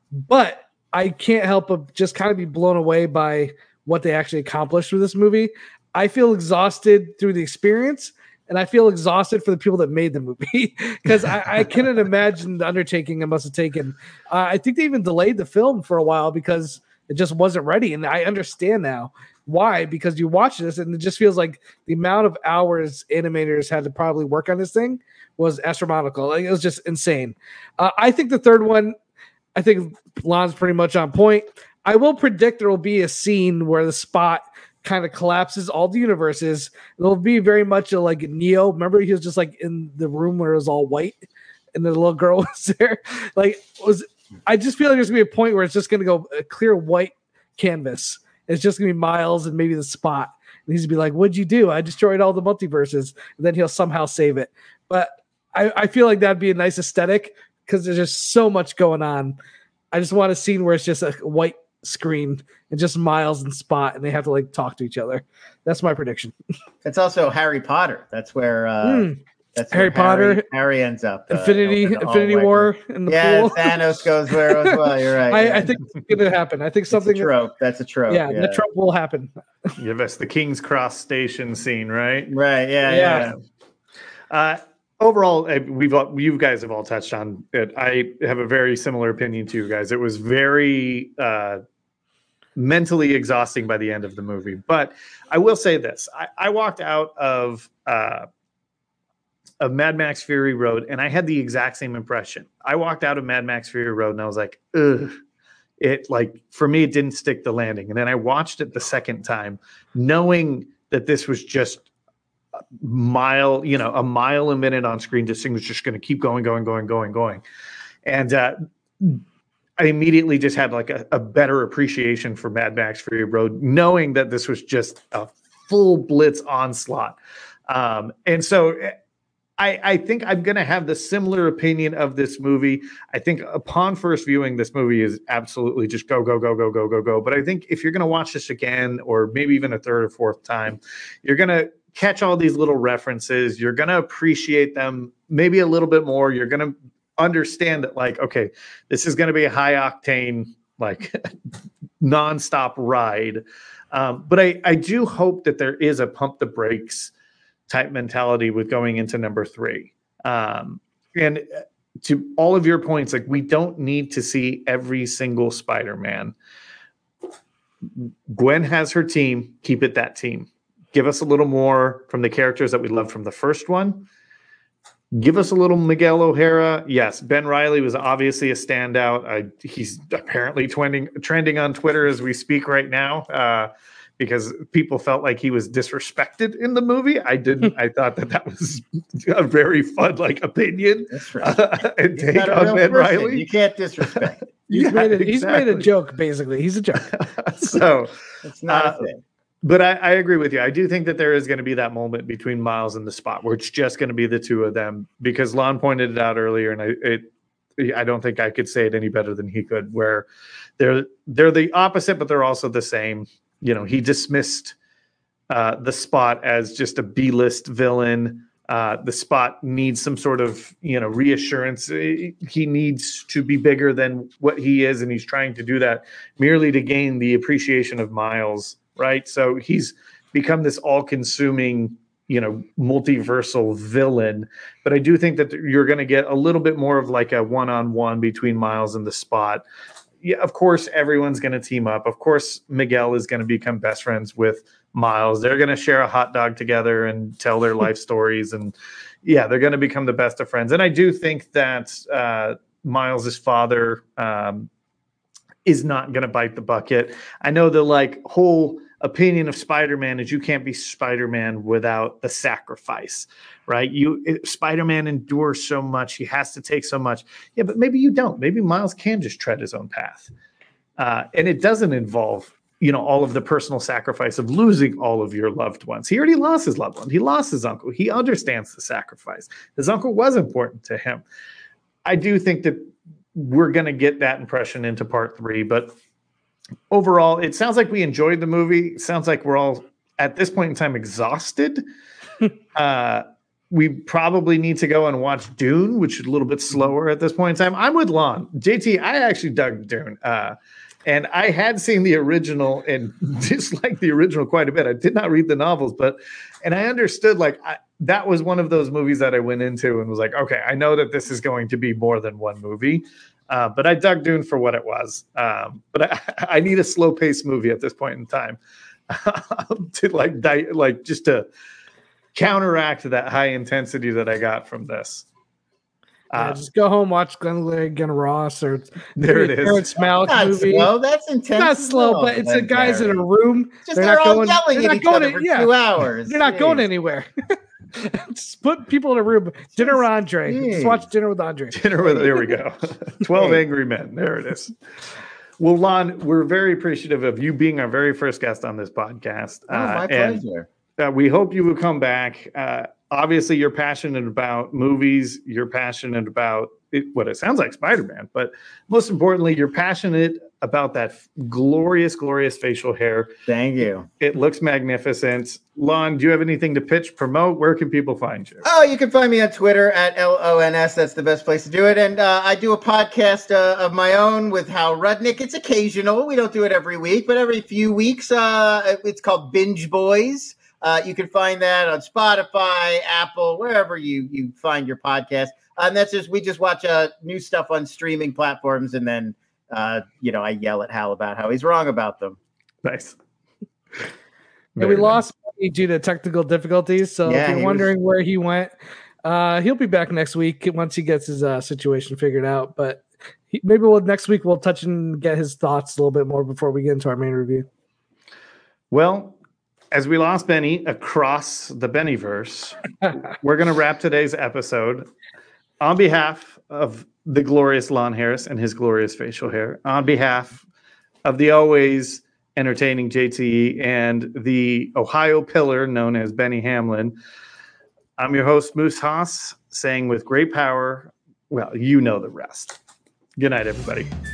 But I can't help but just kind of be blown away by what they actually accomplished with this movie. I feel exhausted through the experience, and I feel exhausted for the people that made the movie because I, I cannot imagine the undertaking it must have taken. Uh, I think they even delayed the film for a while because it just wasn't ready, and I understand now why. Because you watch this, and it just feels like the amount of hours animators had to probably work on this thing was astronomical. Like, it was just insane. Uh, I think the third one, I think Lon's pretty much on point. I will predict there will be a scene where the Spot kind of collapses all the universes. It'll be very much a, like Neo. Remember, he was just like in the room where it was all white, and the little girl was there. Like, it was I just feel like there's gonna be a point where it's just gonna go a clear white canvas. It's just gonna be Miles and maybe the Spot, and he's gonna be like, "What'd you do? I destroyed all the multiverses," and then he'll somehow save it. But I, I feel like that'd be a nice aesthetic because there's just so much going on. I just want a scene where it's just a white screen and just Miles and Spot, and they have to like talk to each other. That's my prediction. It's also Harry Potter. That's where uh, Mm. that's Harry where Potter, Harry, Harry ends up. uh, Infinity, in the Infinity hallway. War in the Yeah, pool. Thanos goes where as well. You're right. I, yeah. I think it's going to happen. I think something. It's a trope. That's a trope. Yeah, Yeah, the trope will happen. Give us the King's Cross station scene, right? Right. Yeah. Yeah. Yeah. Uh, overall, uh, we've all, you guys have all touched on it. I have a very similar opinion to you guys. It was very uh, mentally exhausting by the end of the movie. But I will say this: I, I walked out of uh, of Mad Max Fury Road, and I had the exact same impression. I walked out of Mad Max Fury Road, and I was like, ugh. It like for me, it didn't stick the landing. And then I watched it the second time, knowing that this was just a mile, you know, a mile a minute on screen. This thing was just going to keep going, going, going, going, going. And uh, I immediately just had like a, a better appreciation for Mad Max Fury Road, knowing that this was just a full blitz onslaught. Um, and so I, I think I'm going to have the similar opinion of this movie. I think upon first viewing, this movie is absolutely just go, go, go, go, go, go, go. But I think if you're going to watch this again, or maybe even a third or fourth time, you're going to catch all these little references. You're going to appreciate them maybe a little bit more. You're going to understand that, like, okay, this is going to be a high octane, like nonstop ride. Um, but I, I do hope that there is a pump the brakes type mentality with going into number three. Um, and to all of your points, like, we don't need to see every single Spider-Man. Gwen has her team. Keep it that team. Give us a little more from the characters that we loved from the first one. Give us a little Miguel O'Hara. Yes, Ben Reilly was obviously a standout. I, he's apparently trending, trending on Twitter as we speak right now. Uh, because people felt like he was disrespected in the movie. I didn't. I thought that that was a very fun, like, opinion. That's right. Uh, and He's take not a on real Ben person. Reilly. You can't disrespect it. He's, Yeah, made a, he's made a exactly. joke, basically. He's a joke. So It's not uh, a thing. But I, I agree with you. I do think that there is going to be that moment between Miles and the Spot where it's just going to be the two of them, because Lon pointed it out earlier, and I it, I don't think I could say it any better than he could, where they're they're the opposite, but they're also the same. You know, he dismissed uh, the Spot as just a B-list villain. Uh, the Spot needs some sort of, you know, reassurance. He needs to be bigger than what he is, and he's trying to do that merely to gain the appreciation of Miles, right? So he's become this all-consuming, you know, multiversal villain. But I do think that you're going to get a little bit more of like a one-on-one between Miles and the Spot. Yeah, of course, everyone's going to team up. Of course, Miguel is going to become best friends with Miles. They're going to share a hot dog together and tell their life stories. And yeah, they're going to become the best of friends. And I do think that uh, Miles's father um, is not going to bite the bucket. I know the like whole opinion of Spider-Man is you can't be Spider-Man without the sacrifice, right? You it, Spider-Man endures so much. He has to take so much. Yeah, but maybe you don't. Maybe Miles can just tread his own path. Uh, and it doesn't involve, you know, all of the personal sacrifice of losing all of your loved ones. He already lost his loved one. He lost his uncle. He understands the sacrifice. His uncle was important to him. I do think that we're going to get that impression into part three, but overall, it sounds like we enjoyed the movie. It sounds like we're all, at this point in time, exhausted. uh, we probably need to go and watch Dune, which is a little bit slower at this point in time. I'm with Lon. J T, I actually dug Dune. Uh, and I had seen the original and disliked the original quite a bit. I did not read the novels, but, and I understood, like, I, that was one of those movies that I went into and was like, okay, I know that this is going to be more than one movie. Uh, but I dug Dune for what it was. Um, but I, I need a slow paced movie at this point in time to like, di- like just to counteract that high intensity that I got from this. Yeah, Uh, just go home, watch Glenn and Ross, or there it is. Terrence Malick Not movie. slow. That's intense. Not as slow, well, but it's the Glenn guys in a Barry. room. Just they're they're not all going. yelling They're at not each going. other to- for yeah, two hours. they're not going Jeez. anywhere. Just put people in a room. Dinner with Andre. Jeez. Just watch Dinner with Andre. Dinner with, there we go. twelve Angry Men. There it is. Well, Lon, we're very appreciative of you being our very first guest on this podcast. Oh, my Uh, and, pleasure. Uh, we hope you will come back. Uh, obviously, you're passionate about movies. You're passionate about it, what it sounds like Spider-Man. But most importantly, you're passionate about that f- glorious, glorious facial hair. Thank you. It looks magnificent. Lon, do you have anything to pitch, promote? Where can people find you? Oh, you can find me on Twitter at L O N S. That's the best place to do it. And uh, I do a podcast uh, of my own with Hal Rudnick. It's occasional. We don't do it every week, but every few weeks. Uh, it's called Binge Boys. Uh, you can find that on Spotify, Apple, wherever you, you find your podcast. Uh, and that's just, we just watch uh, new stuff on streaming platforms. And then, uh, you know, I yell at Hal about how he's wrong about them. Nice. And we lost Benny due to technical difficulties. So Yeah, if he you're was- wondering where he went, uh, he'll be back next week once he gets his uh, situation figured out. But he, maybe we'll next week we'll touch and get his thoughts a little bit more before we get into our main review. Well, as we lost Benny across the Bennyverse, we're going to wrap today's episode. On behalf of the glorious Lon Harris and his glorious facial hair. On behalf of the always entertaining J T E and the Ohio pillar known as Benny Hamlin, I'm your host, Moose Haas, saying with great power, well, you know the rest. Good night, everybody.